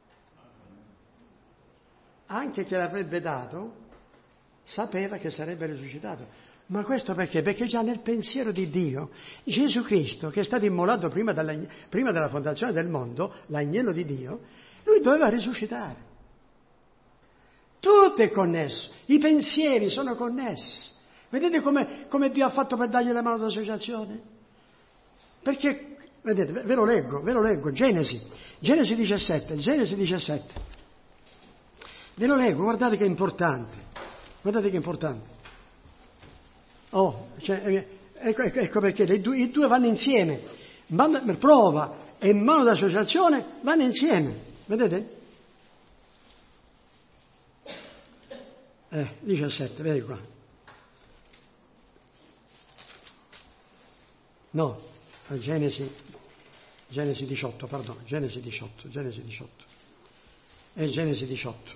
Anche che l'avrebbe dato, sapeva che sarebbe risuscitato. Ma questo perché? Perché già nel pensiero di Dio, Gesù Cristo, che è stato immolato prima della, prima della fondazione del mondo, l'agnello di Dio, lui doveva risuscitare. Tutto è connesso, i pensieri sono connessi. Vedete come, come Dio ha fatto per dargli la mano d'associazione? Perché, vedete, ve lo leggo, ve lo leggo, Genesi, Genesi diciassette, Genesi diciassette. Ve lo leggo, guardate che è importante, guardate che è importante. Oh, cioè, ecco, ecco, ecco perché i due, i due vanno insieme, mano, prova e mano d'associazione vanno insieme, vedete? Eh, diciassette, vedi qua. No, Genesi, Genesi diciotto, perdono, Genesi diciotto, Genesi diciotto. È Genesi diciotto.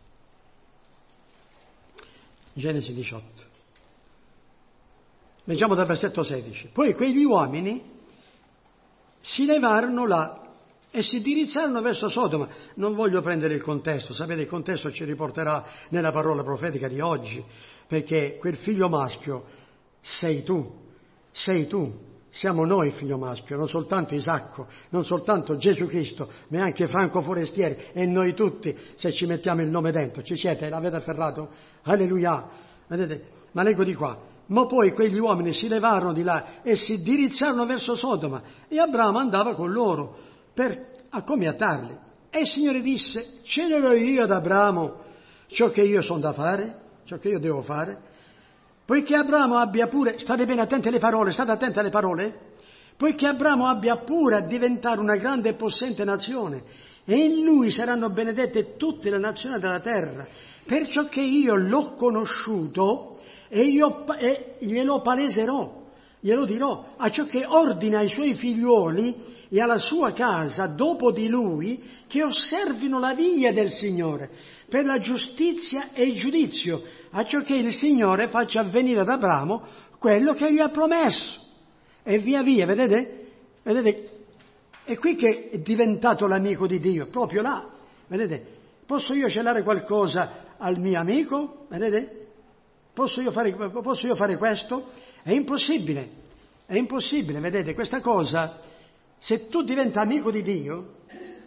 Genesi diciotto. Leggiamo dal versetto sedici. Poi quegli uomini si levarono là e si indirizzarono verso Sodoma. Non voglio prendere il contesto, sapete il contesto ci riporterà nella parola profetica di oggi, perché quel figlio maschio sei tu, sei tu, siamo noi figlio maschio, non soltanto Isacco, non soltanto Gesù Cristo, ma anche Franco Forestieri e noi tutti, se ci mettiamo il nome dentro. Ci siete? L'avete afferrato? Alleluia! Vedete? Ma leggo di qua. Ma poi quegli uomini si levarono di là e si dirizzarono verso Sodoma e Abramo andava con loro per accomiatarli. E il Signore disse, celerò io ad Abramo ciò che io sono da fare, ciò che io devo fare, poiché Abramo abbia pure, state bene attenti alle parole, state attenti alle parole, poiché Abramo abbia pure a diventare una grande e possente nazione, e in lui saranno benedette tutte le nazioni della terra, perciò che io l'ho conosciuto e io e glielo paleserò, glielo dirò, a ciò che ordina ai suoi figliuoli e alla sua casa dopo di lui che osservino la via del Signore per la giustizia e il giudizio, a ciò che il Signore faccia avvenire ad Abramo quello che gli ha promesso. E via via, vedete? Vedete? È qui che è diventato l'amico di Dio, proprio là. Vedete? Posso io celare qualcosa al mio amico? Vedete? Posso io fare, posso io fare questo? È impossibile, è impossibile, vedete, questa cosa, se tu diventi amico di Dio,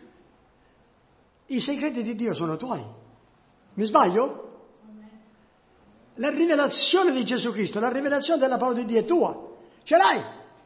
i segreti di Dio sono tuoi. Mi sbaglio? La rivelazione di Gesù Cristo, la rivelazione della parola di Dio è tua, ce l'hai,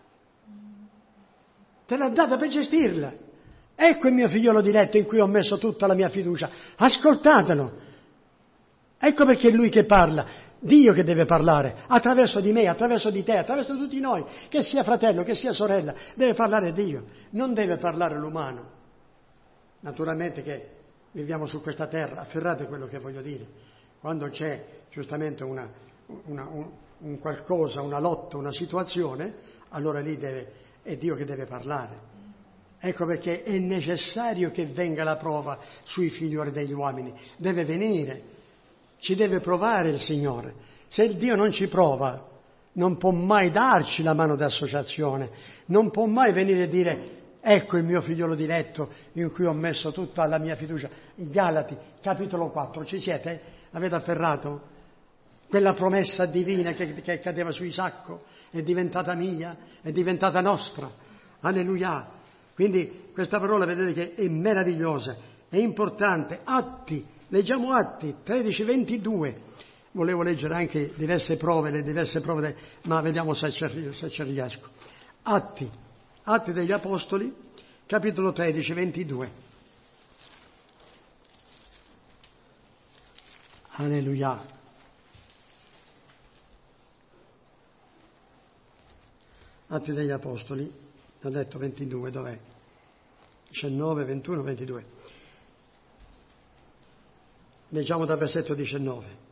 te l'ha data per gestirla. Ecco il mio figliolo diletto in cui ho messo tutta la mia fiducia, ascoltatelo. Ecco perché è Lui che parla. Dio che deve parlare, attraverso di me, attraverso di te, attraverso tutti noi, che sia fratello, che sia sorella, deve parlare Dio, non deve parlare l'umano. Naturalmente che viviamo su questa terra, afferrate quello che voglio dire, quando c'è giustamente una, una, un, un qualcosa, una lotta, una situazione, allora lì deve, è Dio che deve parlare. Ecco perché è necessario che venga la prova sui figlioli degli uomini. Deve venire, ci deve provare il Signore. Se il Dio non ci prova, non può mai darci la mano d'associazione, non può mai venire a dire ecco il mio figliolo diletto in cui ho messo tutta la mia fiducia. Galati, capitolo quattro, ci siete? Avete afferrato? Quella promessa divina che, che cadeva su Isacco è diventata mia, è diventata nostra. Alleluia! Quindi questa parola vedete che è meravigliosa, è importante. Atti, leggiamo Atti tredici ventidue. Volevo leggere anche diverse prove, le diverse prove, ma vediamo se ci, se ci riesco. Atti, Atti degli Apostoli, capitolo tredici ventidue. Alleluia. Atti degli Apostoli, ha detto ventidue, dov'è? diciannove, ventuno, ventidue. Leggiamo dal versetto diciannove.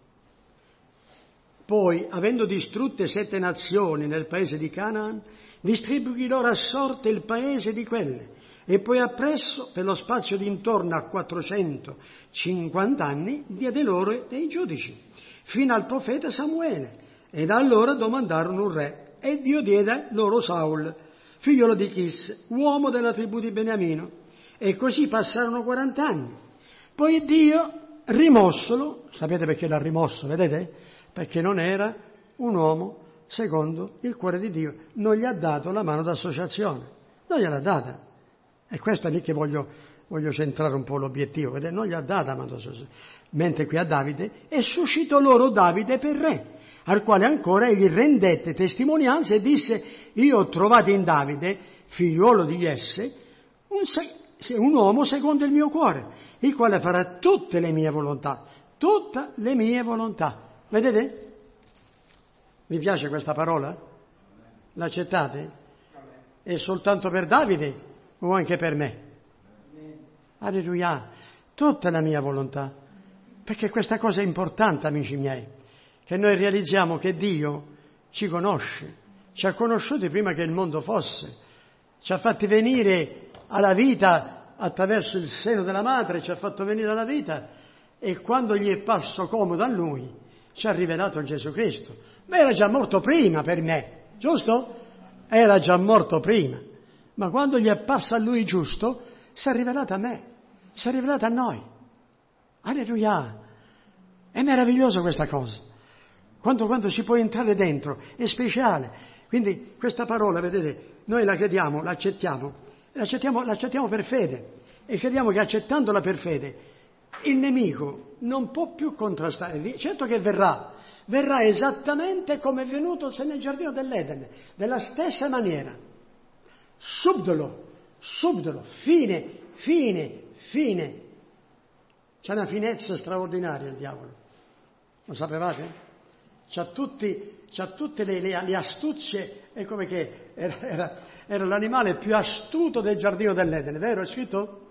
Poi, avendo distrutte sette nazioni nel paese di Canaan, distribuì loro a sorte il paese di quelle, e poi appresso, per lo spazio di intorno a quattrocentocinquanta anni, diede loro dei giudici, fino al profeta Samuele, e da allora domandarono un re, e Dio diede loro Saul, figliolo di Chis, uomo della tribù di Beniamino, e così passarono quaranta anni. Poi Dio rimossolo, sapete perché l'ha rimosso, vedete? Perché non era un uomo secondo il cuore di Dio, non gli ha dato la mano d'associazione, non gliel'ha data. E questo è lì che voglio, voglio centrare un po' l'obiettivo, vedete? Non gli ha data la mano d'associazione. Mentre qui a Davide, e suscitò loro Davide per re, al quale ancora egli rendette testimonianza e disse: io ho trovato in Davide, figliuolo di Jesse, un, un uomo secondo il mio cuore, il quale farà tutte le mie volontà, tutte le mie volontà. Vedete? Vi piace questa parola? L'accettate? È soltanto per Davide o anche per me? Alleluia! Tutta la mia volontà. Perché questa cosa è importante, amici miei, che noi realizziamo che Dio ci conosce, ci ha conosciuti prima che il mondo fosse, ci ha fatti venire alla vita attraverso il seno della madre, ci ha fatto venire alla vita, e quando gli è parso comodo a Lui ci ha rivelato Gesù Cristo. Ma era già morto prima per me, giusto? Era già morto prima. Ma quando gli è parso a Lui giusto, si è rivelato a me, si è rivelato a noi. Alleluia! È meraviglioso questa cosa. Quando, quando ci può entrare dentro, è speciale. Quindi questa parola, vedete, noi la crediamo, l'accettiamo, l'accettiamo, l'accettiamo per fede. E crediamo che accettandola per fede, il nemico non può più contrastare. Certo che verrà, verrà esattamente come è venuto nel giardino dell'Eden, della stessa maniera. Subdolo, subdolo, fine, fine, fine. C'è una finezza straordinaria il diavolo. Lo sapevate? C'ha, tutti, c'ha tutte le, le, le astuzie, è come che era, era, era l'animale più astuto del giardino dell'Eden, vero? È scritto?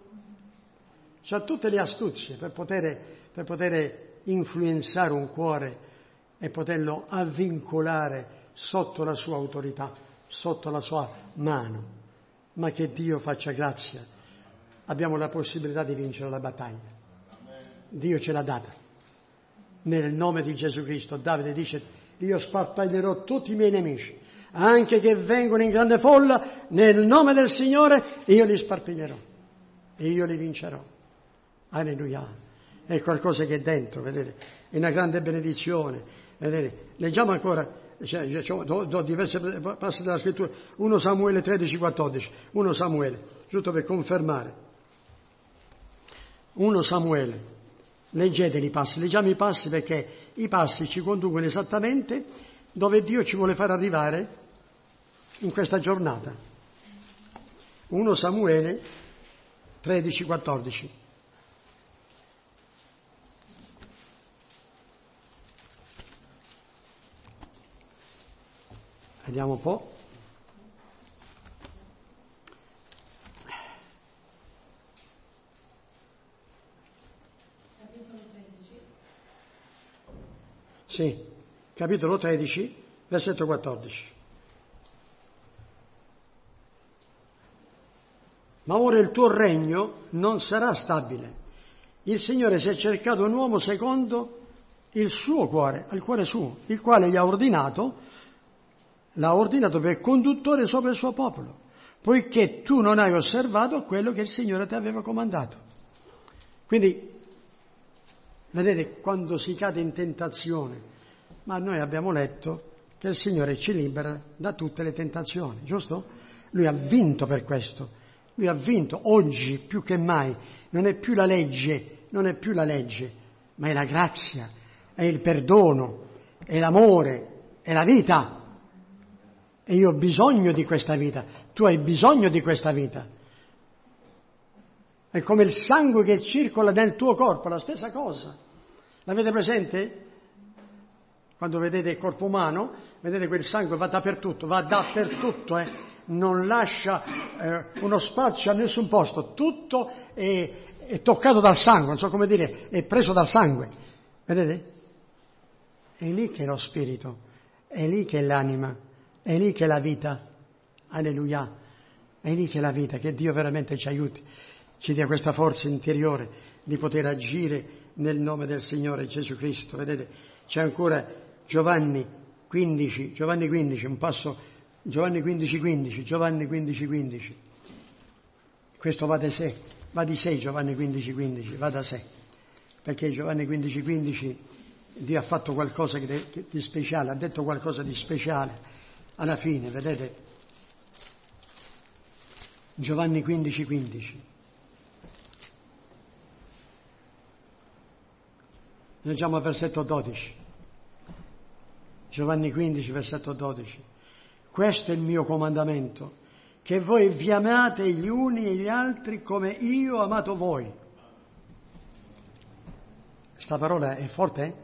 C'ha tutte le astuzie per poter, per poter influenzare un cuore e poterlo avvincolare sotto la sua autorità, sotto la sua mano. Ma che Dio faccia grazia. Abbiamo la possibilità di vincere la battaglia. Dio ce l'ha data. Nel nome di Gesù Cristo, Davide dice: io sparpaglierò tutti i miei nemici, anche che vengono in grande folla, nel nome del Signore io li sparpaglierò e io li vincerò. Alleluia. È qualcosa che è dentro, vedete? È una grande benedizione. Vedete? Leggiamo ancora, cioè, cioè, do, do diverse passi della scrittura. primo Samuele tredici quattordici. primo Samuele, giusto per confermare. primo Samuele. Leggeteli i passi, leggiamo i passi perché i passi ci conducono esattamente dove Dio ci vuole far arrivare in questa giornata. primo Samuele tredici quattordici. Vediamo un po'. Sì, capitolo tredici, versetto quattordici. ma ora il tuo regno non sarà stabile. Il Signore si è cercato un uomo secondo il suo cuore, al cuore suo, il quale gli ha ordinato, l'ha ordinato per conduttore sopra il suo popolo, poiché tu non hai osservato quello che il Signore ti aveva comandato. Quindi, vedete, quando si cade in tentazione, ma noi abbiamo letto che il Signore ci libera da tutte le tentazioni, giusto? Lui ha vinto per questo, lui ha vinto oggi più che mai, non è più la legge, non è più la legge, ma è la grazia, è il perdono, è l'amore, è la vita. E io ho bisogno di questa vita, tu hai bisogno di questa vita. È come il sangue che circola nel tuo corpo, la stessa cosa. L'avete presente? Quando vedete il corpo umano, vedete quel sangue va dappertutto, va dappertutto, eh? Non lascia eh, uno spazio a nessun posto, tutto è, è toccato dal sangue, non so come dire, è preso dal sangue. Vedete? È lì che è lo spirito, è lì che è l'anima, è lì che è la vita. Alleluia. È lì che è la vita, che Dio veramente ci aiuti, ci dia questa forza interiore di poter agire nel nome del Signore Gesù Cristo. Vedete? C'è ancora Giovanni quindici, Giovanni quindici, un passo, Giovanni quindici quindici, Giovanni quindici quindici. Questo va da sé, va di sé Giovanni quindici quindici, va da sé. Perché Giovanni quindici quindici Dio ha fatto qualcosa di speciale, ha detto qualcosa di speciale alla fine, vedete? Giovanni quindici quindici. Leggiamo il versetto dodici. Giovanni quindici, versetto dodici. Questo è il mio comandamento, che voi vi amate gli uni e gli altri come io ho amato voi. Questa parola è forte, eh?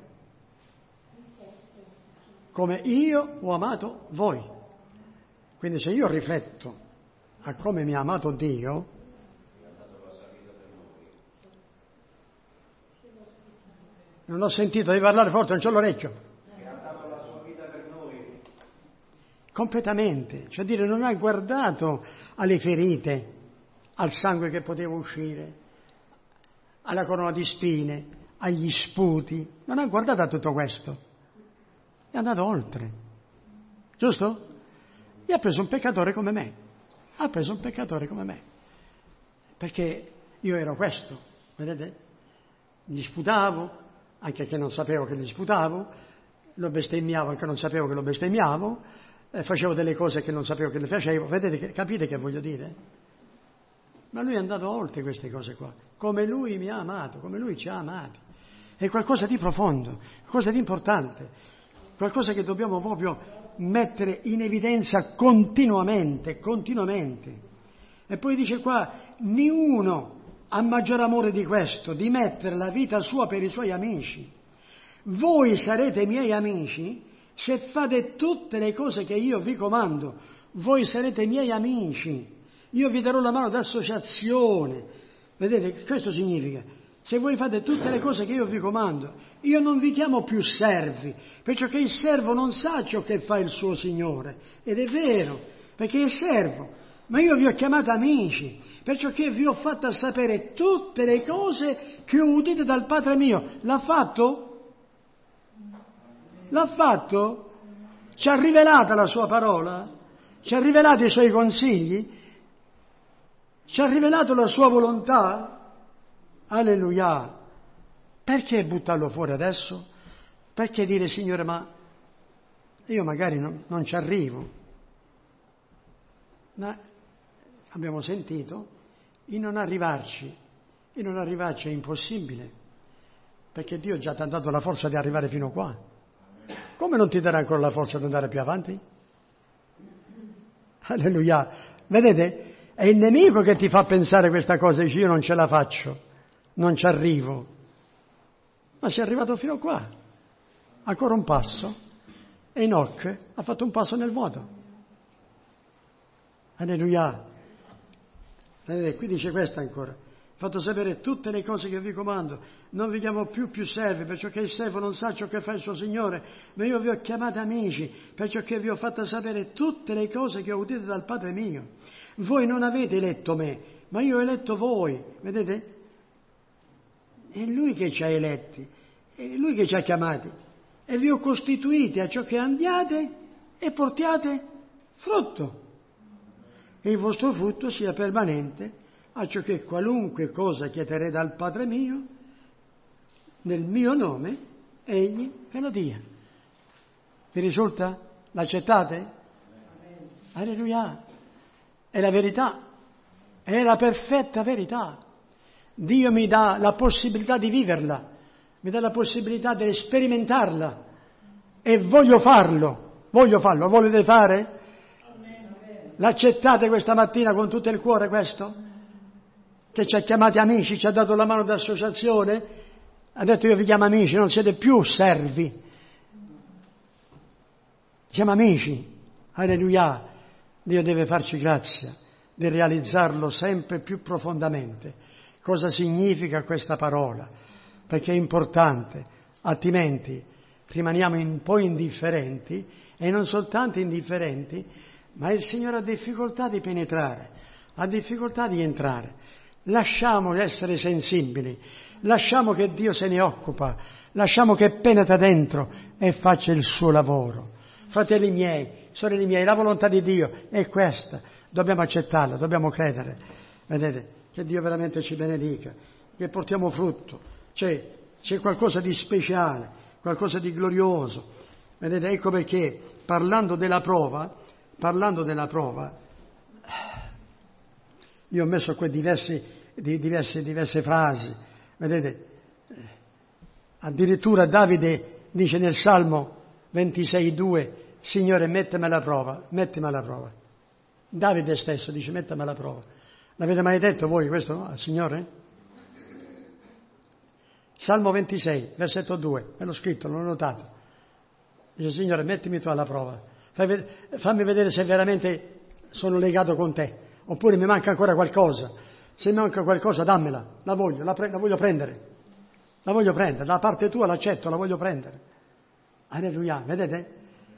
Come io ho amato voi. Quindi se io rifletto a come mi ha amato Dio, non ho sentito di parlare forte, non c'ho l'orecchio. Completamente, cioè dire non ha guardato alle ferite, al sangue che poteva uscire, alla corona di spine, agli sputi, non ha guardato a tutto questo, è andato oltre, giusto? E ha preso un peccatore come me, ha preso un peccatore come me, perché io ero questo, vedete? Gli sputavo, anche che non sapevo che gli sputavo, lo bestemmiavo anche non sapevo che lo bestemmiavo, Eh, facevo delle cose che non sapevo che le facevo, vedete, che, capite che voglio dire? Ma lui è andato oltre queste cose qua, come lui mi ha amato, come lui ci ha amati. È qualcosa di profondo, qualcosa di importante, qualcosa che dobbiamo proprio mettere in evidenza continuamente, continuamente. E poi dice qua, niuno ha maggior amore di questo, di mettere la vita sua per i suoi amici. Voi sarete miei amici se fate tutte le cose che io vi comando. Voi sarete miei amici, io vi darò la mano d'associazione. Vedete, questo significa, se voi fate tutte le cose che io vi comando, io non vi chiamo più servi, perciò che il servo non sa ciò che fa il suo Signore, ed è vero, perché è servo, ma io vi ho chiamato amici, perciò che vi ho fatto sapere tutte le cose che ho udite dal Padre mio. L'ha fatto? L'ha fatto? Ci ha rivelato la sua parola? Ci ha rivelato i suoi consigli? Ci ha rivelato la sua volontà? Alleluia! Perché buttarlo fuori adesso? Perché dire, Signore, ma io magari non, non ci arrivo? Ma abbiamo sentito, il non arrivarci, il non arrivarci è impossibile, perché Dio già ti ha dato la forza di arrivare fino qua. Come non ti darà ancora la forza di andare più avanti? Alleluia! Vedete? È il nemico che ti fa pensare questa cosa, dice io non ce la faccio, non ci arrivo. Ma sei arrivato fino qua, ancora un passo, e Enoch ha fatto un passo nel vuoto. Alleluia! Vedete? Qui dice questo ancora. Fatto sapere tutte le cose che vi comando, non vi chiamo più più servi, perciò che il servo non sa ciò che fa il suo Signore, ma io vi ho chiamati amici, perciò che vi ho fatto sapere tutte le cose che ho udite dal Padre mio. Voi non avete eletto me, ma io ho eletto voi, vedete? È Lui che ci ha eletti, è Lui che ci ha chiamati e vi ho costituiti a ciò che andiate e portiate frutto. E il vostro frutto sia permanente, a ciò che qualunque cosa chiederete al Padre mio, nel mio nome, Egli ve lo dia. Vi risulta? L'accettate? Alleluia! È la verità, è la perfetta verità. Dio mi dà la possibilità di viverla, mi dà la possibilità di sperimentarla e voglio farlo, voglio farlo, volete fare? L'accettate questa mattina con tutto il cuore questo? Che ci ha chiamati amici, ci ha dato la mano d'associazione, ha detto io vi chiamo amici, non siete più servi, siamo amici, alleluia. Dio deve farci grazia di realizzarlo sempre più profondamente. Cosa significa questa parola? Perché è importante, altrimenti rimaniamo un po' indifferenti, e non soltanto indifferenti, ma il Signore ha difficoltà di penetrare, ha difficoltà di entrare. Lasciamo essere sensibili, lasciamo che Dio se ne occupa, lasciamo che penetra dentro e faccia il suo lavoro. Fratelli miei, sorelle miei, la volontà di Dio è questa, dobbiamo accettarla, dobbiamo credere. Vedete, che Dio veramente ci benedica, che portiamo frutto, c'è, c'è qualcosa di speciale, qualcosa di glorioso. Vedete, ecco perché parlando della prova, parlando della prova, io ho messo qui diversi, diverse, diverse frasi, vedete, addirittura Davide dice nel Salmo ventisei due, Signore mettimi alla prova, mettimi alla prova. Davide stesso dice mettimi alla prova. L'avete mai detto voi questo, no? Al Signore? Salmo ventisei, versetto due, me l'ho scritto, l'ho notato. Dice Signore mettimi tu alla prova, fammi vedere se veramente sono legato con te, oppure mi manca ancora qualcosa. Se mi manca qualcosa dammela, la voglio, la, pre- la voglio prendere, la voglio prendere, da parte tua l'accetto, la voglio prendere. Alleluia, vedete?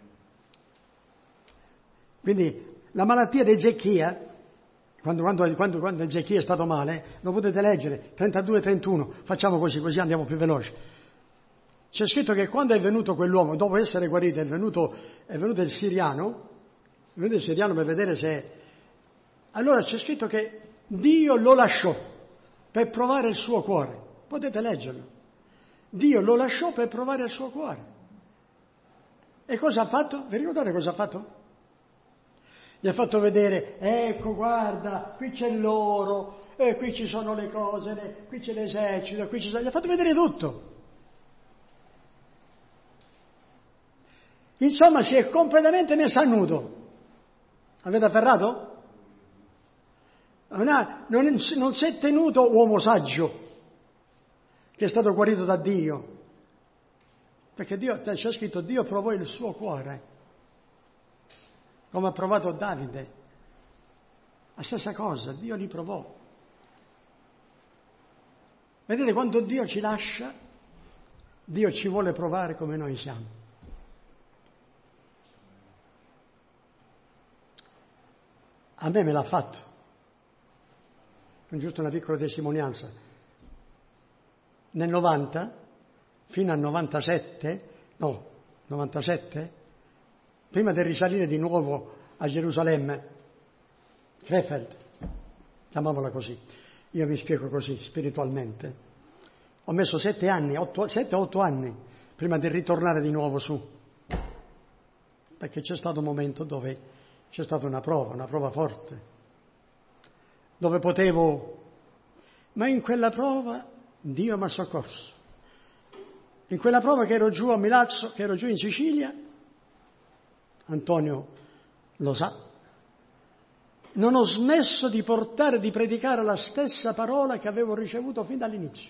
Quindi la malattia di Ezechia, quando, quando, quando, quando Ezechia è stato male, lo potete leggere, trentadue trentuno, facciamo così, così andiamo più veloci. C'è scritto che quando è venuto quell'uomo, dopo essere guarito, è venuto, è venuto il siriano, è venuto il siriano per vedere se... Allora c'è scritto che Dio lo lasciò per provare il suo cuore. Potete leggerlo. Dio lo lasciò per provare il suo cuore. E cosa ha fatto? Vi ricordate cosa ha fatto? Gli ha fatto vedere, ecco guarda, qui c'è l'oro, e qui ci sono le cose, le, qui c'è l'esercito, qui ci sono... Gli ha fatto vedere tutto. Insomma, si è completamente messo a nudo. Avete afferrato? Non, ha, non, non si è tenuto uomo saggio, che è stato guarito da Dio. Perché Dio, c'è scritto, Dio provò il suo cuore. Come ha provato Davide. La stessa cosa, Dio li provò. Vedete, quando Dio ci lascia, Dio ci vuole provare come noi siamo. A me me l'ha fatto. Con giusto una piccola testimonianza. Nel novanta, fino al novantasette, no, novantasette, prima di risalire di nuovo a Gerusalemme, Krefeld, chiamiamola così, io mi spiego così spiritualmente, ho messo sette anni, otto, sette o otto anni prima di ritornare di nuovo su, perché c'è stato un momento dove c'è stata una prova, una prova forte, dove potevo, ma in quella prova Dio mi ha soccorso. In quella prova che ero giù a Milazzo, che ero giù in Sicilia, Antonio lo sa, non ho smesso di portare, di predicare la stessa parola che avevo ricevuto fin dall'inizio.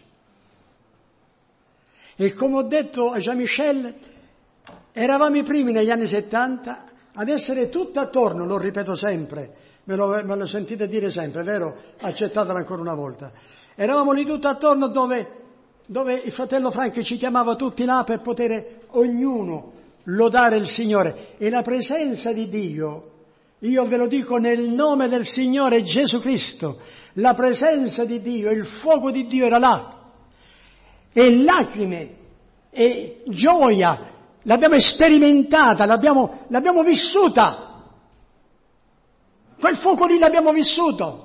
E come ho detto a Jean-Michel, eravamo i primi negli anni settanta ad essere tutti attorno, lo ripeto sempre, me lo, me lo sentite dire sempre, vero? Accettatela ancora una volta. Eravamo lì tutti attorno dove, dove il fratello Franchi ci chiamava tutti là per poter ognuno lodare il Signore. E la presenza di Dio, io ve lo dico nel nome del Signore Gesù Cristo, la presenza di Dio, il fuoco di Dio era là. E lacrime e gioia l'abbiamo sperimentata, l'abbiamo, l'abbiamo vissuta. Quel fuoco lì l'abbiamo vissuto.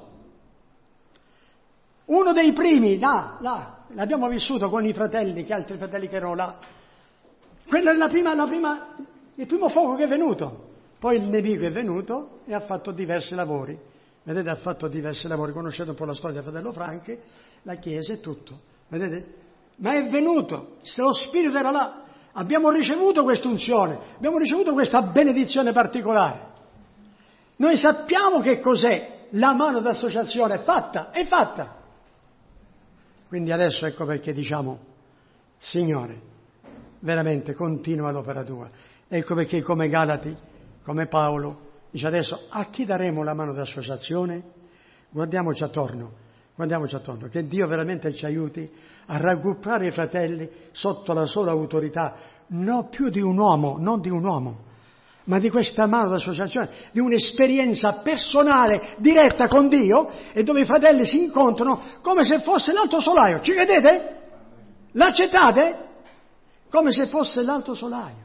Uno dei primi, là, là, l'abbiamo vissuto con i fratelli, che altri fratelli che erano là. Quella è la prima, la prima, il primo fuoco che è venuto. Poi il nemico è venuto e ha fatto diversi lavori. Vedete, ha fatto diversi lavori. Conoscete un po' la storia del fratello Franchi, la Chiesa e tutto. Vedete? Ma è venuto, lo Spirito era là. Abbiamo ricevuto questa unzione, abbiamo ricevuto questa benedizione particolare. Noi sappiamo che cos'è la mano d'associazione, è fatta, è fatta. Quindi adesso ecco perché diciamo, Signore, veramente continua l'opera tua. Ecco perché come Galati, come Paolo, dice adesso a chi daremo la mano d'associazione? Guardiamoci attorno, guardiamoci attorno, che Dio veramente ci aiuti a raggruppare i fratelli sotto la sola autorità, non più di un uomo, non di un uomo, ma di questa mano d'associazione, di un'esperienza personale, diretta con Dio, e dove i fratelli si incontrano come se fosse l'alto solaio. Ci vedete? L'accettate? Come se fosse l'alto solaio.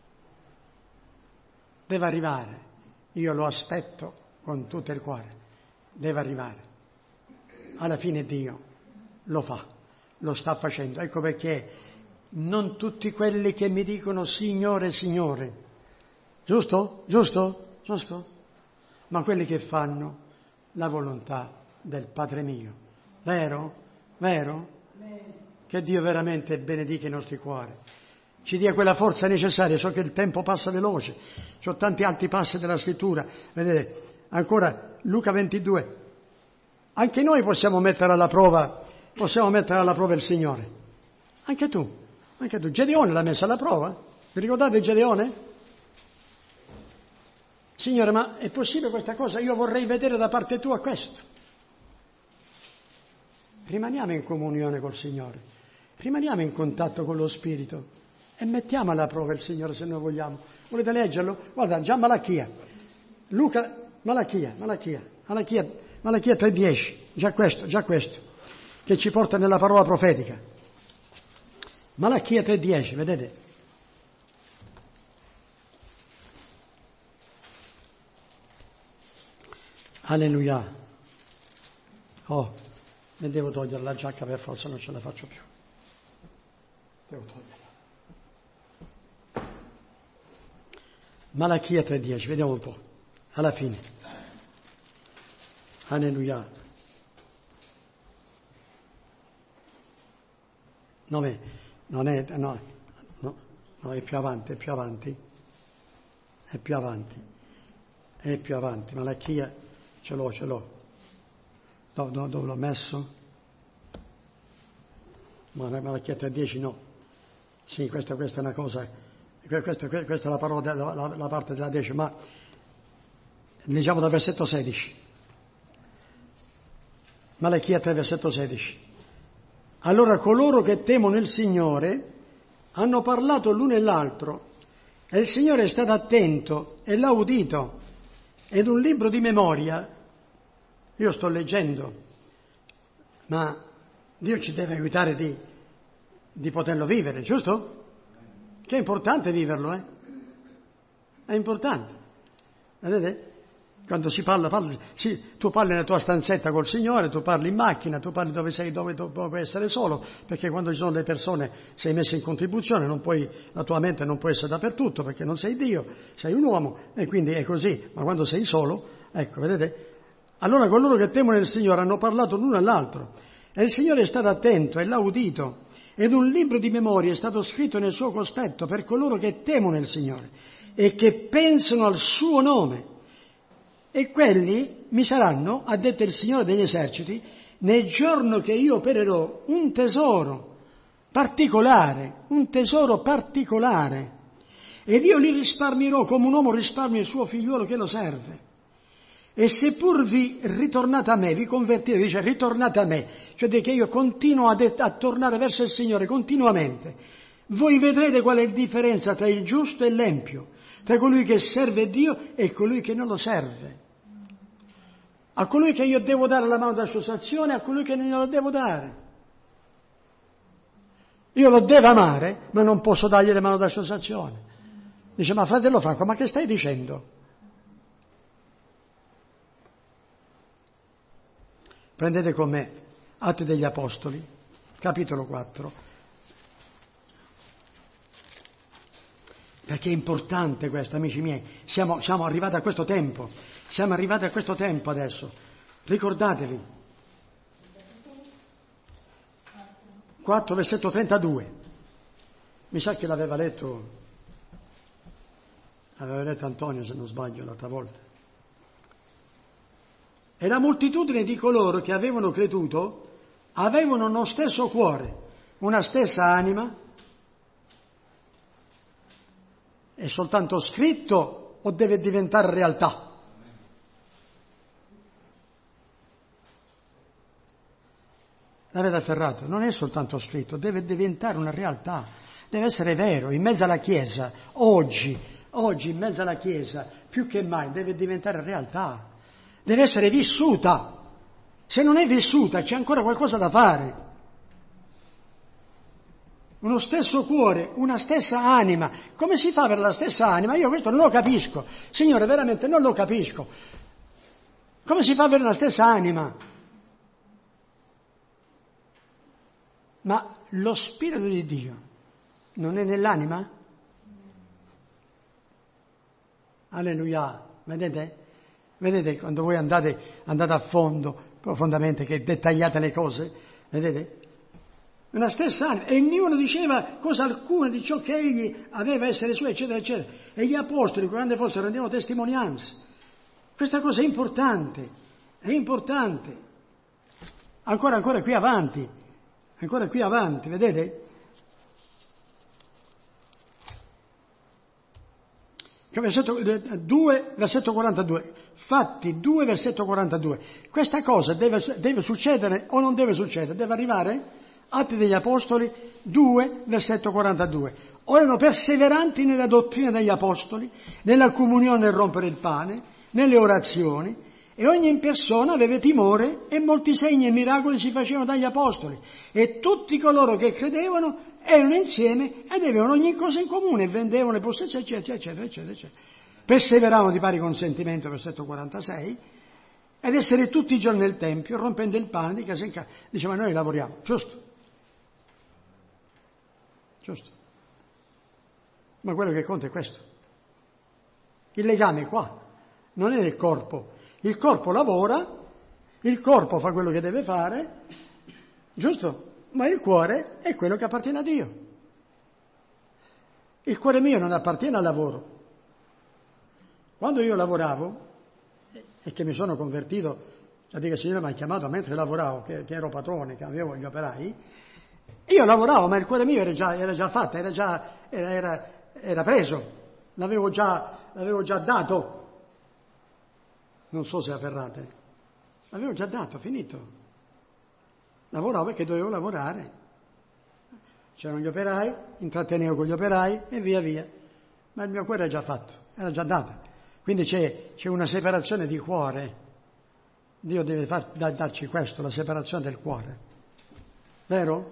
Deve arrivare. Io lo aspetto con tutto il cuore. Deve arrivare. Alla fine Dio lo fa, lo sta facendo. Ecco perché non tutti quelli che mi dicono Signore, Signore, giusto? Giusto? Giusto? Ma quelli che fanno la volontà del Padre mio. Vero? Vero? Che Dio veramente benedica i nostri cuori. Ci dia quella forza necessaria. So che il tempo passa veloce. Ci ho tanti altri passi della Scrittura. Vedete? Ancora Luca ventidue. Anche noi possiamo mettere alla prova, possiamo mettere alla prova il Signore. Anche tu. Anche tu. Gedeone l'ha messa alla prova. Vi ricordate Gedeone? Signore, ma è possibile questa cosa? Io vorrei vedere da parte tua questo. Rimaniamo in comunione col Signore, rimaniamo in contatto con lo Spirito e mettiamo alla prova il Signore se noi vogliamo. Volete leggerlo? Guarda, già Malachia, Luca, Malachia, Malachia, Malachia, Malachia tre dieci, già questo, già questo, che ci porta nella parola profetica. Malachia tre dieci, vedete? Alleluia. Oh, ne devo togliere la giacca per forza, non ce la faccio più. Devo toglierla. Malachia tre dieci, vediamo un po'. Alla fine. Alleluia. Non è, non è, no, no, no, è più avanti, è più avanti. È più avanti. È più avanti. Malachia. Ce l'ho, ce l'ho. No, no, dove l'ho messo? Ma Malachia tre dieci no. Sì, questa, questa è una cosa, questa, questa è la parola, la, la, la parte della decima. Leggiamo dal versetto sedici. Malachia tre, versetto sedici. Allora coloro che temono il Signore hanno parlato l'uno e l'altro, e il Signore è stato attento e l'ha udito, ed un libro di memoria. Io sto leggendo, ma Dio ci deve aiutare di, di poterlo vivere, giusto? Che è importante viverlo, eh? È importante. Vedete? Quando si parla, parli, sì, tu parli nella tua stanzetta col Signore, tu parli in macchina, tu parli dove sei, dove, dove puoi essere solo, perché quando ci sono le persone sei messo in contribuzione, non puoi, la tua mente non può essere dappertutto, perché non sei Dio, sei un uomo, e quindi è così. Ma quando sei solo, ecco, vedete? Allora coloro che temono il Signore hanno parlato l'uno all'altro, e il Signore è stato attento e l'ha udito, ed un libro di memoria è stato scritto nel suo cospetto per coloro che temono il Signore e che pensano al suo nome. E quelli mi saranno, ha detto il Signore degli eserciti, nel giorno che io opererò un tesoro particolare, un tesoro particolare, ed io li risparmierò come un uomo risparmia il suo figliuolo che lo serve. E seppur vi ritornate a me, vi convertite, dice ritornate a me, cioè che io continuo a, det- a tornare verso il Signore continuamente, voi vedrete qual è la differenza tra il giusto e l'empio, tra colui che serve Dio e colui che non lo serve. a colui che io devo dare la mano d'associazione, a colui che non glielo devo dare. Io lo devo amare, ma non posso dargli la mano d'associazione. Dice, ma fratello Franco, ma che stai dicendo? Prendete con me Atti degli Apostoli, capitolo quattro, perché è importante questo, amici miei. Siamo, siamo arrivati a questo tempo, siamo arrivati a questo tempo adesso. Ricordatevi. quattro, versetto trentadue. Mi sa che l'aveva letto, aveva letto Antonio, se non sbaglio, l'altra volta. E la moltitudine di coloro che avevano creduto avevano uno stesso cuore, una stessa anima. È soltanto scritto o deve diventare realtà? L'avete afferrato? Non è soltanto scritto, deve diventare una realtà, deve essere vero. In mezzo alla Chiesa, oggi, oggi in mezzo alla Chiesa, più che mai, deve diventare realtà. Deve essere vissuta. Se non è vissuta c'è ancora qualcosa da fare. Uno stesso cuore, una stessa anima. Come si fa per la stessa anima? Io questo non lo capisco. Signore, veramente non lo capisco. Come si fa per la stessa anima? Ma lo Spirito di Dio non è nell'anima? Alleluia. Vedete? Vedete quando voi andate, andate a fondo, profondamente, che dettagliate le cose? Vedete? Una stessa anima. E ognuno diceva cosa alcuna di ciò che egli aveva essere suo, eccetera, eccetera. E gli apostoli, quando fossero, rendevano testimonianza. Questa cosa è importante, è importante. Ancora, ancora qui avanti, ancora qui avanti, vedete? Versetto due, versetto quarantadue. Fatti due, versetto quarantadue. Questa cosa deve, deve succedere o non deve succedere? Deve arrivare? Atti degli Apostoli due, versetto quarantadue. Ora erano perseveranti nella dottrina degli Apostoli, nella comunione nel rompere il pane, nelle orazioni, e ogni persona aveva timore e molti segni e miracoli si facevano dagli Apostoli. E tutti coloro che credevano erano insieme ed avevano ogni cosa in comune, e vendevano le possessioni, eccetera, eccetera, eccetera, eccetera. Perseveravano di pari consentimento, versetto quarantasei, ed essere tutti i giorni nel Tempio, rompendo il pane di casa in casa. Diceva, noi lavoriamo, giusto? Giusto? Ma quello che conta è questo. Il legame è qua, non è nel corpo. Il corpo lavora, il corpo fa quello che deve fare, giusto? Ma il cuore è quello che appartiene a Dio. Il cuore mio non appartiene al lavoro. Quando io lavoravo, e che mi sono convertito, cioè che il Signore mi ha chiamato mentre lavoravo, che, che ero padrone, che avevo gli operai, io lavoravo, ma il cuore mio era già, era già fatto, era già era, era, era preso, l'avevo già, l'avevo già dato. Non so se afferrate, l'avevo già dato, finito. Lavoravo perché dovevo lavorare. C'erano gli operai, intrattenevo con gli operai e via via. Ma il mio cuore era già fatto, era già dato. Quindi c'è, c'è una separazione di cuore. Dio deve far, darci questo, la separazione del cuore. Vero?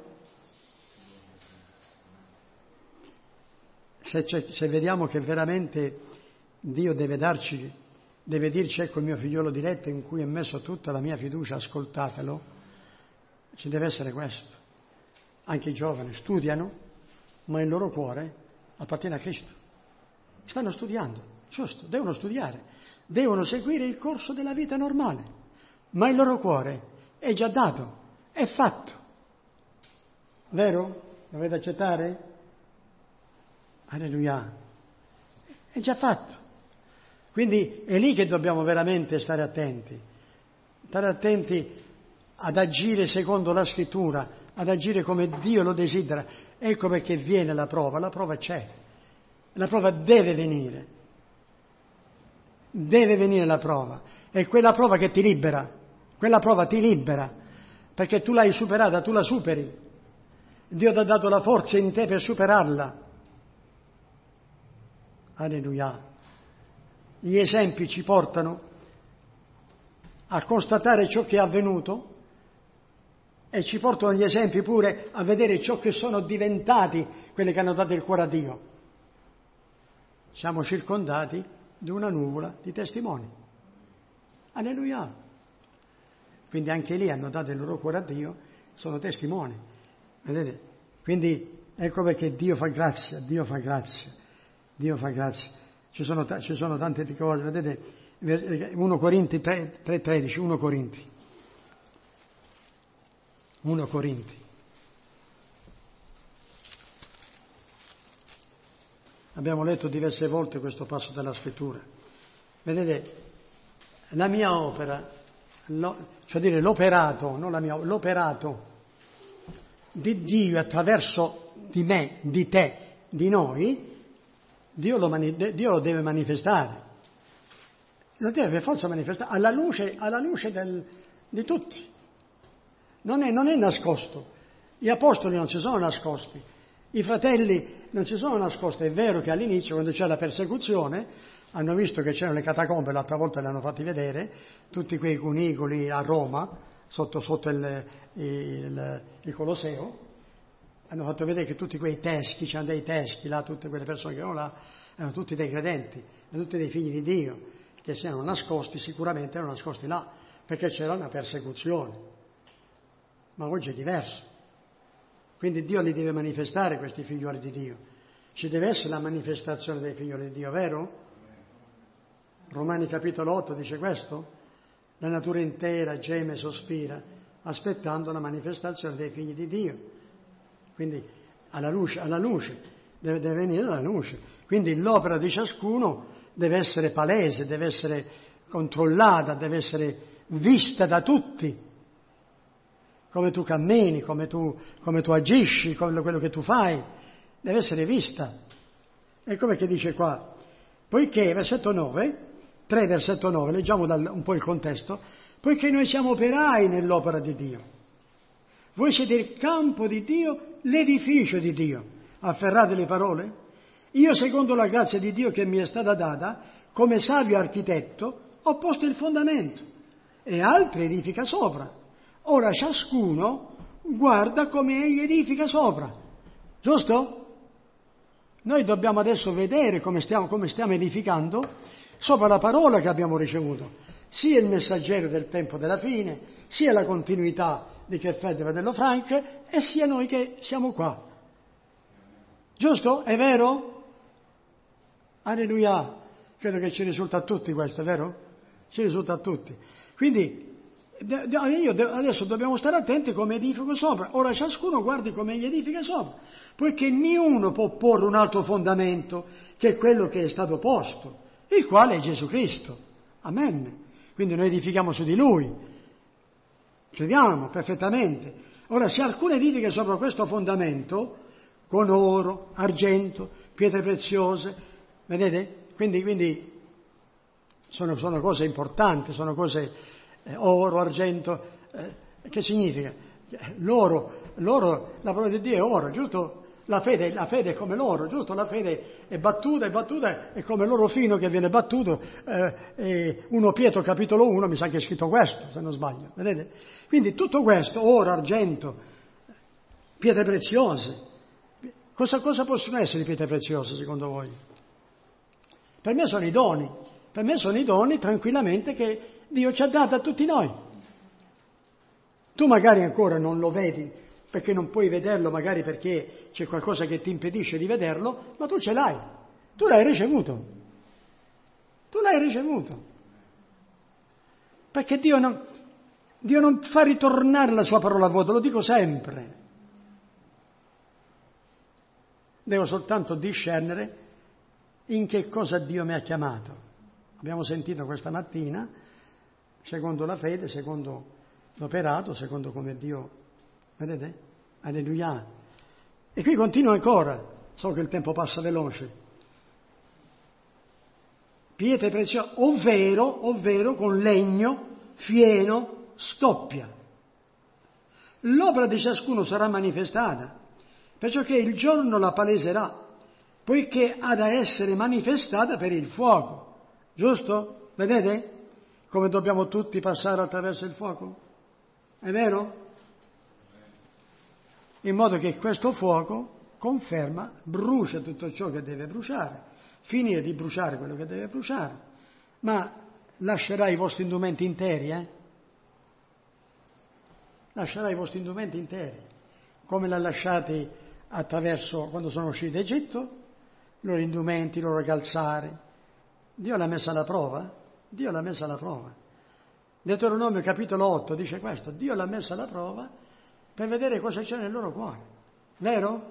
Se, se vediamo che veramente Dio deve darci, deve dirci, ecco il mio figliolo diletto in cui ho messo tutta la mia fiducia, ascoltatelo, ci deve essere questo. Anche i giovani studiano, ma il loro cuore appartiene a Cristo. Stanno studiando, giusto, devono studiare, devono seguire il corso della vita normale, ma il loro cuore è già dato, è fatto. Vero? Dovete accettare? Alleluia. È già fatto. Quindi è lì che dobbiamo veramente stare attenti, stare attenti ad agire secondo la Scrittura, ad agire come Dio lo desidera. Ecco perché viene la prova, la prova c'è, la prova deve venire, deve venire la prova, è quella prova che ti libera, quella prova ti libera, perché tu l'hai superata, tu la superi, Dio ti ha dato la forza in te per superarla. Alleluia. Gli esempi ci portano a constatare ciò che è avvenuto e ci portano gli esempi pure a vedere ciò che sono diventati quelli che hanno dato il cuore a Dio. Siamo circondati di una nuvola di testimoni. Alleluia! Quindi anche lì hanno dato il loro cuore a Dio, sono testimoni. Vedete? Quindi ecco perché Dio fa grazia, Dio fa grazia, Dio fa grazia. Ci sono, ci sono tante cose, vedete? primo Corinti tre tredici, primo Corinti. primo Corinti. Abbiamo letto diverse volte questo passo della Scrittura. Vedete, la mia opera, lo, cioè dire l'operato, non la mia, l'operato di Dio attraverso di me, di te, di noi, Dio lo, mani, Dio lo deve manifestare. Lo deve per forza manifestare alla luce, alla luce del, di tutti. Non è, non è nascosto. Gli apostoli non si sono nascosti, i fratelli non si sono nascosti. È vero che all'inizio, quando c'è la persecuzione, hanno visto che c'erano le catacombe, l'altra volta le hanno fatti vedere, tutti quei cunicoli a Roma, sotto, sotto il, il, il Colosseo, hanno fatto vedere che tutti quei teschi, c'erano dei teschi là, tutte quelle persone che erano là, erano tutti dei credenti, erano tutti dei figli di Dio, che si erano nascosti, sicuramente erano nascosti là, perché c'era una persecuzione. Ma oggi è diverso. Quindi Dio li deve manifestare, questi figlioli di Dio. Ci deve essere la manifestazione dei figlioli di Dio, vero? Romani capitolo otto dice questo? La natura intera geme e sospira, aspettando la manifestazione dei figli di Dio. Quindi alla luce, alla luce, deve, deve venire alla luce. Quindi l'opera di ciascuno deve essere palese, deve essere controllata, deve essere vista da tutti. Come tu cammini, come tu, come tu agisci, quello, quello che tu fai, deve essere vista. E come che dice qua? Poiché, versetto nove, tre versetto nove, leggiamo dal, un po' il contesto, poiché noi siamo operai nell'opera di Dio. Voi siete il campo di Dio, l'edificio di Dio. Afferrate le parole? Io, secondo la grazia di Dio che mi è stata data, come savio architetto, ho posto il fondamento e altri edifica sopra. Ora ciascuno guarda come egli edifica sopra, giusto? Noi dobbiamo adesso vedere come stiamo, come stiamo edificando sopra la parola che abbiamo ricevuto, sia il messaggero del tempo della fine, sia la continuità di che Fede Fratello Frank, e sia noi che siamo qua. Giusto? È vero? Alleluia! Credo che ci risulta a tutti questo, è vero? Ci risulta a tutti. Quindi io adesso dobbiamo stare attenti come edifico sopra. Ora ciascuno guardi come egli edifica sopra, poiché niuno può porre un altro fondamento che quello che è stato posto, il quale è Gesù Cristo. Amen. Quindi noi edifichiamo su di Lui, crediamo perfettamente. Ora, se alcuno edifica sopra questo fondamento con oro, argento, pietre preziose, vedete? Quindi, quindi sono, sono cose importanti, sono cose Eh, oro, argento, eh, che significa? L'oro, l'oro, la parola di Dio è oro, giusto? La fede, la fede è come l'oro, giusto? La fede è battuta, è battuta, è come l'oro fino che viene battuto. Eh, primo Pietro capitolo uno, mi sa che è scritto questo, se non sbaglio, vedete? Quindi tutto questo, oro, argento, pietre preziose. Cosa, cosa possono essere le pietre preziose secondo voi? Per me sono i doni, per me sono i doni tranquillamente che Dio ci ha dato a tutti noi. Tu magari ancora non lo vedi, perché non puoi vederlo, magari perché c'è qualcosa che ti impedisce di vederlo, ma tu ce l'hai. Tu l'hai ricevuto. Tu l'hai ricevuto. Perché Dio non, Dio non fa ritornare la sua parola a vuoto, lo dico sempre. Devo soltanto discernere in che cosa Dio mi ha chiamato. Abbiamo sentito questa mattina, secondo la fede, secondo l'operato, secondo come Dio, vedete? Alleluia. E qui continua ancora, so che il tempo passa veloce. Pietre preziose, ovvero, ovvero con legno, fieno, stoppia. L'opera di ciascuno sarà manifestata, perciò che il giorno la paleserà, poiché ha da essere manifestata per il fuoco. Giusto? Vedete? come dobbiamo tutti passare attraverso il fuoco? È vero? In modo che questo fuoco conferma, brucia tutto ciò che deve bruciare, finire di bruciare quello che deve bruciare, ma lascerà i vostri indumenti interi, eh? Lascerà i vostri indumenti interi, come l'ha lasciati attraverso, quando sono usciti d'Egitto, i loro indumenti, i loro calzari. Dio l'ha messa alla prova, Dio l'ha messa alla prova. Deuteronomio capitolo otto dice questo, Dio l'ha messa alla prova per vedere cosa c'è nel loro cuore, vero?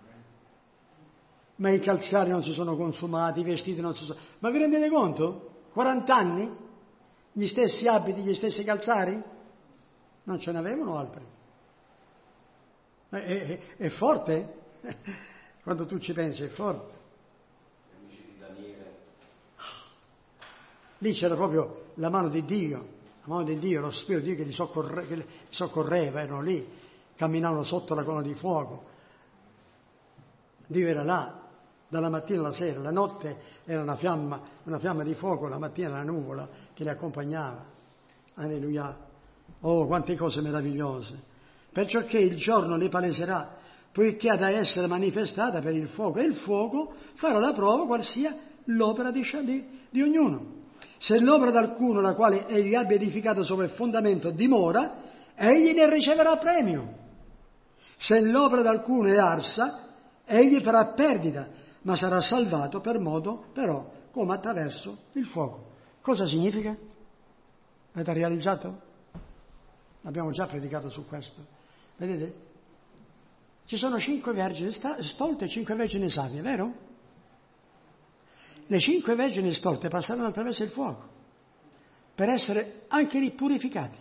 Ma i calzari non si sono consumati, i vestiti non si sono... Ma vi rendete conto? quaranta anni? Gli stessi abiti, gli stessi calzari? Non ce n'avevano altri. È, è, è forte? Quando tu ci pensi, è forte. Lì c'era proprio la mano di Dio, la mano di Dio, lo Spirito di Dio che li, soccorre, che li soccorreva, erano lì, camminavano sotto la colonna di fuoco. Dio era là, dalla mattina alla sera, la notte era una fiamma, una fiamma di fuoco, la mattina la nuvola che li accompagnava. Alleluia. Oh, quante cose meravigliose. Perciò che il giorno li paleserà, poiché ha da essere manifestata per il fuoco, e il fuoco farà la prova qual sia l'opera di, di, di ognuno. Se l'opera d'alcuno, la quale egli abbia edificato sopra il fondamento, dimora, egli ne riceverà premio. Se l'opera d'alcuno è arsa, egli farà perdita, ma sarà salvato per modo, però, come attraverso il fuoco. Cosa significa? Avete realizzato? Abbiamo già predicato su questo. Vedete? Ci sono cinque vergini stolte e cinque vergini savie, vero? Le cinque vergini stolte passarono attraverso il fuoco per essere anche lì purificati,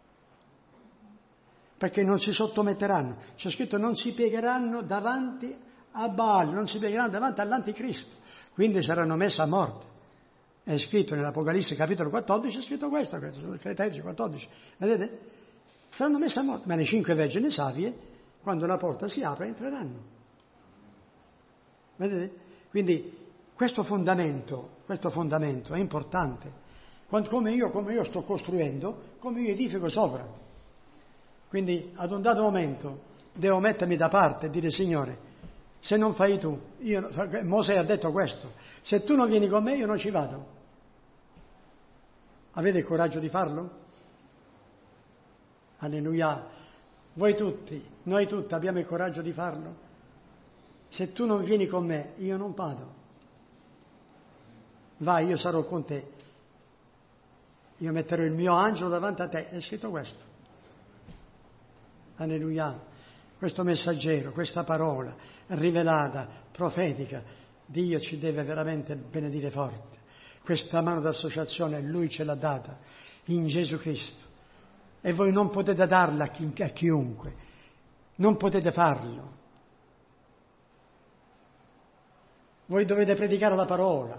perché non si sottometteranno. C'è scritto non si piegheranno davanti a Baal, non si piegheranno davanti all'anticristo, quindi saranno messe a morte. È scritto nell'Apocalisse capitolo quattordici, è scritto questo, Cretaci quattordici, vedete? Saranno messe a morte, ma le cinque vergini savie, quando la porta si apre, entreranno. Vedete? Quindi questo fondamento, questo fondamento è importante. Quando, come, io, come io sto costruendo, come io edifico sopra. Quindi ad un dato momento devo mettermi da parte e dire: Signore, se non fai tu, io, Mosè ha detto questo, se tu non vieni con me io non ci vado. Avete il coraggio di farlo? Alleluia. Voi tutti, noi tutti abbiamo il coraggio di farlo? Se tu non vieni con me, io non vado. Vai, io sarò con te. Io metterò il mio angelo davanti a te. È scritto questo. Alleluia. Questo messaggero, questa parola rivelata, profetica, Dio ci deve veramente benedire forte. Questa mano d'associazione Lui ce l'ha data in Gesù Cristo. E voi non potete darla a, chi, a chiunque, non potete farlo. Voi dovete predicare la parola.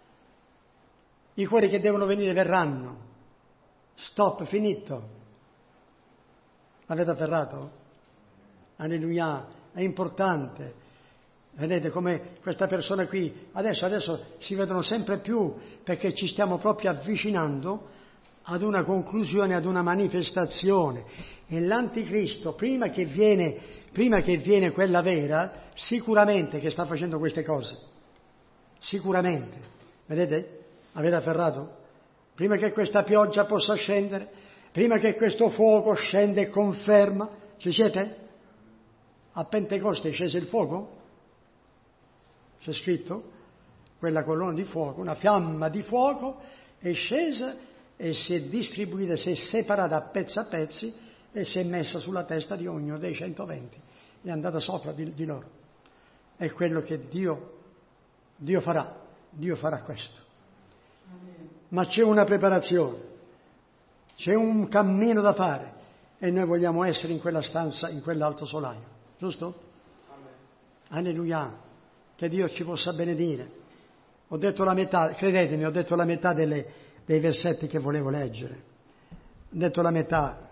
I cuori che devono venire verranno. Stop, finito. L'avete afferrato? Alleluia, è importante. Vedete come questa persona qui, adesso, adesso si vedono sempre più, perché ci stiamo proprio avvicinando ad una conclusione, ad una manifestazione. E l'anticristo, prima che viene, prima che viene quella vera, sicuramente che sta facendo queste cose. Sicuramente. Vedete? Avete afferrato? Prima che questa pioggia possa scendere, prima che questo fuoco scende e conferma, ci siete? A Pentecoste è sceso il fuoco? C'è scritto? Quella colonna di fuoco, una fiamma di fuoco è scesa e si è distribuita, si è separata a pezzi a pezzi e si è messa sulla testa di ognuno dei centoventi. È andata sopra di, di loro. È quello che Dio, Dio farà. Dio farà questo. Ma c'è una preparazione, c'è un cammino da fare e noi vogliamo essere in quella stanza, in quell'alto solaio, giusto? Alleluia, che Dio ci possa benedire. Ho detto la metà, credetemi, ho detto la metà delle, dei versetti che volevo leggere, ho detto la metà,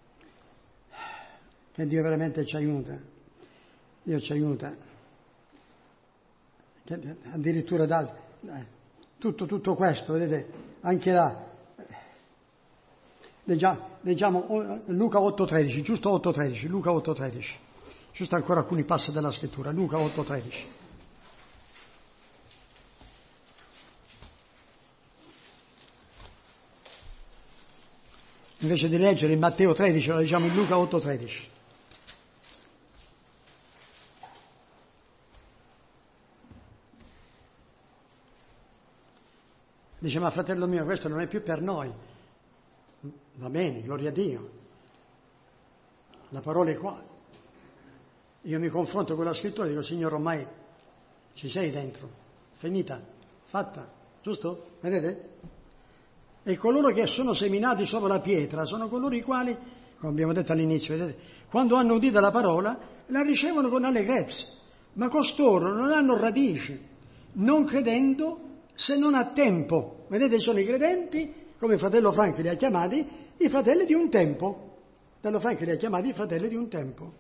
che Dio veramente ci aiuta, Dio ci aiuta, che addirittura da, tutto, tutto questo, vedete, anche là, Leggiamo, leggiamo Luca otto tredici, giusto otto tredici, Luca otto tredici. Giusto ancora alcuni passi della scrittura, Luca otto tredici. Invece di leggere in Matteo tredici, lo leggiamo in Luca otto tredici. Dice, ma fratello mio, questo non è più per noi. Va bene, gloria a Dio. La parola è qua. Io mi confronto con la scrittura e dico, Signore, ormai ci sei dentro. Finita, fatta, giusto? Vedete? E coloro che sono seminati sopra la pietra sono coloro i quali, come abbiamo detto all'inizio, vedete, quando hanno udito la parola, la ricevono con allegrezza. Ma costoro non hanno radici, non credendo se non a tempo. Vedete, sono i credenti, come il fratello Franchi li ha chiamati, i fratelli di un tempo. Fratello Franchi li ha chiamati i fratelli di un tempo.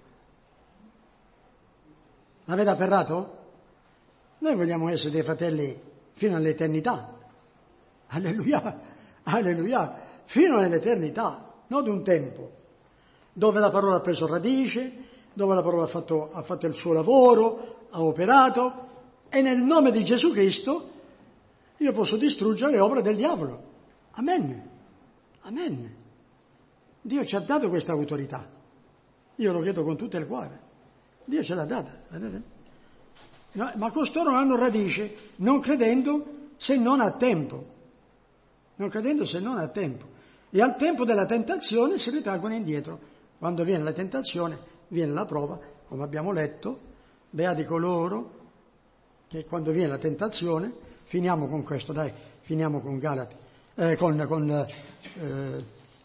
L'avete afferrato? Noi vogliamo essere dei fratelli fino all'eternità. Alleluia, alleluia, fino all'eternità, non di un tempo, dove la parola ha preso radice, dove la parola ha fatto, ha fatto il suo lavoro, ha operato, e nel nome di Gesù Cristo io posso distruggere le opere del diavolo. Amen. Amen. Dio ci ha dato questa autorità. Io lo credo con tutto il cuore. Dio ce l'ha data. Vedete? No, ma costoro hanno radice, non credendo se non a tempo. Non credendo se non a tempo. E al tempo della tentazione si ritraggono indietro. Quando viene la tentazione, viene la prova, come abbiamo letto, beati coloro che quando viene la tentazione. Finiamo con questo, dai, finiamo con Galati, eh, con, con eh,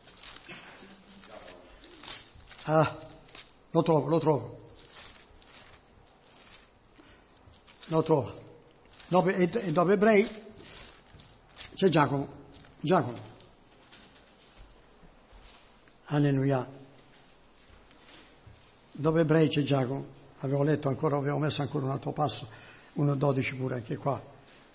ah, lo trovo, lo trovo, lo trovo. Dopo, e, e dopo Ebrei c'è Giacomo, Giacomo. Alleluia. Dopo Ebrei c'è Giacomo. Avevo letto ancora, avevo messo ancora un altro passo, uno dodici pure anche qua.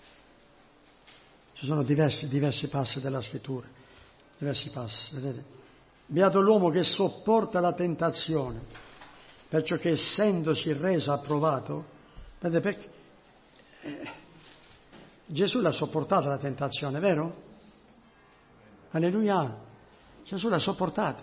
Ci sono diversi, diversi passi della scrittura, diversi passi, vedete? Beato l'uomo che sopporta la tentazione, perciò che essendosi reso approvato, vedete perché? Eh, Gesù l'ha sopportata la tentazione, vero? Alleluia! Gesù l'ha sopportata.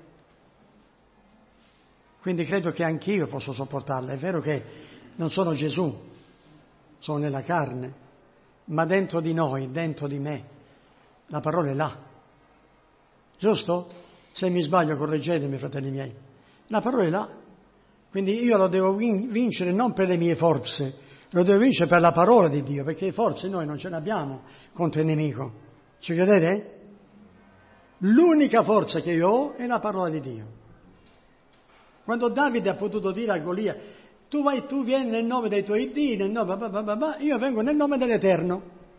Quindi credo che anch'io posso sopportarla. È vero che non sono Gesù, sono nella carne. Ma dentro di noi, dentro di me, la parola è là. Giusto? Se mi sbaglio correggetemi, fratelli miei. La parola è là. Quindi io lo devo vincere non per le mie forze, lo devo vincere per la parola di Dio, perché forze noi non ce ne abbiamo contro il nemico. Ci credete? L'unica forza che io ho è la parola di Dio. Quando Davide ha potuto dire a Golia, tu vai, tu vieni nel nome dei tuoi dì, nel nome, bah, bah, bah, bah, io vengo nel nome dell'Eterno.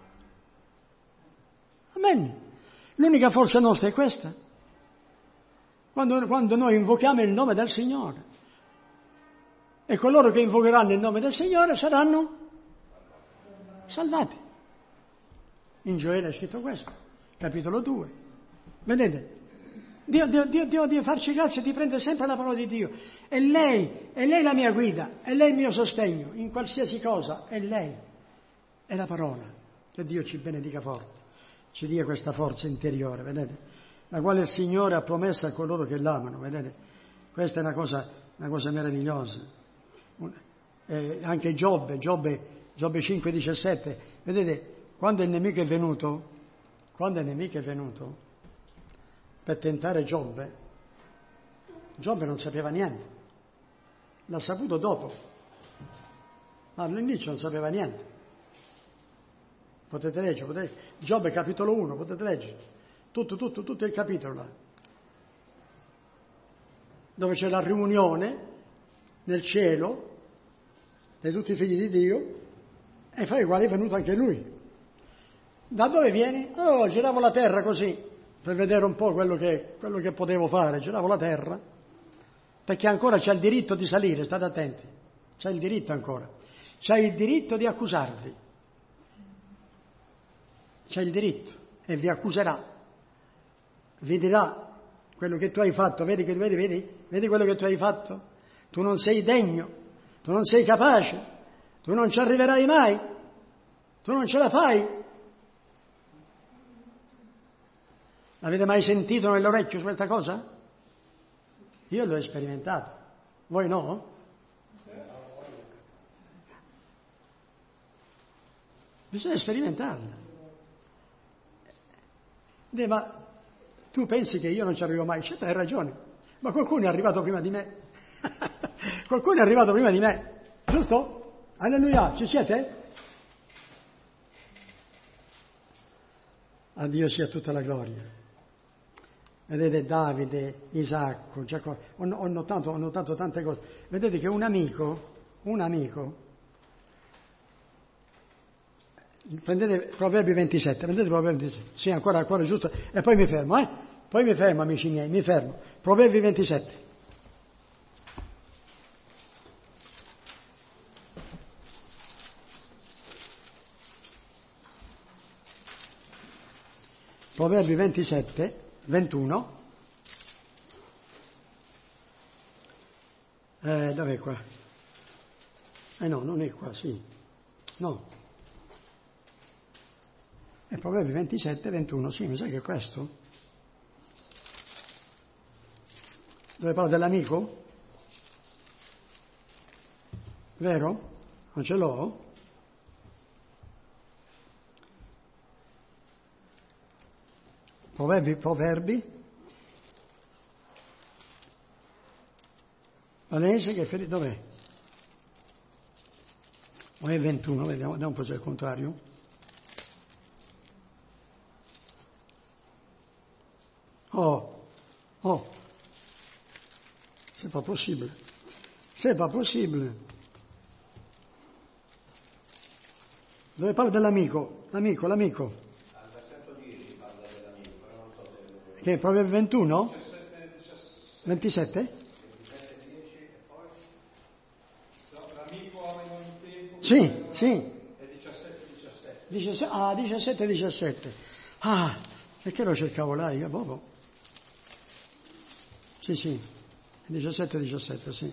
Amen. L'unica forza nostra è questa. Quando, quando noi invochiamo il nome del Signore. E coloro che invocheranno il nome del Signore saranno salvati. In Gioele è scritto questo, capitolo due. Vedete? Dio, Dio, Dio, Dio deve farci grazia di prendere sempre la parola di Dio. È lei, è lei la mia guida, è lei il mio sostegno, in qualsiasi cosa, è lei. È la parola. Che Dio ci benedica forte, ci dia questa forza interiore, vedete? La quale il Signore ha promesso a coloro che l'amano, vedete? Questa è una cosa, una cosa meravigliosa. Eh, anche Giobbe, Giobbe, Giobbe cinque diciassette, vedete? Quando il nemico è venuto, quando il nemico è venuto, per tentare Giobbe, Giobbe non sapeva niente, l'ha saputo dopo, ma all'inizio non sapeva niente. Potete leggere, potete... Giobbe capitolo uno, potete leggere, tutto, tutto, tutto il capitolo là, dove c'è la riunione nel cielo di tutti i figli di Dio, e fra i quali è venuto anche lui. Da dove vieni? Oh, giravo la terra così, per vedere un po' quello che, quello che potevo fare, giravo la terra, perché ancora c'è il diritto di salire, state attenti, c'è il diritto ancora, c'è il diritto di accusarvi, c'è il diritto, e vi accuserà, vi dirà quello che tu hai fatto, vedi, vedi, vedi, vedi quello che tu hai fatto? Tu non sei degno, tu non sei capace, tu non ci arriverai mai, tu non ce la fai. Avete mai sentito nell'orecchio questa cosa? Io l'ho sperimentato, voi no? Bisogna sperimentarla. Eh, ma tu pensi che io non ci arrivo mai? Certo, hai ragione, ma qualcuno è arrivato prima di me. Qualcuno è arrivato prima di me, giusto? Alleluia, ci siete? A Dio sia tutta la gloria. Vedete Davide, Isacco, Giacobbe, ho, ho, notato, ho notato tante cose. Vedete che un amico, un amico, prendete Proverbi ventisette, prendete Proverbi ventisette, sì, ancora, ancora giusto, e poi mi fermo, eh? Poi mi fermo, amici miei, mi fermo. Proverbi ventisette. Proverbi ventisette, ventuno. Eh, dov'è qua? Eh no, non è qua, sì. No. È Proverbi ventisette, ventuno, sì, mi sa che è questo. Dove parla dell'amico? Vero? Non ce l'ho? Proverbi, proverbi. Valese che ferito, dov'è? O è ventuno, vediamo, vediamo un po' se è il contrario. Oh, oh, c'est pas possible, c'est pas possible. Dove parla dell'amico? L'amico, l'amico. Che è Proverbi ventuno? ventisette? Sì, sì. diciassette, ah, diciassette, diciassette. Ah, perché lo cercavo là io? Boh. Sì, sì, diciassette, diciassette, sì.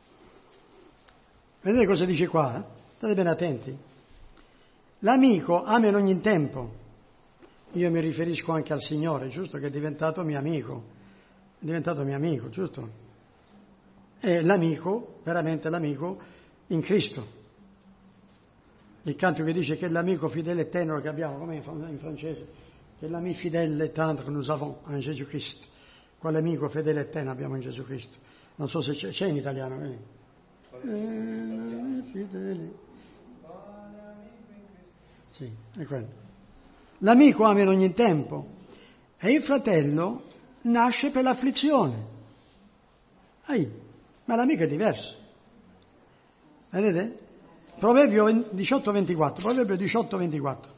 Vedete cosa dice qua? Eh? State bene attenti. L'amico ama in ogni tempo. Io mi riferisco anche al Signore, giusto? Che è diventato mio amico. È diventato mio amico, giusto? È l'amico, veramente l'amico, in Cristo. Il canto che dice che è l'amico fidèle e tenero che abbiamo, come in francese, che è l'ami fidèle et tendre que nous avons en Jésus-Christ. Quale amico fedele e tenero abbiamo in Gesù Cristo? Non so se c'è, c'è in italiano. Eh? Eh, fidele. Sì, è quello. L'amico ama in ogni tempo e il fratello nasce per l'afflizione. Ehi, ma l'amico è diverso. Vedete? Proverbio diciotto ventiquattro. Proverbio diciotto ventiquattro.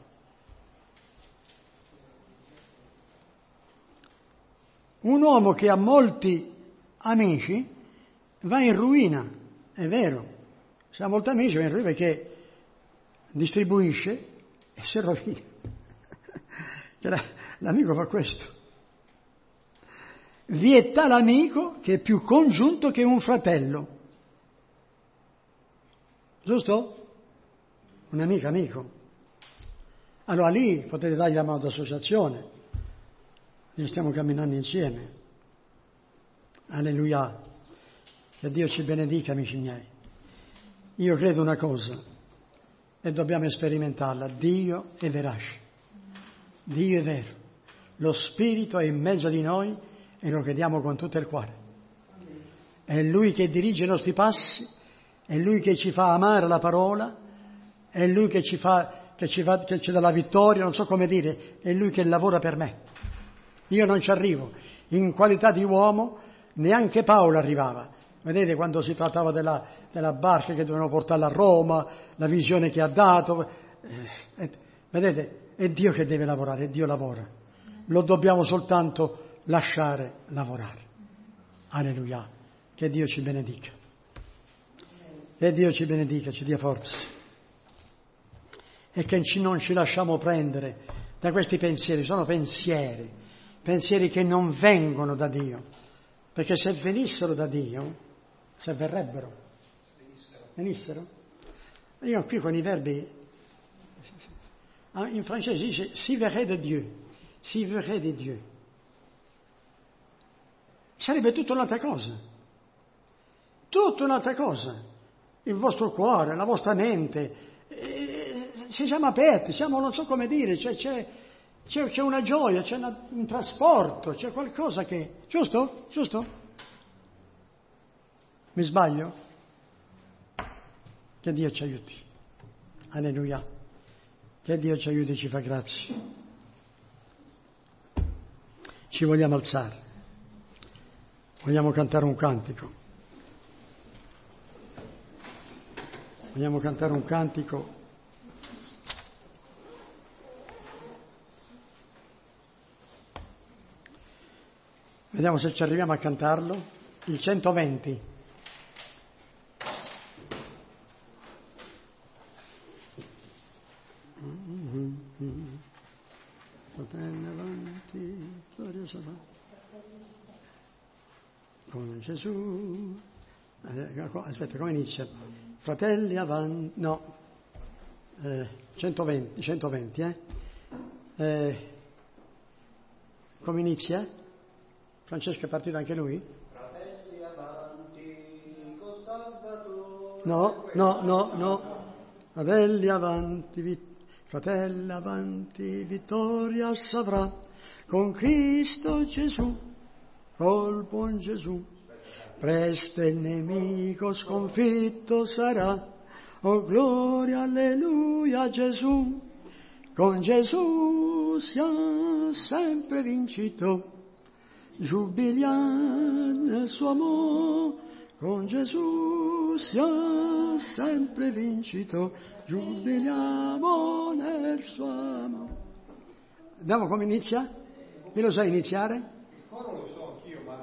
Un uomo che ha molti amici va in ruina, è vero. Se ha molti amici va in ruina perché distribuisce e si rovina. L'amico fa questo. Vieta l'amico che è più congiunto che un fratello. Giusto? Un amico, amico. Allora lì potete dargli la mano d'associazione. Noi stiamo camminando insieme. Alleluia. Che Dio ci benedica, amici miei. Io credo una cosa e dobbiamo sperimentarla. Dio è verace. Dio è vero. Lo Spirito è in mezzo di noi e lo crediamo con tutto il cuore. È Lui che dirige i nostri passi, è Lui che ci fa amare la parola, è Lui che ci fa, che ci fa, che ci dà la vittoria, non so come dire, è Lui che lavora per me. Io non ci arrivo. In qualità di uomo neanche Paolo arrivava. Vedete quando si trattava della, della barca che dovevano portarla a Roma, la visione che ha dato. Eh, vedete, è Dio che deve lavorare, Dio lavora. Lo dobbiamo soltanto lasciare lavorare. Alleluia. Che Dio ci benedica. Che Dio ci benedica, ci dia forza. E che non ci lasciamo prendere da questi pensieri. Sono pensieri. pensieri che non vengono da Dio, perché se venissero da Dio, se verrebbero, venissero. Io qui con i verbi, in francese dice si verrait de Dieu, si verrait de Dieu. Sarebbe tutta un'altra cosa, tutta un'altra cosa. Il vostro cuore, la vostra mente, eh, siamo aperti, siamo, non so come dire, c'è, c'è, c'è, c'è una gioia, c'è una, un trasporto, c'è qualcosa che... Giusto? Giusto? Mi sbaglio? Che Dio ci aiuti. Alleluia. Che Dio ci aiuti e ci fa grazia. Ci vogliamo alzare. Vogliamo cantare un cantico. Vogliamo cantare un cantico. Vediamo se ci arriviamo a cantarlo. Il centoventi. Fratelli avanti, storia sarà. Con Gesù. Aspetta, come inizia? Fratelli avanti, no, eh, centoventi, centoventi, eh? eh? Come inizia? Francesco è partito anche lui? Fratelli avanti, con Salvatore. No, no, no, no. Fratelli avanti, vit- fratelli avanti, vittoria saprà con Cristo Gesù, col buon Gesù. Presto il nemico sconfitto sarà, oh gloria, alleluia, Gesù. Con Gesù siamo sempre vincito, giubiliamo nel suo amore. Con Gesù siamo sempre vincito, giubiliamo nel suo amore. Vediamo come inizia? Chi lo sa iniziare? Il coro lo so anch'io, ma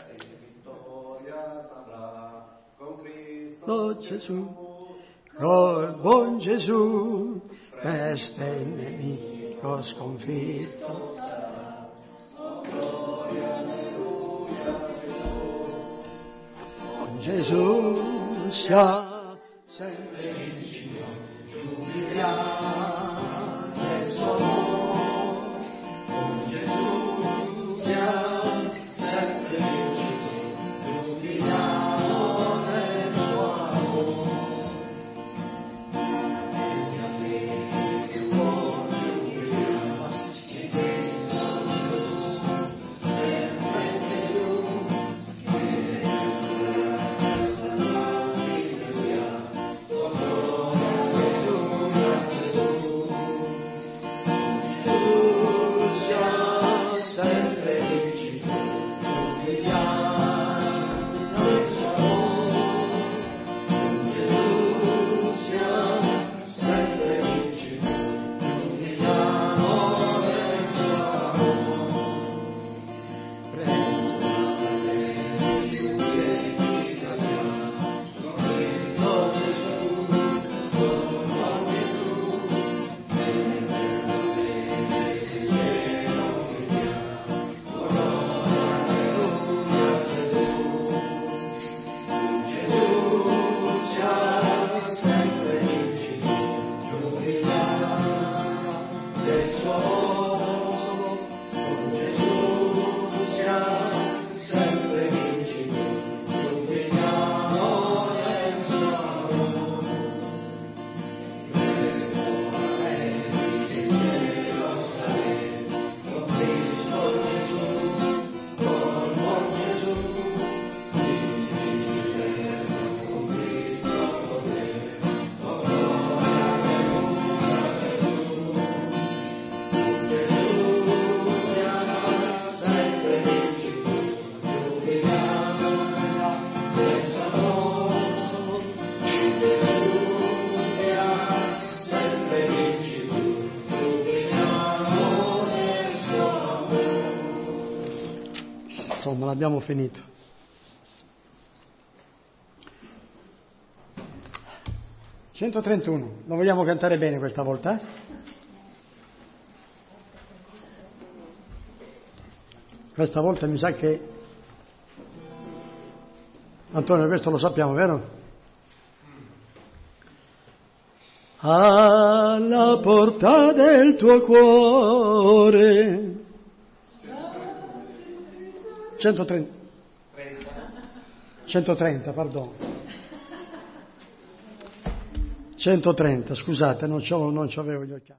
Oh Gesù, col buon Gesù, presto il nemico sconfitto. Con Gesù siamo sempre vincito, giubiliamo nel suo amore. Con Gesù siamo sempre vincito, giubiliamo. Insomma, l'abbiamo finito. centotrentuno, lo vogliamo cantare bene questa volta? Eh? Questa volta mi sa che... Antonio, questo lo sappiamo, vero? Alla porta del tuo cuore. centotrenta. centotrenta, perdono. centotrenta, scusate, non c'avevo, non c'avevo gli occhiali.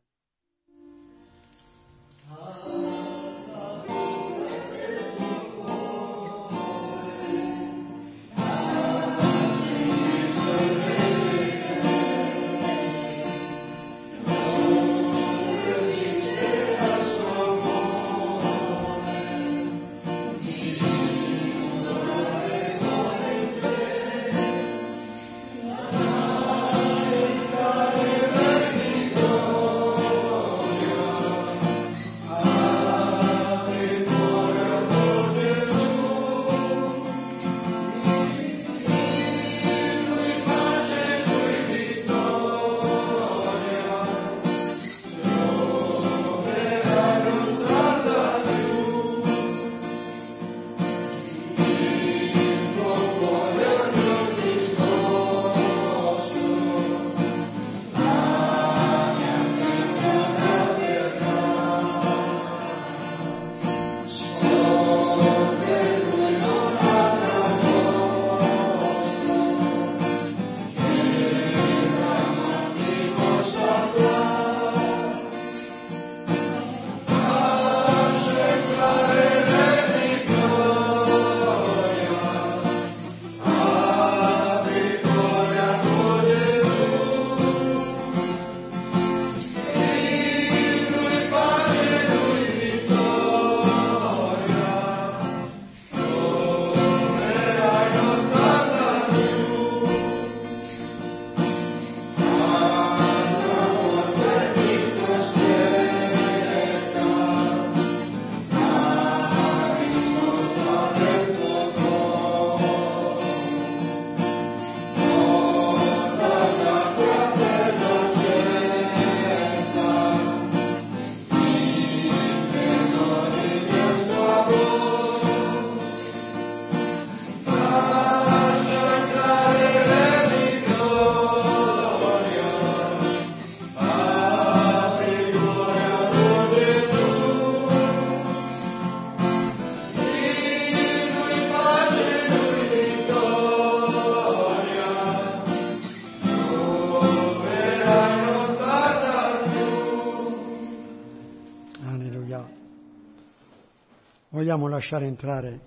Vogliamo lasciare entrare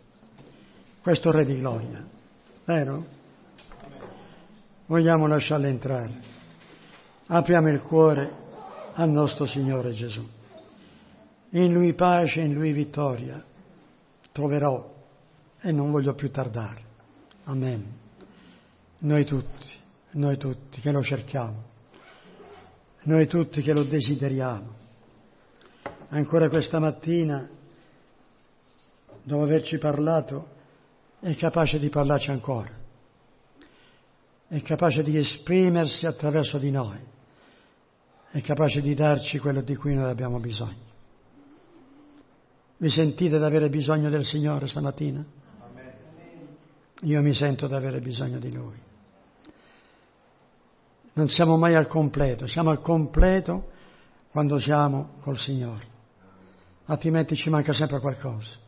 questo Re di Gloria, vero? Vogliamo lasciarlo entrare. Apriamo il cuore al nostro Signore Gesù. In Lui pace, in Lui vittoria troverò e non voglio più tardare. Amen. Noi tutti, noi tutti che lo cerchiamo, noi tutti che lo desideriamo. Ancora questa mattina, dopo averci parlato, è capace di parlarci ancora, è capace di esprimersi attraverso di noi, è capace di darci quello di cui noi abbiamo bisogno. Vi sentite di avere bisogno del Signore stamattina? Io mi sento di avere bisogno di Lui. Non siamo mai al completo, siamo al completo quando siamo col Signore, altrimenti ci manca sempre qualcosa.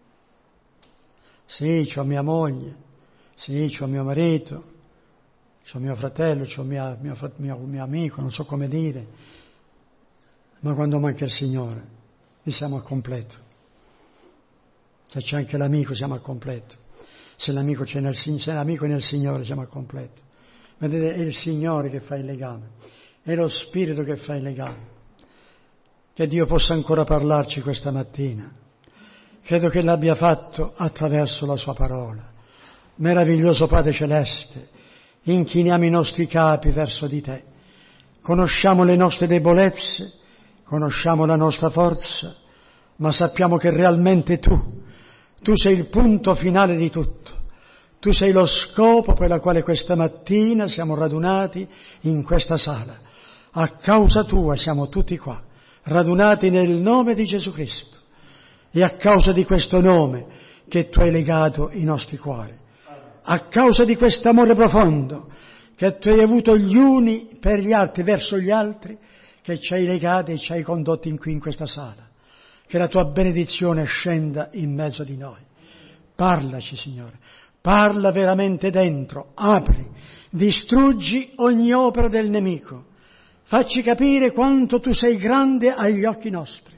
Sì, c'ho mia moglie, sì, c'ho mio marito, c'ho mio fratello, c'ho mio, mio, mio, mio amico, non so come dire, ma quando manca il Signore, noi siamo al completo. Se c'è anche l'amico, siamo al completo. Se l'amico, c'è nel, se l'amico è nel Signore, siamo al completo. Vedete, è il Signore che fa il legame, è lo Spirito che fa il legame. Che Dio possa ancora parlarci questa mattina. Credo che l'abbia fatto attraverso la sua parola. Meraviglioso Padre Celeste, inchiniamo i nostri capi verso di te. Conosciamo le nostre debolezze, conosciamo la nostra forza, ma sappiamo che realmente tu, tu sei il punto finale di tutto. Tu sei lo scopo per il quale questa mattina siamo radunati in questa sala. A causa tua siamo tutti qua, radunati nel nome di Gesù Cristo. È a causa di questo nome che tu hai legato i nostri cuori. A causa di questo amore profondo che tu hai avuto gli uni per gli altri, verso gli altri, che ci hai legati e ci hai condotti in qui in questa sala. Che la tua benedizione scenda in mezzo di noi. Parlaci, Signore. Parla veramente dentro. Apri. Distruggi ogni opera del nemico. Facci capire quanto tu sei grande agli occhi nostri.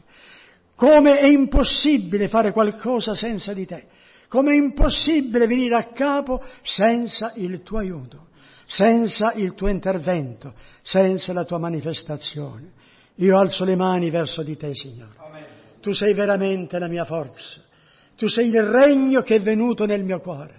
Come è impossibile fare qualcosa senza di te. Come è impossibile venire a capo senza il tuo aiuto, senza il tuo intervento, senza la tua manifestazione. Io alzo le mani verso di te, Signore. Amen. Tu sei veramente la mia forza. Tu sei il regno che è venuto nel mio cuore.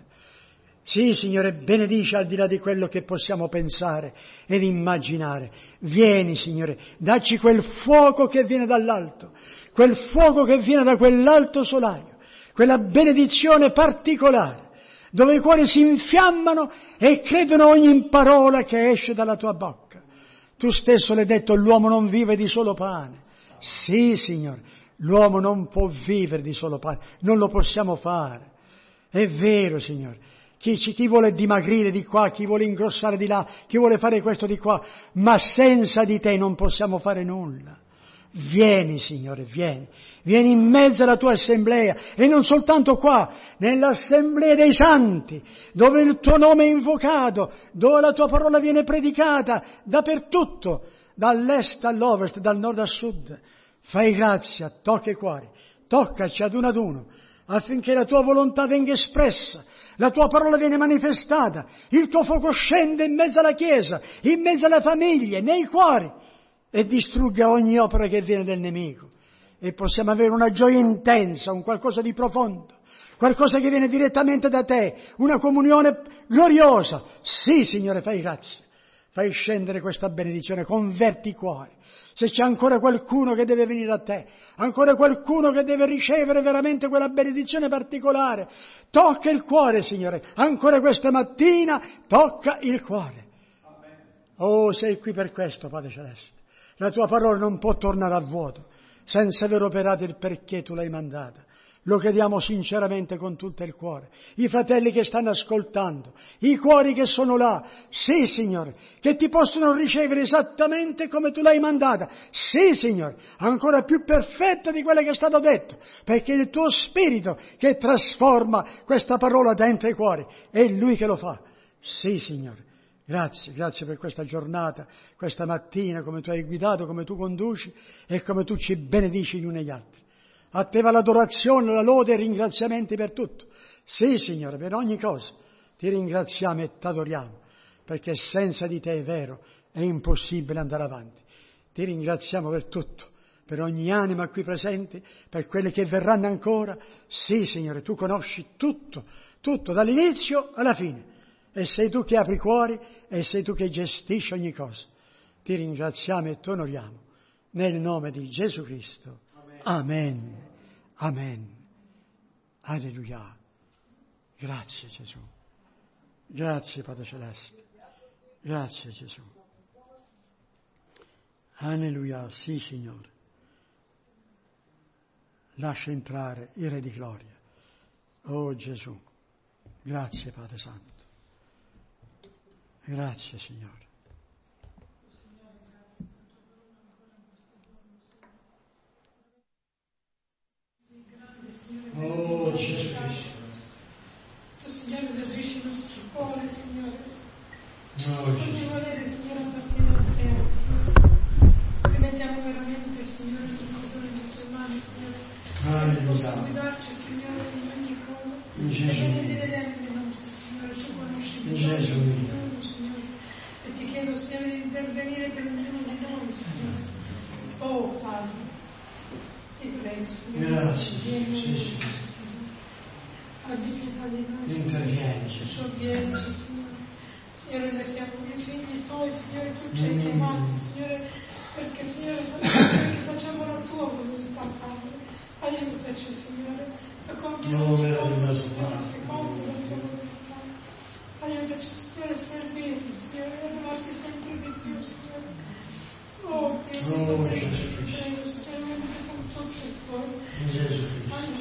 Sì, Signore, benedici al di là di quello che possiamo pensare ed immaginare. Vieni, Signore, dacci quel fuoco che viene dall'alto, quel fuoco che viene da quell'alto solaio, quella benedizione particolare, dove i cuori si infiammano e credono ogni parola che esce dalla tua bocca. Tu stesso l'hai detto, l'uomo non vive di solo pane. Sì, Signore, l'uomo non può vivere di solo pane, non lo possiamo fare. È vero, Signore. Chi, chi vuole dimagrire di qua, chi vuole ingrossare di là, chi vuole fare questo di qua, ma senza di te non possiamo fare nulla. Vieni, Signore, vieni. Vieni in mezzo alla tua assemblea, e non soltanto qua, nell'assemblea dei santi, dove il tuo nome è invocato, dove la tua parola viene predicata, dappertutto, dall'est all'ovest, dal nord al sud. Fai grazia, tocca i cuori, toccaci ad uno ad uno, affinché la tua volontà venga espressa, la tua parola viene manifestata, il tuo fuoco scende in mezzo alla Chiesa, in mezzo alle famiglie, nei cuori, e distrugga ogni opera che viene del nemico. E possiamo avere una gioia intensa, un qualcosa di profondo, qualcosa che viene direttamente da te, una comunione gloriosa. Sì, Signore, fai grazia, fai scendere questa benedizione, converti i cuori. Se c'è ancora qualcuno che deve venire a te, ancora qualcuno che deve ricevere veramente quella benedizione particolare, tocca il cuore, Signore, ancora questa mattina tocca il cuore. Oh, sei qui per questo, Padre Celeste. La tua parola non può tornare a vuoto, senza aver operato il perché tu l'hai mandata. Lo chiediamo sinceramente con tutto il cuore. I fratelli che stanno ascoltando, i cuori che sono là, sì, Signore, che ti possono ricevere esattamente come tu l'hai mandata. Sì, Signore, ancora più perfetta di quello che è stato detto, perché è il tuo Spirito che trasforma questa parola dentro i cuori. È Lui che lo fa. Sì, Signore. Grazie, grazie per questa giornata, questa mattina, come tu hai guidato, come tu conduci e come tu ci benedici gli uni e gli altri. A te va l'adorazione, la lode e i ringraziamenti per tutto. Sì, Signore, per ogni cosa ti ringraziamo e ti adoriamo, perché senza di te, è vero, è impossibile andare avanti. Ti ringraziamo per tutto, per ogni anima qui presente, per quelle che verranno ancora. Sì, Signore, tu conosci tutto, tutto, dall'inizio alla fine. E sei tu che apri i cuori e sei tu che gestisci ogni cosa. Ti ringraziamo e ti onoriamo. Nel nome di Gesù Cristo. Amen. Amen. Alleluia. Grazie Gesù. Grazie Padre Celeste. Grazie Gesù. Alleluia. Sì, Signore. Lascia entrare il Re di Gloria. Oh Gesù. Grazie Padre Santo. Grazie Signore. Oh Gesù Cristo. Tu Signore esercisci il nostro cuore, Signore. Oh, ogni volere, Signore, appartiene a te. Rimettiamo veramente, Signore, tutto cosa nelle tue mani, Signore. Tu possa guidarci, Signore, in ogni cosa. In Gesù. E benedire le anime nostre, Signore. Tu conosci In Gesù. ognuno, Signore. E ti chiedo, Signore, di intervenire per ognuno di noi, Signore. Oh, Padre. Ti prego, Signore. Grazie. Vieni, Sì, sì. Signore. Abbi pietà di noi. Intervieni, Gesù. Sovvienici, Signore. Signore, noi siamo i figli tuoi, Signore, tu ci hai Mm. chiamati, Signore, perché, Signore, noi facciamo la tua volontà, Padre. Aiutaci, Signore, a compiere Oh, ogni cosa, meraviglioso Signore, Padre. secondo la tua volontà. Aiutaci, Signore, a servirti, Signore, a amarti sempre di più, Signore. Oh, Dio, Oh, ti prego, Gesù ti Cristo. prego, Signore, con tutto il cuore. In Gesù Cristo. Aiutaci,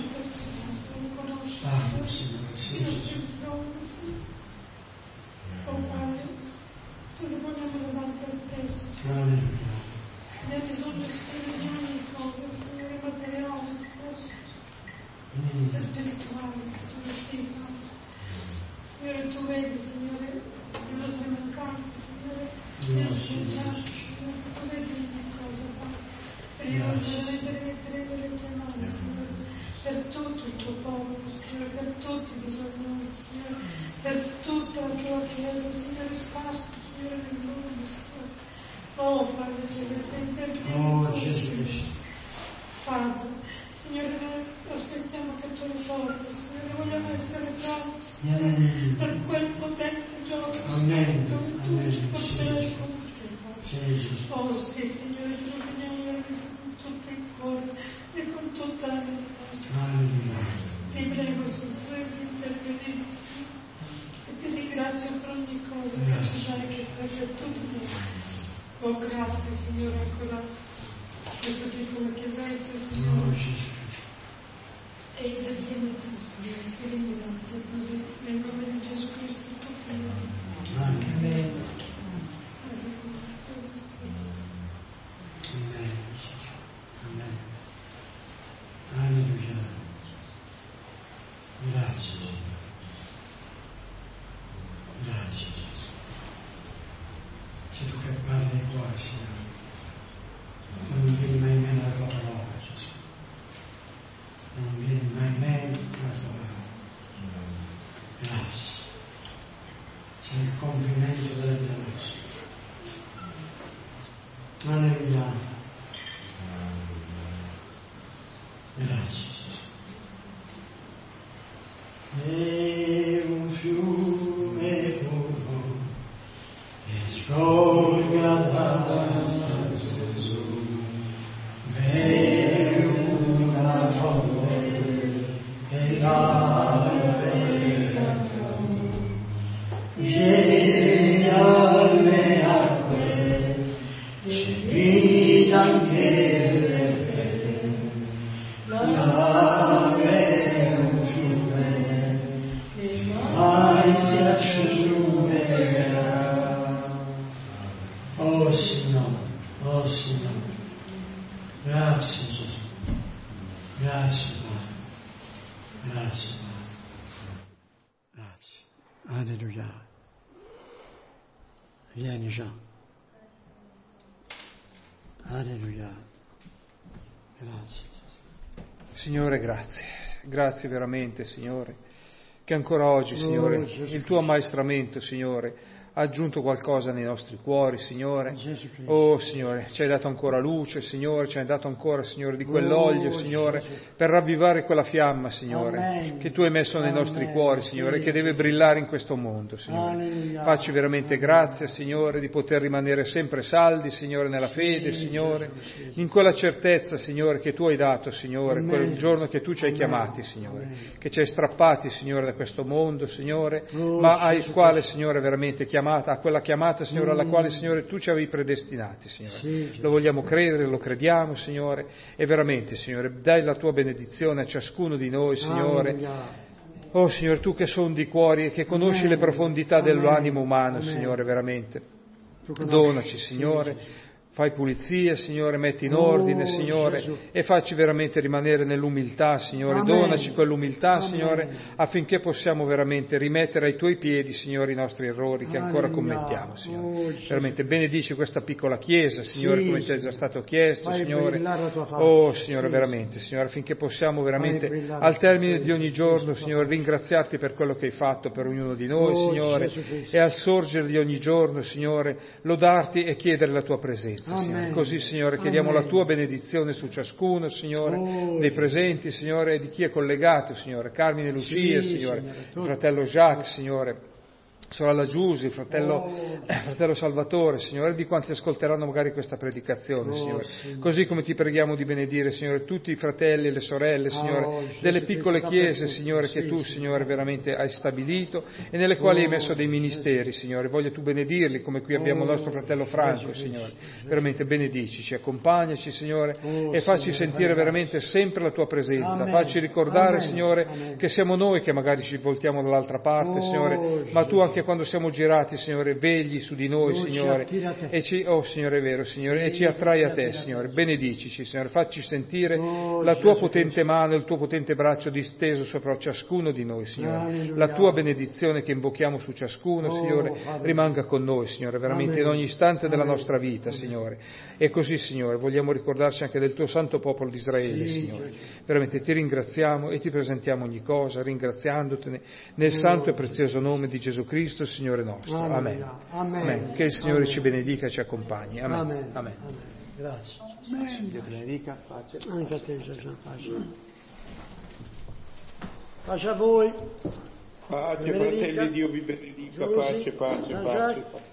E io veramente rimetteremo le tue mani, Signore, per tutto il tuo popolo, Signore, per tutti i bisognosi, Signore, per tutta la tua Chiesa, Signore, sparsa, Signore, nel mondo, Signore. Oh, Padre Celeste, intervieni. Oh, Gesù Cristo. Padre, Signore, noi aspettiamo che tu lo formi, Signore, vogliamo essere pronti, Signore, Mm. per quel potente giorno, Amen. dove tu Amen. ci porterai Sì. con te, Padre. Sì, Gesù. Oh sì, Signore, ti preghiamo veramente con tutto il cuore e con tutta la mente. Alleluia. Ti prego, Signore, di intervenire, Signore, e ti ringrazio per ogni cosa che Grazie. ci dai che fai a tutti noi. Oh, grazie, Signore, ancora per questo piccolo chiesetta, Oh, Signore. Gesù. E insieme tu, Signore, ti ringrazio così, nel nome di Gesù Cristo, tuo Figlio. Amen. Amen. Amen. Amen. Alleluia. Grazie, Signore. Grazie, Gesù. Sei tu che parli ai cuori, Signore. Tu non vieni mai meno alla tua parola, Gesù. Non vieni mai meno alla tua parola. Grazie. Sei il compimento della vita nostra. Alleluia. Grazie, Gesù. E un fiume puro e scorga da Gesù, v'è una fonte che dà peccato, vieni alle acque, c'è vita anche le fede, là è un fiume che mai si asciugherà. Oh Signore, oh Signore, grazie Gesù, grazie Padre, grazie Padre, grazie. Alleluia. Vieni già. Alleluia. Grazie. Signore, grazie. Grazie veramente, Signore, che ancora oggi, Signore, Oh, Gesù il tuo ammaestramento, Signore, ha aggiunto qualcosa nei nostri cuori, Signore. Gesù Cristo. Oh, Signore, ci hai dato ancora luce, Signore, ci hai dato ancora, Signore, di quell'olio, Oh, Signore, Gesù. per ravvivare quella fiamma, Signore, Amen. che tu hai messo nei nostri Amen. cuori, Signore, Sì. che deve brillare in questo mondo, Signore. Alleluia. Facci veramente grazia, Signore, di poter rimanere sempre saldi, Signore, nella fede, Sì, Signore, sì, sì. in quella certezza, Signore, che tu hai dato, Signore, Amen. quel giorno che tu ci hai Amen. chiamati, Signore, Amen. che ci hai strappati, Signore, da questo mondo, Signore, Oh, ma al Gesù quale, Cristo. Signore, veramente chiamata, a quella chiamata, Signore, alla Mm. quale, Signore, tu ci avevi predestinati, Signore. Sì, Gesù. Lo vogliamo credere, lo crediamo, Signore, e veramente, Signore, dai la tua benedizione a ciascuno di noi, Signore. Alleluia. Oh, Signore, tu che sondi i cuori e che conosci Amen. le profondità Amen. dell'animo umano, Amen. Signore, veramente. Tu conosci. Donaci, Sì, Signore, Gesù. fai pulizia, Signore, metti in Oh, ordine, Signore, Gesù. e facci veramente rimanere nell'umiltà, Signore. Amen. Donaci quell'umiltà, Amen. Signore, affinché possiamo veramente rimettere ai tuoi piedi, Signore, i nostri errori che ancora Alleluia. commettiamo, Signore. Oh, Gesù. Veramente benedici questa piccola chiesa, Signore, Sì, come ci è Signore. già stato chiesto, Fai Signore. brillare la tua faccia. Oh, Signore, Sì, veramente, Signore, affinché possiamo veramente, brillare al la tua termine faccia. di ogni giorno, Sì, Signore, ringraziarti per quello che hai fatto per ognuno di noi, Oh, Signore, Gesù Cristo. e al sorgere di ogni giorno, Signore, lodarti e chiedere la tua presenza, Amen. Signore. Così, Signore, chiediamo Amen. la tua benedizione su ciascuno, Signore, Oh, dei Gesù. presenti, Signore, e di chi è collegato, Signore, Carmine e Lucia, Sì, Signore, Signore, il tutto. fratello Jacques, Signore, sorella Giusi, fratello, Oh. eh, fratello Salvatore, Signore, di quanti ascolteranno magari questa predicazione, Oh, Signore. Signore. Così come ti preghiamo di benedire, Signore, tutti i fratelli e le sorelle, Signore, Oh, Gesù delle Cristo, piccole chiese, dappertutto. Signore, che Sì, tu, sì. Signore, veramente hai stabilito e nelle quali hai Oh, messo dei ministeri, Signore. Voglio tu benedirli, come qui abbiamo il nostro Oh, fratello Franco, Gesù, Signore. Gesù. Veramente benedicici, accompagnaci, Signore, Oh, e facci Signore, sentire fai veramente sempre la tua presenza. Amen. Facci ricordare, Amen. Signore, Amen. che siamo noi che magari ci voltiamo dall'altra parte, Oh, Signore, Gesù. ma tu anche quando siamo girati, Signore, vegli su di noi, Lui ci Signore, attira a te. e ci, oh Signore, è vero, Signore, e ci attrai a te, Signore, benedicici, Signore, facci sentire Oh, la tua Gesù potente Cristo. mano, il tuo potente braccio disteso sopra ciascuno di noi, Signore. Alleluia. La tua benedizione che invochiamo su ciascuno, Oh, Signore, Padre. rimanga con noi, Signore, veramente Amen. in ogni istante della Amen. nostra vita, Signore. E così, Signore, vogliamo ricordarci anche del tuo santo popolo di Israele, Sì, Signore. Gesù. Veramente ti ringraziamo e ti presentiamo ogni cosa, ringraziandotene nel santo e prezioso nome di Gesù Cristo, Signore nostro. Amen. Amen. Amen. Che il Signore Amen. ci benedica e ci accompagni. Amen. Amen. Amen. Amen. Grazie. Dio ti benedica. Pace. Anche a te, Gesù. Pace. Pace a voi. Pace, Vi benedica. fratelli, Dio vi benedica, Giusy, pace, pace, Jean-Jacques. pace.